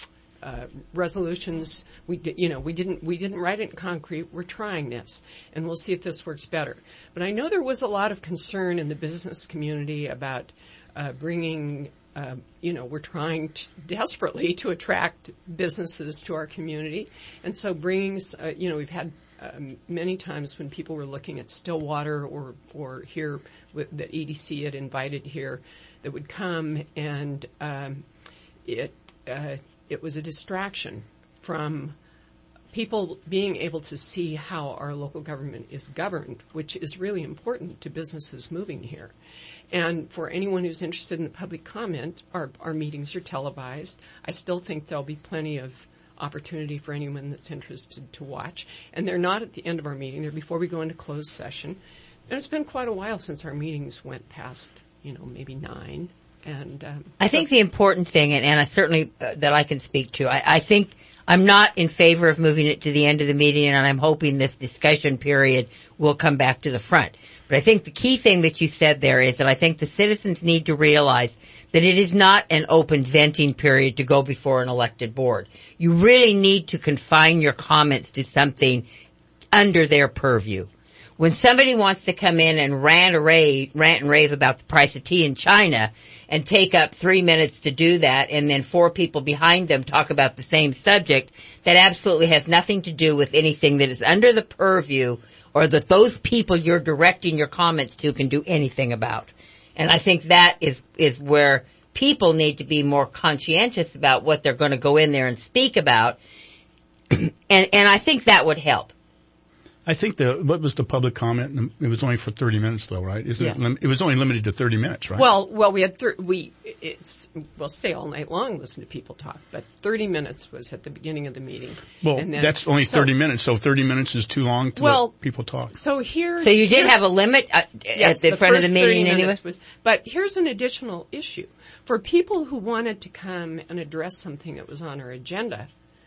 Speaker 4: uh, resolutions. We did, you know we didn't we didn't write it in concrete. We're trying this, and we'll see if this works better. But I know there was a lot of concern in the business community about uh, bringing. Uh, you know, we're trying to, desperately to attract businesses to our community, and so bringing. Uh, you know, we've had. Um, many times when people were looking at Stillwater or or here with, that E D C had invited here, that would come and um, it uh, it was a distraction from people being able to see how our local government is governed, which is really important to businesses moving here. And for anyone who's interested in the public comment, our our meetings are televised. I still think there'll be plenty of opportunity for anyone that's interested to watch. And they're not at the end of our meeting. They're before we go into closed session. And it's been quite a while since our meetings went past, you know, maybe nine. And um,
Speaker 6: I
Speaker 4: so
Speaker 6: think the important thing, and, and I certainly uh, that I can speak to, I, I think I'm not in favor of moving it to the end of the meeting, and I'm hoping this discussion period will come back to the front. But I think the key thing that you said there is that I think the citizens need to realize that it is not an open venting period to go before an elected board. You really need to confine your comments to something under their purview. When somebody wants to come in and rant, or rave, rant and rave about the price of tea in China and take up three minutes to do that, and then four people behind them talk about the same subject, that absolutely has nothing to do with anything that is under the purview or that those people you're directing your comments to can do anything about. And I think that is, is where people need to be more conscientious about what they're going to go in there and speak about. and, and I think that would help.
Speaker 5: I think the, what was the public comment? It was only for thirty minutes though, right? Isn't
Speaker 4: yes.
Speaker 5: it, lim- it was only limited to thirty minutes, right?
Speaker 4: Well, well, we had, thir- we, it's, we'll stay all night long, listen to people talk, but thirty minutes was at the beginning of the meeting.
Speaker 5: Well,
Speaker 4: and then,
Speaker 5: that's only
Speaker 4: so,
Speaker 5: thirty minutes, so thirty minutes is too long to
Speaker 4: well,
Speaker 5: let people talk.
Speaker 4: So here's.
Speaker 6: So you did have a limit uh,
Speaker 4: yes,
Speaker 6: at the,
Speaker 4: the
Speaker 6: front of the meeting anyway?
Speaker 4: Was, but here's an additional issue. For people who wanted to come and address something that was on our agenda,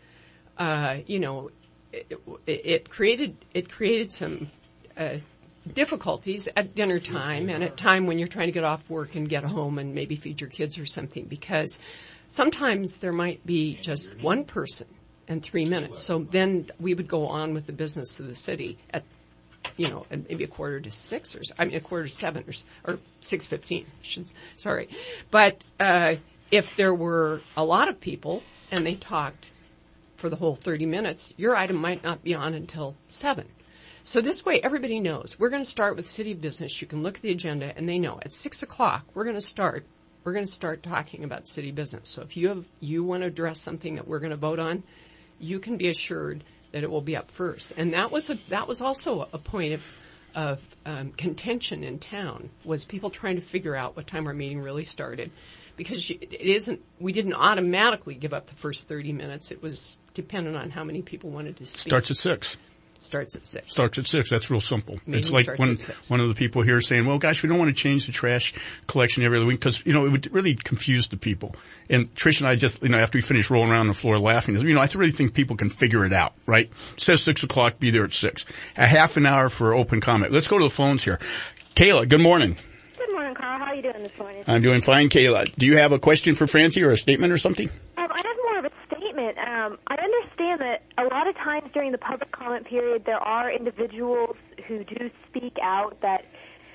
Speaker 4: uh, you know, It, it created it created some uh, difficulties at dinner time and at time when you're trying to get off work and get home and maybe feed your kids or something, because sometimes there might be just one person and three minutes. So then we would go on with the business of the city at, you know, at maybe a quarter to six or I mean a quarter to seven or, or six fifteen. Sorry, but uh, if there were a lot of people and they talked for the whole thirty minutes, your item might not be on until seven. So this way, everybody knows. We're going to start with city business. You can look at the agenda, and they know at six o'clock we're going to start. We're going to start talking about city business. So if you have you want to address something that we're going to vote on, you can be assured that it will be up first. And that was a, that was also a point of of um, contention in town, was people trying to figure out what time our meeting really started. Because it isn't, we didn't automatically give up the first thirty minutes. It was dependent on how many people wanted to speak.
Speaker 5: Starts at six.
Speaker 4: Starts at six.
Speaker 5: Starts at six. That's real simple.
Speaker 4: Meeting
Speaker 5: it's like when one of the people here saying, well, gosh, we don't want to change the trash collection every other week because, you know, it would really confuse the people. And Trish and I just, you know, after we finished rolling around on the floor laughing, you know, I really think people can figure it out, right? It says six o'clock, be there at six. A half an hour for open comment. Let's go to the phones here. Kayla, good morning.
Speaker 21: Good morning, Carl. How are you doing this morning?
Speaker 5: I'm doing fine, Kayla. Do you have a question for Francie or a statement or something?
Speaker 21: Um, I have more of a statement. Um, I understand that a lot of times during the public comment period, there are individuals who do speak out that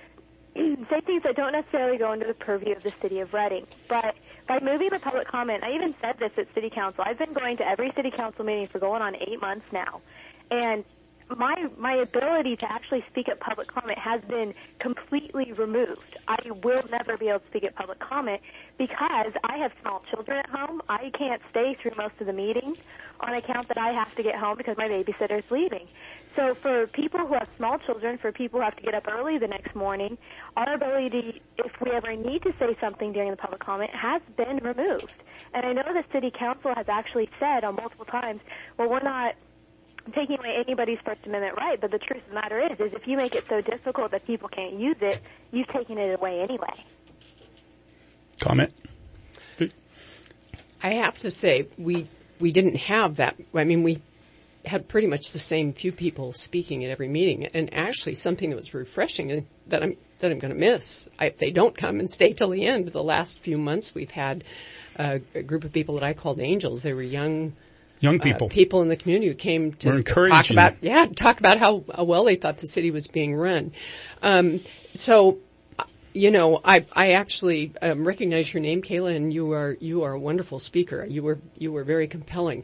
Speaker 21: say things that don't necessarily go into the purview of the city of Reading. But by moving the public comment, I even said this at city council. I've been going to every city council meeting for going on eight months now. And my my ability to actually speak at public comment has been completely removed. I will never be able to speak at public comment because I have small children at home. I can't stay through most of the meetings on account that I have to get home because my babysitter's leaving. So for people who have small children, for people who have to get up early the next morning, our ability, if we ever need to say something during the public comment, has been removed. And I know the city council has actually said on multiple times, well, we're not taking away anybody's First Amendment right, but the truth of the matter is, is if you make it so difficult that people can't use it, you've taken it away anyway.
Speaker 5: Comment?
Speaker 4: I have to say, we we didn't have that. I mean, we had pretty much the same few people speaking at every meeting, and actually something that was refreshing that I'm that I'm going to miss. I, if they don't come and stay till the end, the last few months we've had uh, a group of people that I called angels. They were young.
Speaker 5: Young people.
Speaker 4: Uh, people in the community who came to
Speaker 5: We're
Speaker 4: talk about,
Speaker 5: you.
Speaker 4: yeah, talk about how, how well they thought the city was being run. Um, so, you know, I, I actually um, recognize your name, Kayla, and you are, you are a wonderful speaker. You were, you were very compelling.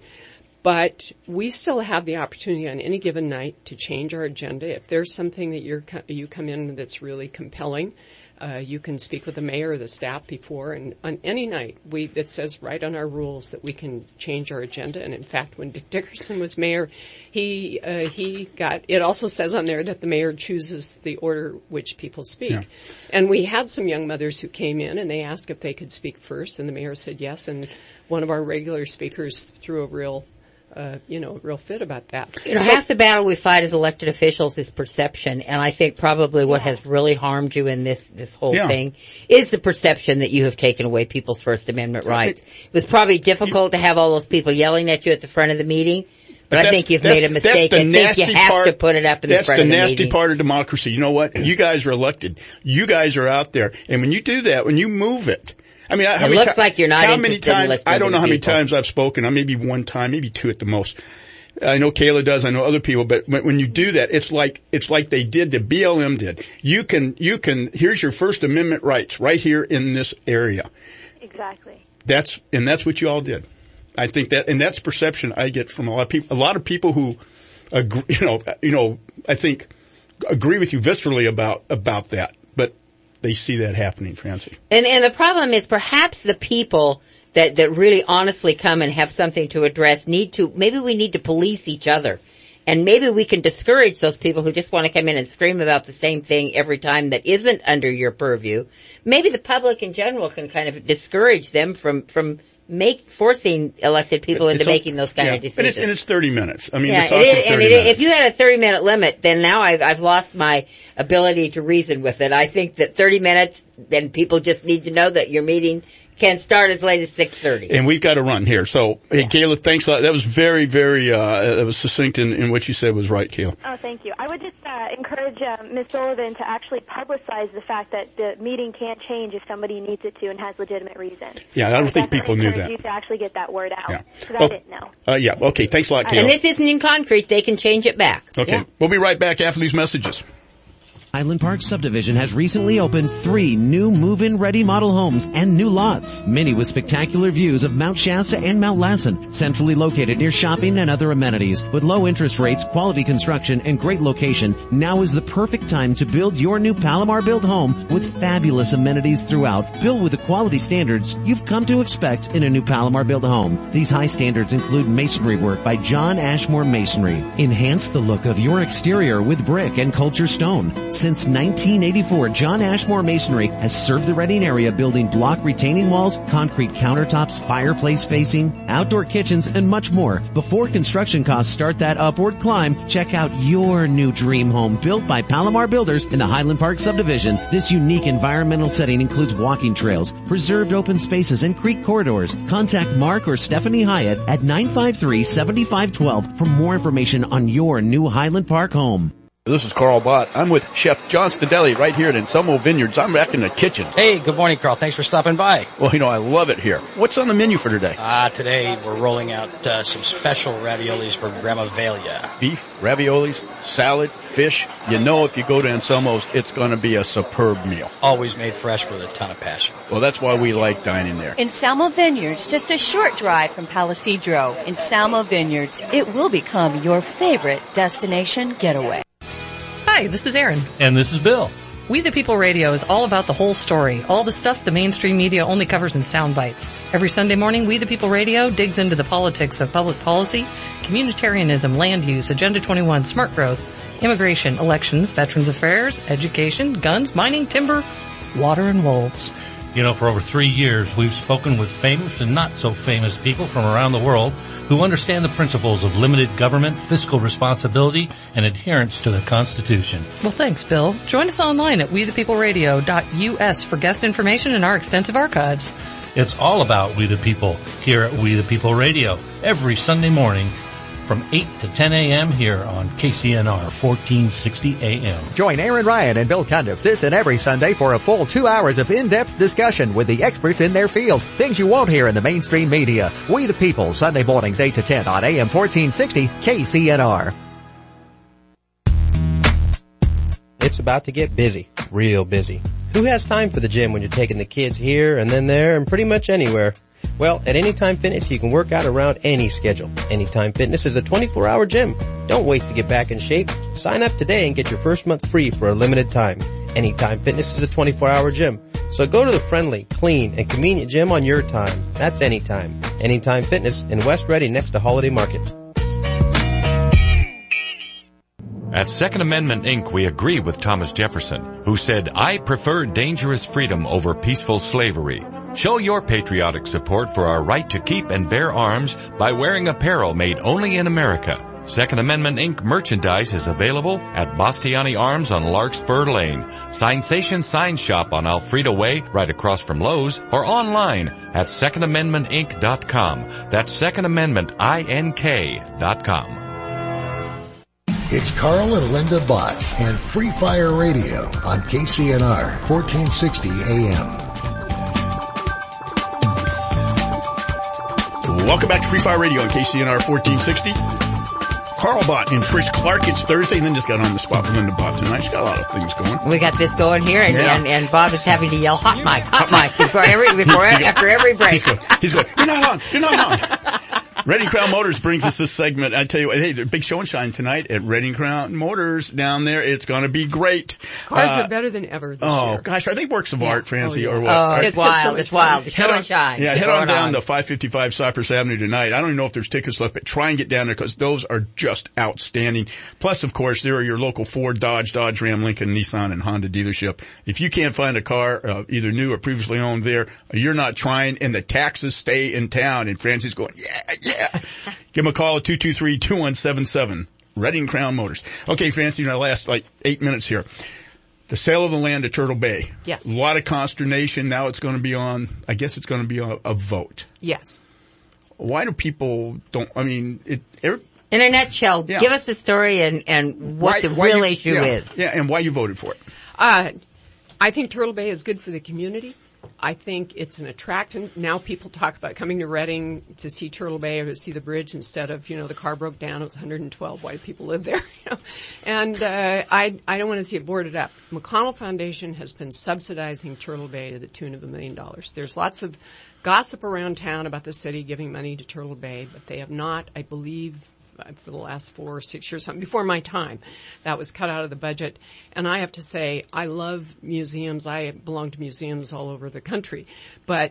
Speaker 4: But we still have the opportunity on any given night to change our agenda. If there's something that you're, you come in that's really compelling, Uh, you can speak with the mayor or the staff before, and on any night, we it says right on our rules that we can change our agenda. And in fact, when Dick Dickerson was mayor, he uh, he got. It also says on there that the mayor chooses the order which people speak. Yeah. And we had some young mothers who came in and they asked if they could speak first, and the mayor said yes. And one of our regular speakers threw a real. Uh, you know, real fit about that.
Speaker 6: You know, half the battle we fight as elected officials is perception, and I think probably what yeah. has really harmed you in this, this whole yeah. thing is the perception that you have taken away people's First Amendment rights. It was probably difficult to have all those people yelling at you at the front of the meeting, but, but I think you've made a mistake. I think you have
Speaker 5: part,
Speaker 6: to put it up in the front
Speaker 5: the
Speaker 6: of the meeting.
Speaker 5: That's the nasty part of democracy. You know what? You guys are elected. You guys are out there, and when you do that, when you move it, I mean, how
Speaker 6: it
Speaker 5: many
Speaker 6: looks
Speaker 5: ti-
Speaker 6: like you're not
Speaker 5: how
Speaker 6: interested
Speaker 5: many times,
Speaker 6: in listening
Speaker 5: I don't know
Speaker 6: to
Speaker 5: how many
Speaker 6: people.
Speaker 5: times I've spoken. I maybe one time, maybe two at the most. I know Kayla does. I know other people. But when you do that, it's like it's like they did. The B L M did. You can you can. Here's your First Amendment rights right here in this area.
Speaker 21: Exactly.
Speaker 5: That's and that's what you all did. I think that, and that's perception I get from a lot of people. A lot of people who, agree, you know, you know, I think agree with you viscerally about about that. But they see that happening, Francie.
Speaker 6: And and the problem is perhaps the people that that really honestly come and have something to address need to, maybe we need to police each other. And maybe we can discourage those people who just want to come in and scream about the same thing every time that isn't under your purview. Maybe the public in general can kind of discourage them from, from make, forcing elected people into
Speaker 5: it's
Speaker 6: making
Speaker 5: a,
Speaker 6: those kind
Speaker 5: yeah.
Speaker 6: of decisions.
Speaker 5: And it's, and it's thirty minutes. I mean,
Speaker 6: yeah,
Speaker 5: we're talking
Speaker 6: it is,
Speaker 5: thirty
Speaker 6: and it
Speaker 5: minutes.
Speaker 6: Is, if you had a thirty minute limit, then now I've, I've lost my ability to reason with it. I think that thirty minutes, then people just need to know that your meeting can start as late as six thirty.
Speaker 5: And we've got to run here. So, hey, yeah. Kayla, thanks a lot. That was very, very, uh, that was succinct in, in what you said was right, Kayla.
Speaker 21: Oh, thank you. I would just uh, encourage uh, Miz Sullivan to actually publicize the fact that the meeting can change if somebody needs it to and has legitimate reason.
Speaker 5: Yeah, I don't
Speaker 21: so
Speaker 5: think people knew that.
Speaker 21: You to actually get that word out.
Speaker 5: Yeah.
Speaker 21: Because
Speaker 5: oh,
Speaker 21: I didn't know.
Speaker 5: Uh, yeah, okay. Thanks a lot, Kayla.
Speaker 6: And this isn't in concrete. They can change it back.
Speaker 5: Okay.
Speaker 6: Yeah.
Speaker 5: We'll be right back after these messages.
Speaker 2: Highland Park Subdivision has recently opened three new move-in ready model homes and new lots, many with spectacular views of Mount Shasta and Mount Lassen, centrally located near shopping and other amenities. With low interest rates, quality construction, and great location, now is the perfect time to build your new Palomar Build home with fabulous amenities throughout, built with the quality standards you've come to expect in a new Palomar Build home. These high standards include masonry work by John Ashmore Masonry. Enhance the look of your exterior with brick and culture stone. Since nineteen eighty-four, John Ashmore Masonry has served the Reading area building block retaining walls, concrete countertops, fireplace facing, outdoor kitchens, and much more. Before construction costs start that upward climb, check out your new dream home built by Palomar Builders in the Highland Park subdivision. This unique environmental setting includes walking trails, preserved open spaces, and creek corridors. Contact Mark or Stephanie Hyatt at nine five three, seven five one two for more information on your new Highland Park home.
Speaker 3: This is Carl Bott. I'm with Chef John Stadelli right here at Anselmo Vineyards. I'm back in the kitchen.
Speaker 22: Hey, good morning, Carl. Thanks for stopping by.
Speaker 3: Well, you know, I love it here. What's on the menu for today?
Speaker 22: Ah, uh, today we're rolling out uh, some special raviolis for Grandma Velia.
Speaker 3: Beef, raviolis, salad, fish. You know if you go to Anselmo's, it's going to be a superb meal.
Speaker 22: Always made fresh with a ton of passion.
Speaker 3: Well, that's why we like dining there.
Speaker 8: Anselmo Vineyards, just a short drive from Palisadro. Anselmo Vineyards, it will become your favorite destination getaway.
Speaker 23: Hi, this is Erin.
Speaker 24: And this is Bill.
Speaker 23: We the People Radio is all about the whole story, all the stuff the mainstream media only covers in sound bites. Every Sunday morning, We the People Radio digs into the politics of public policy, communitarianism, land use, Agenda twenty-one, smart growth, immigration, elections, veterans affairs, education, guns, mining, timber, water, and wolves.
Speaker 24: You know, for over three years, we've spoken with famous and not so famous people from around the world who understand the principles of limited government, fiscal responsibility, and adherence to the Constitution.
Speaker 23: Well, thanks, Bill. Join us online at we the people radio dot U S for guest information and our extensive archives.
Speaker 24: It's all about We the People here at We the People Radio every Sunday morning from eight to ten a.m. here on K C N R fourteen sixty A M.
Speaker 7: Join Aaron Ryan and Bill Cundiff this and every Sunday for a full two hours of in-depth discussion with the experts in their field. Things you won't hear in the mainstream media. We the People, Sunday mornings eight to ten on A M fourteen sixty K C N R.
Speaker 25: It's about to get busy, real busy. Who has time for the gym when you're taking the kids here and then there and pretty much anywhere? Well, at Anytime Fitness, you can work out around any schedule. Anytime Fitness is a twenty-four hour gym. Don't wait to get back in shape. Sign up today and get your first month free for a limited time. Anytime Fitness is a twenty-four hour gym. So go to the friendly, clean, and convenient gym on your time. That's Anytime. Anytime Fitness in West Reading next to Holiday Market.
Speaker 26: At Second Amendment Incorporated, we agree with Thomas Jefferson, who said, "I prefer dangerous freedom over peaceful slavery." Show your patriotic support for our right to keep and bear arms by wearing apparel made only in America. Second Amendment Incorporated merchandise is available at Bastiani Arms on Larkspur Lane, Sensation Sign Shop on Alfreda Way, right across from Lowe's, or online at second amendment inc dot com. That's second amendment inc dot com.
Speaker 15: It's Carl and Linda Bott and Free Fire Radio on K C N R fourteen sixty A M.
Speaker 5: Welcome back to Free Fire Radio on K C N R fourteen sixty. Carl Bott and Trish Clark. It's Thursday. Linda's got on the spot with Linda Bott tonight. She's got a lot of things going.
Speaker 6: We got this going here, and,
Speaker 5: Yeah.
Speaker 6: and, and Bob is having to yell hot mic, hot mic before every, before after every break.
Speaker 5: He's going, he's going, you're not on, you're not on. Reading Crown Motors brings us this segment. I tell you what, hey, there's a big show and shine tonight at Reading Crown Motors down there. It's going to be great.
Speaker 4: Cars
Speaker 5: Uh,
Speaker 4: are better than ever this
Speaker 5: Oh
Speaker 4: year.
Speaker 5: gosh, are they works of
Speaker 4: Yeah.
Speaker 5: art, Francie,
Speaker 4: Oh, yeah.
Speaker 5: or what?
Speaker 6: Oh,
Speaker 5: Are-
Speaker 6: it's,
Speaker 4: It's just so
Speaker 6: wild,
Speaker 4: much
Speaker 6: it's wild.
Speaker 4: fun.
Speaker 6: Show
Speaker 5: Head
Speaker 6: and
Speaker 5: on-
Speaker 6: shine.
Speaker 5: Yeah,
Speaker 6: It's
Speaker 5: head on
Speaker 6: going
Speaker 5: down to five fifty-five Cypress Avenue tonight. I don't even know if there's tickets left, but try and get down there because those are just outstanding. Plus, of course, there are your local Ford, Dodge, Dodge, Ram, Lincoln, Nissan, and Honda dealership. If you can't find a car, uh, either new or previously owned there, you're not trying, and the taxes stay in town. And Francie's going, yeah, yeah. Give them a call at two two three, two one seven seven. Reading Crown Motors. Okay, Francie, in our last like eight minutes here. The sale of the land at Turtle Bay.
Speaker 4: Yes.
Speaker 5: A lot of consternation. Now it's going to be on, I guess it's going to be a, a vote.
Speaker 4: Yes.
Speaker 5: Why do people don't, I mean, it, every,
Speaker 6: In a nutshell,
Speaker 5: Yeah.
Speaker 6: give us the story and, and what
Speaker 5: why-
Speaker 6: the
Speaker 5: why
Speaker 6: real
Speaker 5: you-
Speaker 6: issue
Speaker 5: yeah,
Speaker 6: is.
Speaker 5: Yeah, and why you voted for it.
Speaker 4: Uh, I think Turtle Bay is good for the community. I think it's an attractant. Now people talk about coming to Reading to see Turtle Bay or to see the bridge instead of, you know, the car broke down. It was one hundred twelve. Why do people live there? You know? And uh, I I don't want to see it boarded up. McConnell Foundation has been subsidizing Turtle Bay to the tune of a million dollars. There's lots of gossip around town about the city giving money to Turtle Bay, but they have not, I believe, for the last four or six years, something before my time, that was cut out of the budget. And I have to say, I love museums. I belong to museums all over the country, but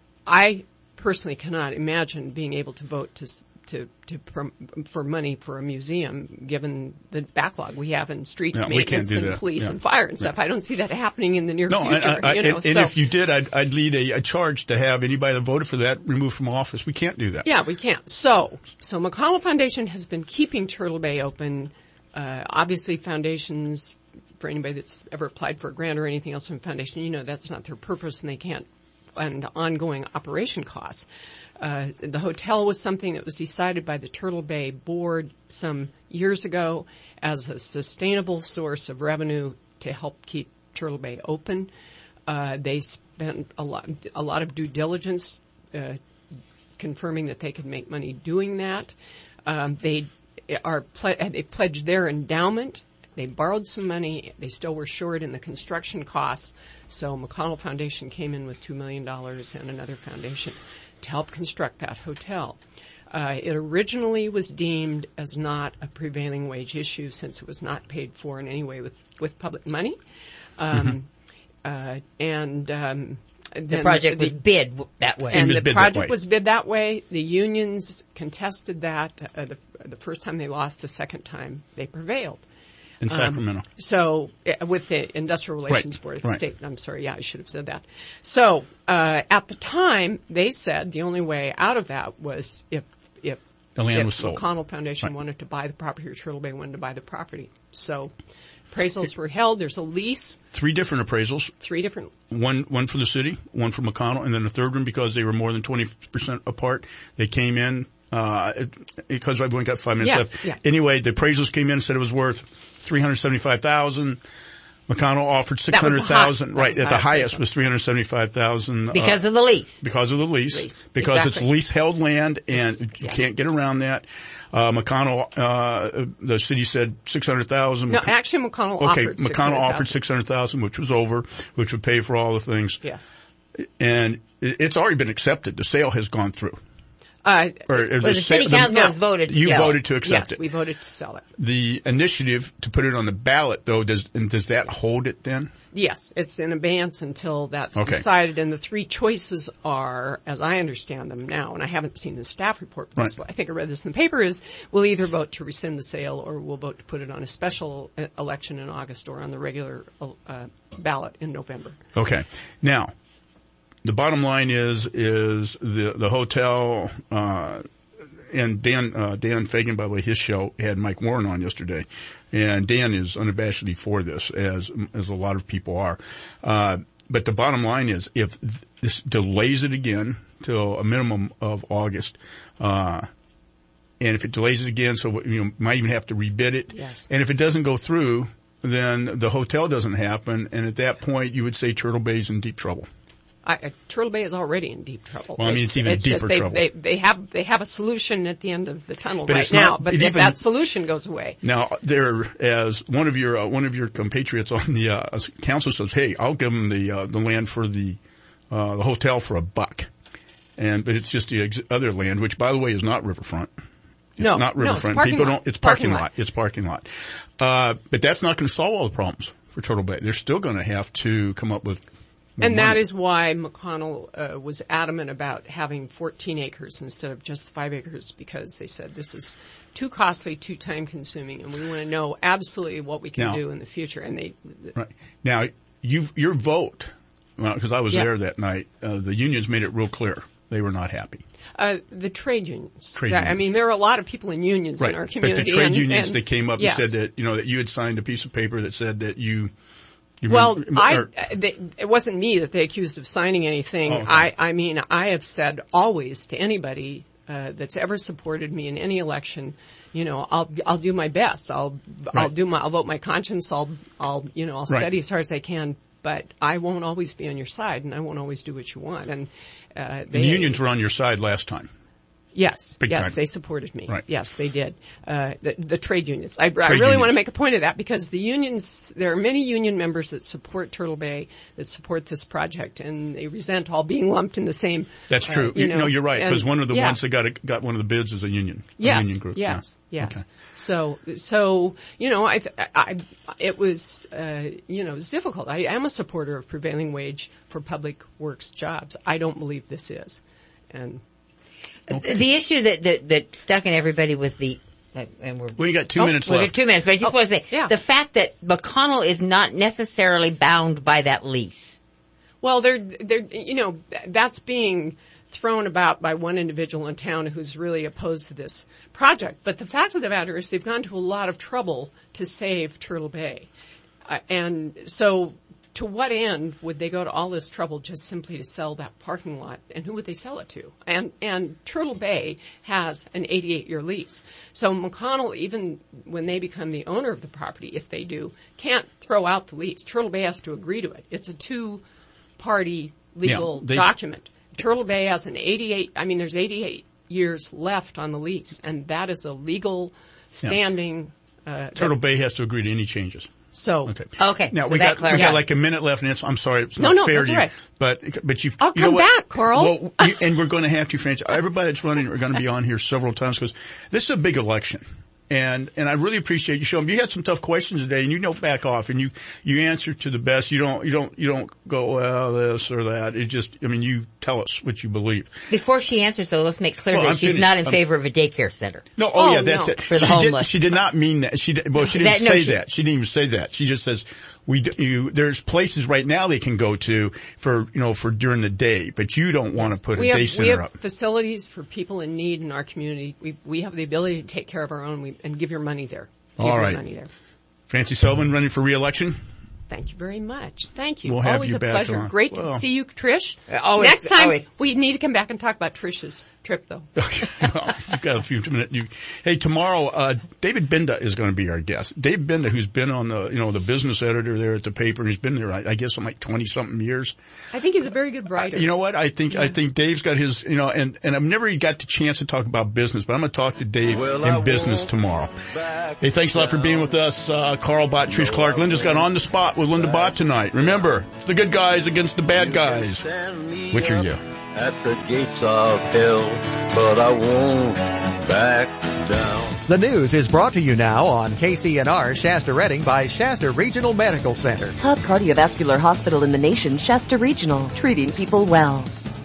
Speaker 4: I personally cannot imagine being able to vote to to to for, for money for a museum, given the backlog we have in street
Speaker 5: No, we can't
Speaker 4: maintenance
Speaker 5: do
Speaker 4: and
Speaker 5: that.
Speaker 4: police
Speaker 5: Yeah.
Speaker 4: and fire and stuff. I don't see that happening in the near
Speaker 5: No,
Speaker 4: future.
Speaker 5: I, I,
Speaker 4: you know,
Speaker 5: and, and
Speaker 4: so.
Speaker 5: if you did, I'd, I'd lead a, a charge to have anybody that voted for that removed from office. We can't do that.
Speaker 4: Yeah, we can't. So, so McConnell Foundation has been keeping Turtle Bay open. Uh, obviously foundations, for anybody that's ever applied for a grant or anything else from a foundation, you know that's not their purpose and they can't and ongoing operation costs. Uh, the hotel was something that was decided by the Turtle Bay Board some years ago as a sustainable source of revenue to help keep Turtle Bay open. Uh, they spent a lot, a lot of due diligence, uh, confirming that they could make money doing that. Um, they are ple- they pledged their endowment. They borrowed some money. They still were short in the construction costs. So McConnell Foundation came in with two million dollars and another foundation to help construct that hotel. Uh, it originally was deemed as not a prevailing wage issue since it was not paid for in any way with, with public money. Um, mm-hmm. uh, and um,
Speaker 6: the project the, was bid that way.
Speaker 4: And the project
Speaker 5: way.
Speaker 4: was bid that way. The unions contested that. Uh, the, the first time they lost, the second time they prevailed.
Speaker 5: In Sacramento.
Speaker 4: Um, so, uh, with the Industrial Relations
Speaker 5: right.
Speaker 4: Board of the
Speaker 5: right.
Speaker 4: state, I'm sorry, yeah, I should have said that. So, uh, at the time, they said the only way out of that was if, if,
Speaker 5: the land
Speaker 4: if
Speaker 5: was sold.
Speaker 4: McConnell Foundation
Speaker 5: right.
Speaker 4: wanted to buy the property or Turtle Bay wanted to buy the property. So, appraisals were held. There's a lease.
Speaker 5: Three different appraisals.
Speaker 4: Three different.
Speaker 5: One, one for the city, one for McConnell, and then the third one because they were more than twenty percent apart. They came in, uh, it, because I've only got five minutes
Speaker 4: yeah,
Speaker 5: left.
Speaker 4: Yeah.
Speaker 5: Anyway, the appraisals came in and said it was worth three hundred seventy-five thousand dollars. McConnell offered six hundred thousand dollars. Right, at the highest was three hundred seventy-five thousand dollars.
Speaker 6: Because
Speaker 5: uh,
Speaker 6: of the lease.
Speaker 5: Because of the lease.
Speaker 4: lease.
Speaker 5: Because
Speaker 4: exactly.
Speaker 5: it's lease-held land and
Speaker 4: yes.
Speaker 5: you
Speaker 4: yes.
Speaker 5: can't get around that. Uh, McConnell, uh, the city said six hundred thousand dollars.
Speaker 4: No, actually McConnell
Speaker 5: okay,
Speaker 4: offered
Speaker 5: McConnell offered six hundred thousand dollars, which was over, which would pay for all the things.
Speaker 4: Yes.
Speaker 5: And it's already been accepted. The sale has gone through.
Speaker 4: Uh,
Speaker 5: or
Speaker 6: well, the city
Speaker 5: sa-
Speaker 6: council
Speaker 5: the,
Speaker 6: has voted to
Speaker 5: You
Speaker 6: sell
Speaker 5: voted to accept
Speaker 4: yes,
Speaker 5: it.
Speaker 4: we voted to sell it.
Speaker 5: The initiative to put it on the ballot, though, does and does that hold it then?
Speaker 4: Yes, it's in abeyance until that's
Speaker 5: okay.
Speaker 4: decided. And the three choices are, as I understand them now, and I haven't seen the staff report, but
Speaker 5: right.
Speaker 4: I think I read this in the paper, is we'll either vote to rescind the sale or we'll vote to put it on a special election in August or on the regular uh, ballot in November.
Speaker 5: Okay. Now, the bottom line is, is the, the hotel, uh, and Dan, uh, Dan Fagan, by the way, his show had Mike Warren on yesterday. And Dan is unabashedly for this, as, as a lot of people are. Uh, but the bottom line is, if this delays it again till a minimum of August, uh, and if it delays it again, so, you know, might even have to rebid it.
Speaker 4: Yes.
Speaker 5: And if it doesn't go through, then the hotel doesn't happen. And at that point, you would say Turtle Bay's in deep trouble.
Speaker 4: I, Turtle Bay is already in deep trouble.
Speaker 5: Well, I mean, it's, it's even
Speaker 4: it's
Speaker 5: deeper
Speaker 4: just they,
Speaker 5: trouble.
Speaker 4: They, they have they have a solution at the end of the tunnel
Speaker 5: but
Speaker 4: right
Speaker 5: not,
Speaker 4: now. But if
Speaker 5: even,
Speaker 4: that solution goes away,
Speaker 5: now there, as one of your uh, one of your compatriots on the uh, council says, "Hey, I'll give them the uh, the land for the uh, the hotel for a buck," and but it's just the ex- other land, which by the way is not riverfront. It's
Speaker 4: no,
Speaker 5: not riverfront.
Speaker 4: No, it's
Speaker 5: People
Speaker 4: lot.
Speaker 5: don't. It's parking,
Speaker 4: parking
Speaker 5: lot. lot. It's parking lot. Uh, but that's not going to solve all the problems for Turtle Bay. They're still going to have to come up with.
Speaker 4: And
Speaker 5: money.
Speaker 4: that is why McConnell uh, was adamant about having fourteen acres instead of just five acres, because they said this is too costly, too time consuming, and we want to know absolutely what we can
Speaker 5: now,
Speaker 4: do in the future. And they
Speaker 5: right now, you your vote, well, because I was
Speaker 4: yeah.
Speaker 5: there that night. Uh, the unions made it real clear they were not happy.
Speaker 4: Uh, the trade unions.
Speaker 5: Trade
Speaker 4: I
Speaker 5: unions.
Speaker 4: mean, there are a lot of people in unions
Speaker 5: right.
Speaker 4: in our community.
Speaker 5: But the trade
Speaker 4: and,
Speaker 5: unions,
Speaker 4: and,
Speaker 5: they came up
Speaker 4: yes.
Speaker 5: and said that, you know, that you had signed a piece of paper that said that you, you
Speaker 4: well,
Speaker 5: were,
Speaker 4: I,
Speaker 5: or,
Speaker 4: they, it wasn't me that they accused of signing anything.
Speaker 5: Oh, okay.
Speaker 4: I, I mean, I have said always to anybody, uh, that's ever supported me in any election, you know, I'll, I'll do my best. I'll,
Speaker 5: right.
Speaker 4: I'll do my, I'll vote my conscience. I'll, I'll, you know, I'll
Speaker 5: right.
Speaker 4: study as hard as I can, but I won't always be on your side and I won't always do what you want. And, uh, they,
Speaker 5: and the unions were on your side last time.
Speaker 4: Yes,
Speaker 5: Big
Speaker 4: yes,
Speaker 5: time.
Speaker 4: they supported me.
Speaker 5: Right.
Speaker 4: Yes, they did. Uh, the, the trade unions. I, I really
Speaker 5: unions.
Speaker 4: want to make a point of that because the unions, there are many union members that support Turtle Bay, that support this project, and they resent all being lumped in the same.
Speaker 5: That's true.
Speaker 4: Uh, you know,
Speaker 5: no, you're right, because one of the
Speaker 4: yeah.
Speaker 5: ones that got a, got one of the bids is a union.
Speaker 4: Yes,
Speaker 5: a union group.
Speaker 4: yes,
Speaker 5: yeah.
Speaker 4: yes.
Speaker 5: Okay.
Speaker 4: So, so you know, I, I, it was, uh, you know, it was difficult. I am a supporter of prevailing wage for public works jobs. I don't believe this is, and.
Speaker 6: Okay. The issue that, that, that stuck in everybody was the, uh, and we're,
Speaker 5: we got two
Speaker 6: oh,
Speaker 5: minutes
Speaker 6: we
Speaker 5: left.
Speaker 6: got two minutes, but I just
Speaker 4: oh,
Speaker 6: want to say,
Speaker 4: yeah.
Speaker 6: the fact that McConnell is not necessarily bound by that lease.
Speaker 4: Well, they're, they're, you know, that's being thrown about by one individual in town who's really opposed to this project. But the fact of the matter is they've gone to a lot of trouble to save Turtle Bay. Uh, and so to what end would they go to all this trouble just simply to sell that parking lot? And who would they sell it to? And and Turtle Bay has an eighty-eight year lease. So McConnell, even when they become the owner of the property, if they do, can't throw out the lease. Turtle Bay has to agree to it. It's a two-party legal
Speaker 5: yeah, they,
Speaker 4: document. Turtle Bay has an eighty-eight, I mean, there's eighty-eight years left on the lease, and that is a legal standing.
Speaker 5: Yeah.
Speaker 4: Uh,
Speaker 5: Turtle Bay has to agree to any changes.
Speaker 4: So
Speaker 5: okay,
Speaker 6: okay.
Speaker 5: Now
Speaker 6: so
Speaker 5: we got
Speaker 6: clarifies.
Speaker 5: we got like a minute left, and it's, I'm sorry, it's
Speaker 4: no,
Speaker 5: not
Speaker 4: no,
Speaker 5: fair
Speaker 4: that's
Speaker 5: to you,
Speaker 4: right.
Speaker 5: but but you've
Speaker 4: I'll
Speaker 5: you
Speaker 4: come
Speaker 5: know what?
Speaker 4: back, Carl.
Speaker 5: Well, you, and we're going to have to, Francis. Everybody that's running are going to be on here several times because this is a big election. And, and I really appreciate you showing, you had some tough questions today and you don't back off and you, you answer to the best. You don't, you don't, you don't go, well, this or that. It just, I mean, you tell us what you believe.
Speaker 6: Before she answers though, let's make clear
Speaker 5: well,
Speaker 6: that
Speaker 5: I'm
Speaker 6: she's
Speaker 5: finished.
Speaker 6: not in
Speaker 5: I'm,
Speaker 6: favor of a daycare center.
Speaker 5: No, oh,
Speaker 4: oh
Speaker 5: yeah, that's
Speaker 4: no.
Speaker 5: it.
Speaker 6: For the
Speaker 5: she
Speaker 6: homeless.
Speaker 5: Did, she did not mean that. She did, well, she didn't
Speaker 6: that, no,
Speaker 5: say
Speaker 6: she,
Speaker 5: that. She didn't even say that. She just says, we, you, there's places right now they can go to for, you know, for during the day, but you don't want to put
Speaker 4: we
Speaker 5: a day
Speaker 4: have,
Speaker 5: center
Speaker 4: we have
Speaker 5: up.
Speaker 4: facilities for people in need in our community. We, we have the ability to take care of our own we, and give your money there. Give
Speaker 5: All
Speaker 4: your
Speaker 5: right.
Speaker 4: money there.
Speaker 5: Francie Sullivan running for re-election.
Speaker 4: Thank you very much. Thank you.
Speaker 5: We'll have
Speaker 4: always
Speaker 5: you
Speaker 4: a
Speaker 5: back
Speaker 4: pleasure.
Speaker 5: on.
Speaker 4: Great
Speaker 5: Well,
Speaker 4: to see you, Trish.
Speaker 6: Always,
Speaker 4: Next time,
Speaker 6: always.
Speaker 4: we need to come back and talk about Trish's trip, though.
Speaker 5: Okay. Well, you've got a few minutes. You, hey, tomorrow, uh, David Binda is going to be our guest. Dave Binda, who's been on the, you know, the business editor there at the paper, and he's been there, I, I guess, like twenty something years.
Speaker 4: I think he's a very good writer.
Speaker 5: You know what? I think, yeah. I think Dave's got his, you know, and, and I've never got the chance to talk about business, but I'm going to talk to Dave well, in I business tomorrow. Hey, thanks a lot for being with us. Uh, Carl Bott, Trish Clark. Linda's got On the Spot with Linda Bott tonight. Remember, it's the good guys against the bad guys. Which are you?
Speaker 1: At the gates of hell, but I won't back down.
Speaker 7: The news is brought to you now on K C N R Shasta Redding by Shasta Regional Medical Center.
Speaker 9: Top cardiovascular hospital in the nation, Shasta Regional, treating people well.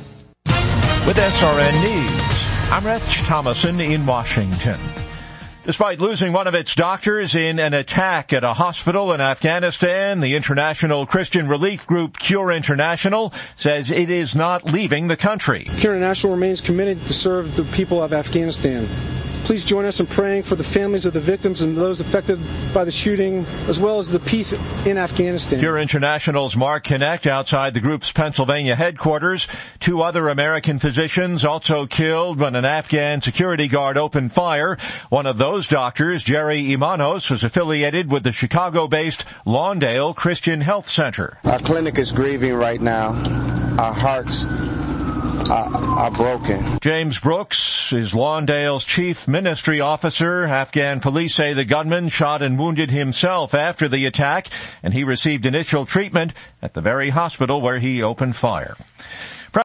Speaker 10: With S R N News, I'm Rich Thomason in Washington. Despite losing one of its doctors in an attack at a hospital in Afghanistan, the international Christian relief group Cure International says it is not leaving the country.
Speaker 11: Cure International remains committed to serve the people of Afghanistan. Please join us in praying for the families of the victims and those affected by the shooting, as well as the peace in Afghanistan.
Speaker 10: Cure International's Mark Connect outside the group's Pennsylvania headquarters. Two other American physicians also killed when an Afghan security guard opened fire. One of those doctors, Jerry Imanos, was affiliated with the Chicago-based Lawndale Christian Health Center.
Speaker 13: Our clinic is grieving right now. Our hearts Are, are broken.
Speaker 10: James Brooks is Lawndale's chief ministry officer. Afghan police say the gunman shot and wounded himself after the attack, and he received initial treatment at the very hospital where he opened fire.